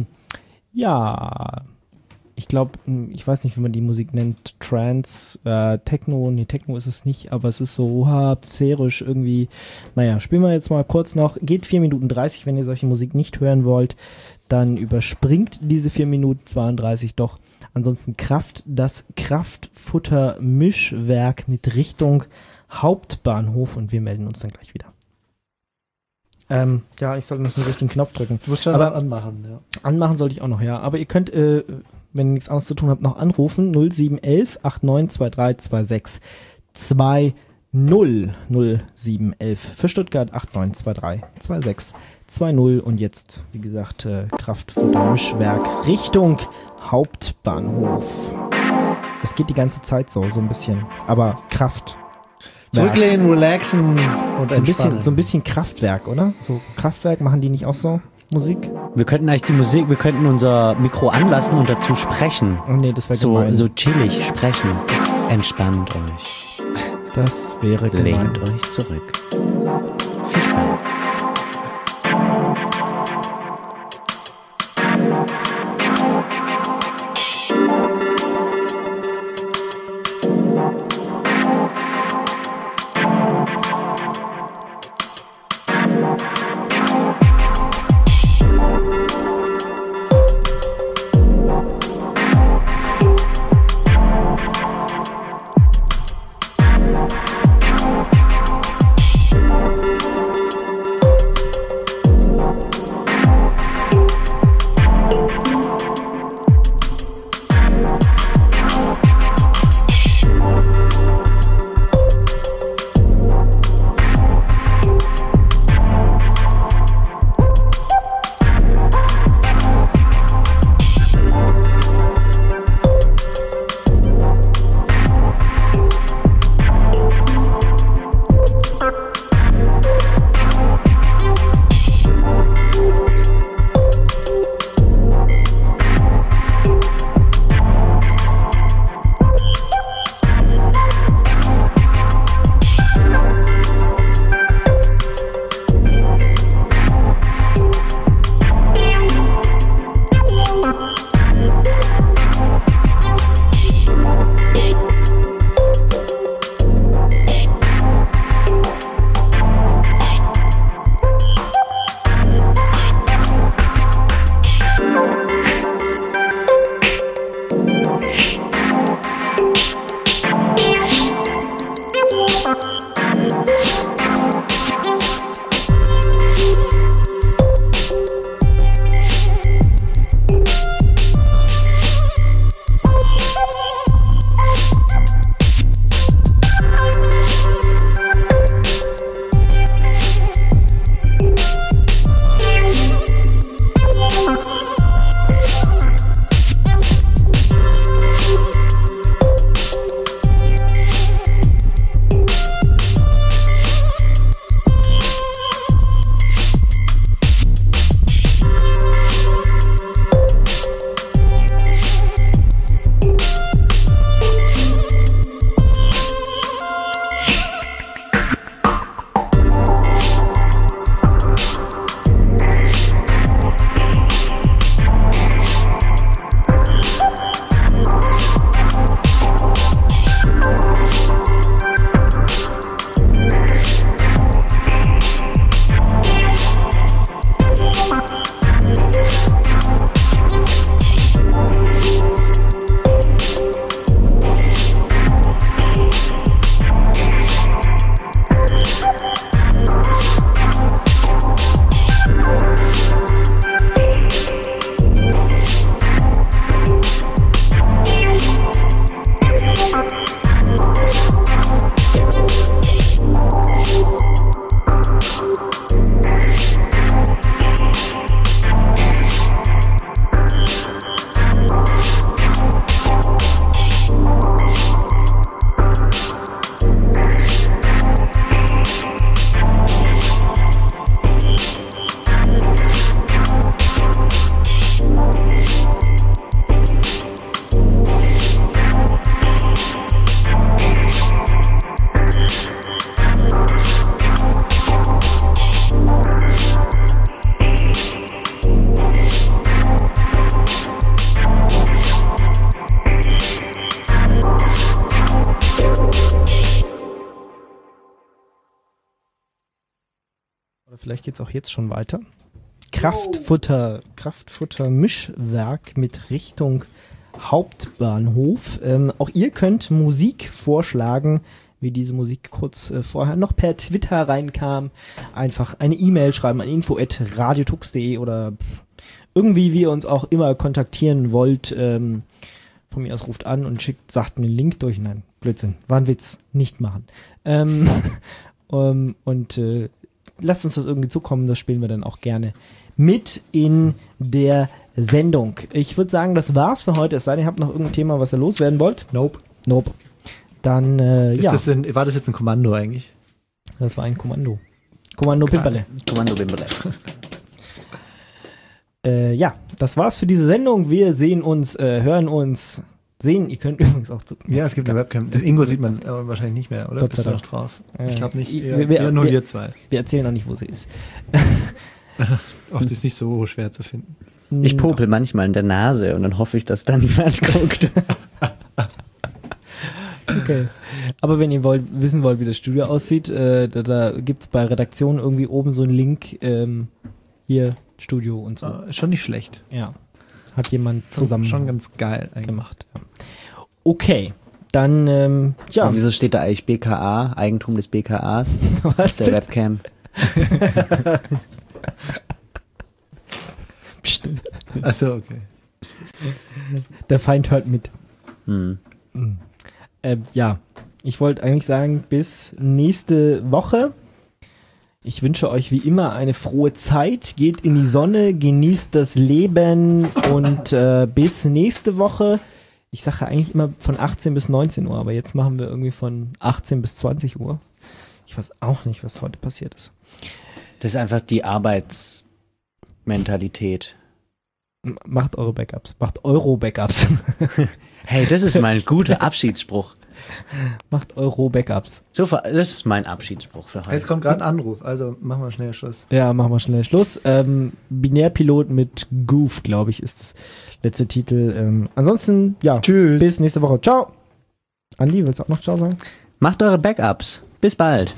ja, ich glaube, ich weiß nicht, wie man die Musik nennt, Trance, äh, Techno, nee, Techno ist es nicht, aber es ist so hapserisch irgendwie. Naja, spielen wir jetzt mal kurz noch, geht vier Minuten dreißig, wenn ihr solche Musik nicht hören wollt, dann überspringt diese vier Minuten zweiunddreißig doch. Ansonsten Kraft, das Kraftfutter-Mischwerk mit Richtung Hauptbahnhof und wir melden uns dann gleich wieder. Ähm, ja, ich soll noch den richtigen Knopf drücken. Du musst schon Aber- mal anmachen, ja. Anmachen sollte ich auch noch, ja. Aber ihr könnt, äh, wenn ihr nichts anderes zu tun habt, noch anrufen. null sieben elf acht neun zwei drei zwei sechs zwei null null sieben elf für Stuttgart acht neun zwei drei zwei sechs zwei null und jetzt, wie gesagt, äh, Kraftfutter-Mischwerk Richtung Hauptbahnhof. Es geht die ganze Zeit so, so ein bisschen. Aber Kraft. Zurücklehnen, relaxen und So ein, bisschen, entspannen. so ein bisschen Kraftwerk, oder? So Kraftwerk, machen die nicht auch so Musik? Wir könnten eigentlich die Musik, wir könnten unser Mikro anlassen und dazu sprechen. Oh nee, das wäre So, gemein. so chillig sprechen. Entspannt euch. Das wäre gemein. Lehnt euch zurück. Viel Spaß. vielleicht geht's auch jetzt schon weiter. Kraftfutter, Kraftfutter-Mischwerk mit Richtung Hauptbahnhof. Ähm, auch ihr könnt Musik vorschlagen, wie diese Musik kurz äh, vorher noch per Twitter reinkam. Einfach eine E-Mail schreiben an info at radiotux punkt de oder irgendwie, wie ihr uns auch immer kontaktieren wollt. Ähm, von mir aus ruft an und schickt, sagt einen Link durch. Nein, Blödsinn, war ein Witz, nicht machen. Ähm, um, und äh, lasst uns das irgendwie zukommen, das spielen wir dann auch gerne mit in der Sendung. Ich würde sagen, das war's für heute. Es sei denn, ihr habt noch irgendein Thema, was ihr loswerden wollt. Nope. Nope. Dann, äh, Ist ja. das denn, war das jetzt ein Kommando eigentlich? Das war ein Kommando. Kommando Pimperle. Kommando Bimbele. Äh, ja, das war's für diese Sendung. Wir sehen uns, äh, hören uns, sehen. Ihr könnt übrigens auch zu. Ja, es gibt eine Webcam. Den Ingo sieht man aber wahrscheinlich nicht mehr, oder? Gott sei Bist du Dank. noch drauf? Äh, Ich glaube nicht. ich- Eher, wir- eher nur wir- wir zwei. Wir erzählen noch nicht, wo sie ist. Auch das ist nicht so schwer zu finden. Ich popel manchmal in der Nase und dann hoffe ich, dass da niemand guckt. Okay. Aber wenn ihr wollt, wissen wollt, wie das Studio aussieht, äh, da, da gibt's bei Redaktion irgendwie oben so einen Link, ähm, hier Studio und so. Ah, ist schon nicht schlecht. Ja. Hat jemand zusammen Schon ganz geil eigentlich. gemacht. Ja. Okay. Dann, ähm, ja. Aber wieso steht da eigentlich B K A, Eigentum des B K As, Was der bitte? Webcam? Psst, Achso, okay. der Feind hört mit. Hm. Äh, ja, ich wollte eigentlich sagen, bis nächste Woche. Ich wünsche euch wie immer eine frohe Zeit. Geht in die Sonne, genießt das Leben und äh, bis nächste Woche. Ich sage eigentlich immer von achtzehn bis neunzehn Uhr, aber jetzt machen wir irgendwie von achtzehn bis zwanzig Uhr. Ich weiß auch nicht, was heute passiert ist. Das ist einfach die Arbeitsmentalität. M- Macht eure Backups. Macht Euro-Backups. Hey, das ist mein guter Abschiedsspruch. Macht Euro-Backups. So, ver- das ist mein Abschiedsspruch für heute. Jetzt kommt gerade ein Anruf, also machen wir schnell Schluss. Ja, machen wir schnell Schluss. Ähm, Binärpilot mit Goof, glaube ich, ist das letzte Titel. Ähm, ansonsten, ja, Tschüss. bis nächste Woche. Ciao. Andi, willst du auch noch Ciao sagen? Macht eure Backups. Bis bald.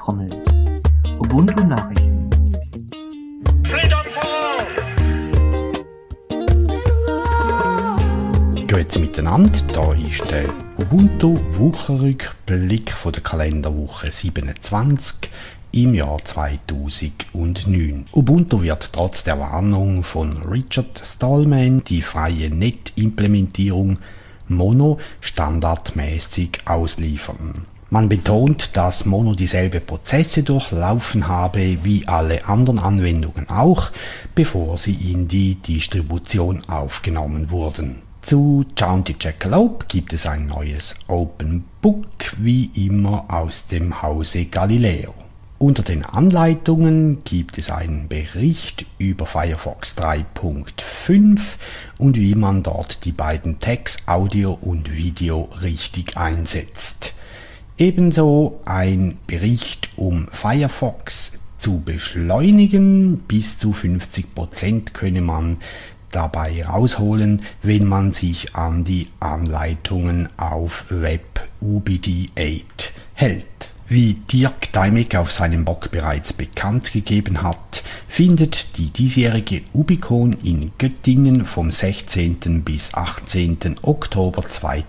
Buschtrommel. Ubuntu Nachrichten. Grüezi miteinander, da ist der Ubuntu Wochenrückblick von der Kalenderwoche siebenundzwanzig im Jahr zweitausendneun. Ubuntu wird trotz der Warnung von Richard Stallman die freie Net-Implementierung Mono standardmäßig ausliefern. Man betont, dass Mono dieselbe Prozesse durchlaufen habe wie alle anderen Anwendungen auch, bevor sie in die Distribution aufgenommen wurden. Zu County Jackalope gibt es ein neues Open Book, wie immer aus dem Hause Galileo. Unter den Anleitungen gibt es einen Bericht über Firefox drei Punkt fünf und wie man dort die beiden Tags Audio und Video richtig einsetzt. Ebenso ein Bericht, um Firefox zu beschleunigen. Bis zu fünfzig Prozent könne man dabei rausholen, wenn man sich an die Anleitungen auf Web U B D acht hält. Wie Dirk Deimek auf seinem Blog bereits bekannt gegeben hat, findet die diesjährige Ubicon in Göttingen vom sechzehnten bis achtzehnten Oktober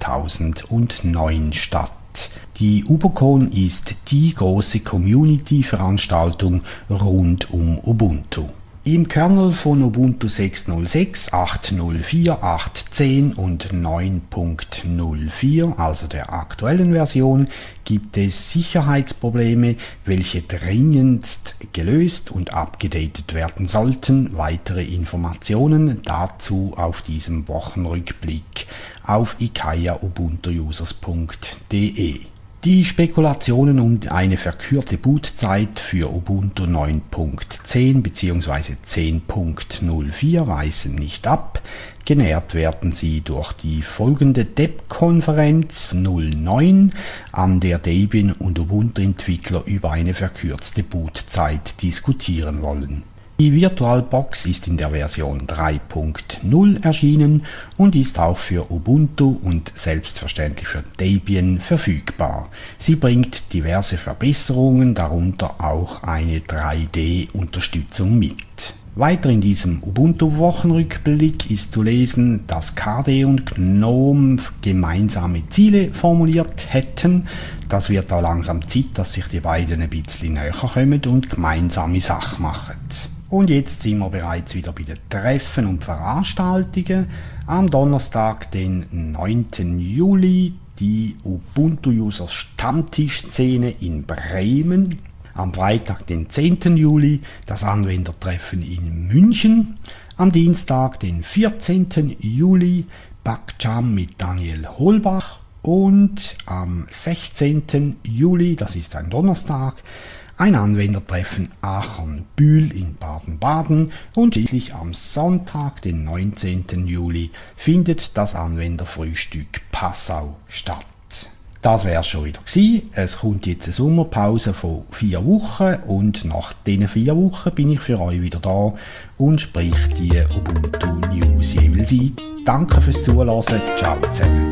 zweitausendneun statt. Die Ubicon ist die große Community-Veranstaltung rund um Ubuntu. Im Kernel von Ubuntu sechs Punkt null sechs, acht Punkt null vier, acht Punkt zehn und neun Punkt null vier, also der aktuellen Version, gibt es Sicherheitsprobleme, welche dringendst gelöst und abgedatet werden sollten. Weitere Informationen dazu auf diesem Wochenrückblick auf ikaya ubuntu users punkt de. Die Spekulationen um eine verkürzte Bootzeit für Ubuntu neun Punkt zehn bzw. zehn Punkt null vier weisen nicht ab. Genährt werden sie durch die folgende Deb-Konferenz null neun, an der Debian und Ubuntu-Entwickler über eine verkürzte Bootzeit diskutieren wollen. Die VirtualBox ist in der Version drei Punkt null erschienen und ist auch für Ubuntu und selbstverständlich für Debian verfügbar. Sie bringt diverse Verbesserungen, darunter auch eine drei D-Unterstützung mit. Weiter in diesem Ubuntu-Wochenrückblick ist zu lesen, dass K D und GNOME gemeinsame Ziele formuliert hätten. Das wird auch langsam Zeit, dass sich die beiden ein bisschen näher kommen und gemeinsame Sache machen. Und jetzt sind wir bereits wieder bei den Treffen und Veranstaltungen. Am Donnerstag, den neunten Juli, die Ubuntu-Users Stammtischszene in Bremen. Am Freitag, den zehnten Juli, das Anwendertreffen in München. Am Dienstag, den vierzehnten Juli, Backjam mit Daniel Holbach. Und am sechzehnten Juli, das ist ein Donnerstag, ein Anwendertreffen Aachen-Bühl in Baden-Baden und schließlich am Sonntag, den neunzehnten Juli, findet das Anwenderfrühstück Passau statt. Das wär's schon wieder gewesen. Es kommt jetzt eine Sommerpause von vier Wochen und nach diesen vier Wochen bin ich für euch wieder da und sprich die Ubuntu News jeweils ein. Danke fürs Zuhören. Ciao zusammen.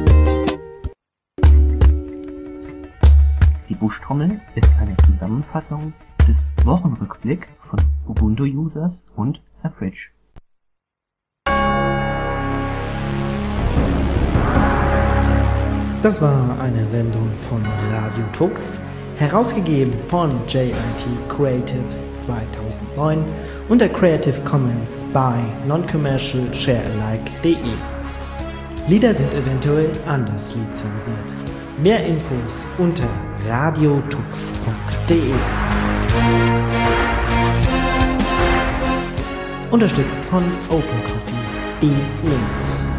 Die Buschtrommel ist eine Zusammenfassung des Wochenrückblick von Ubuntu-Users und Herr Fritsch. Das war eine Sendung von Radio Tux, herausgegeben von J I T Creatives zweitausendneun unter Creative Commons by Non-Commercial Share Alike punkt de. Lieder sind eventuell anders lizenziert. Mehr Infos unter radiotux punkt de. Unterstützt von OpenCoffee, die Linux.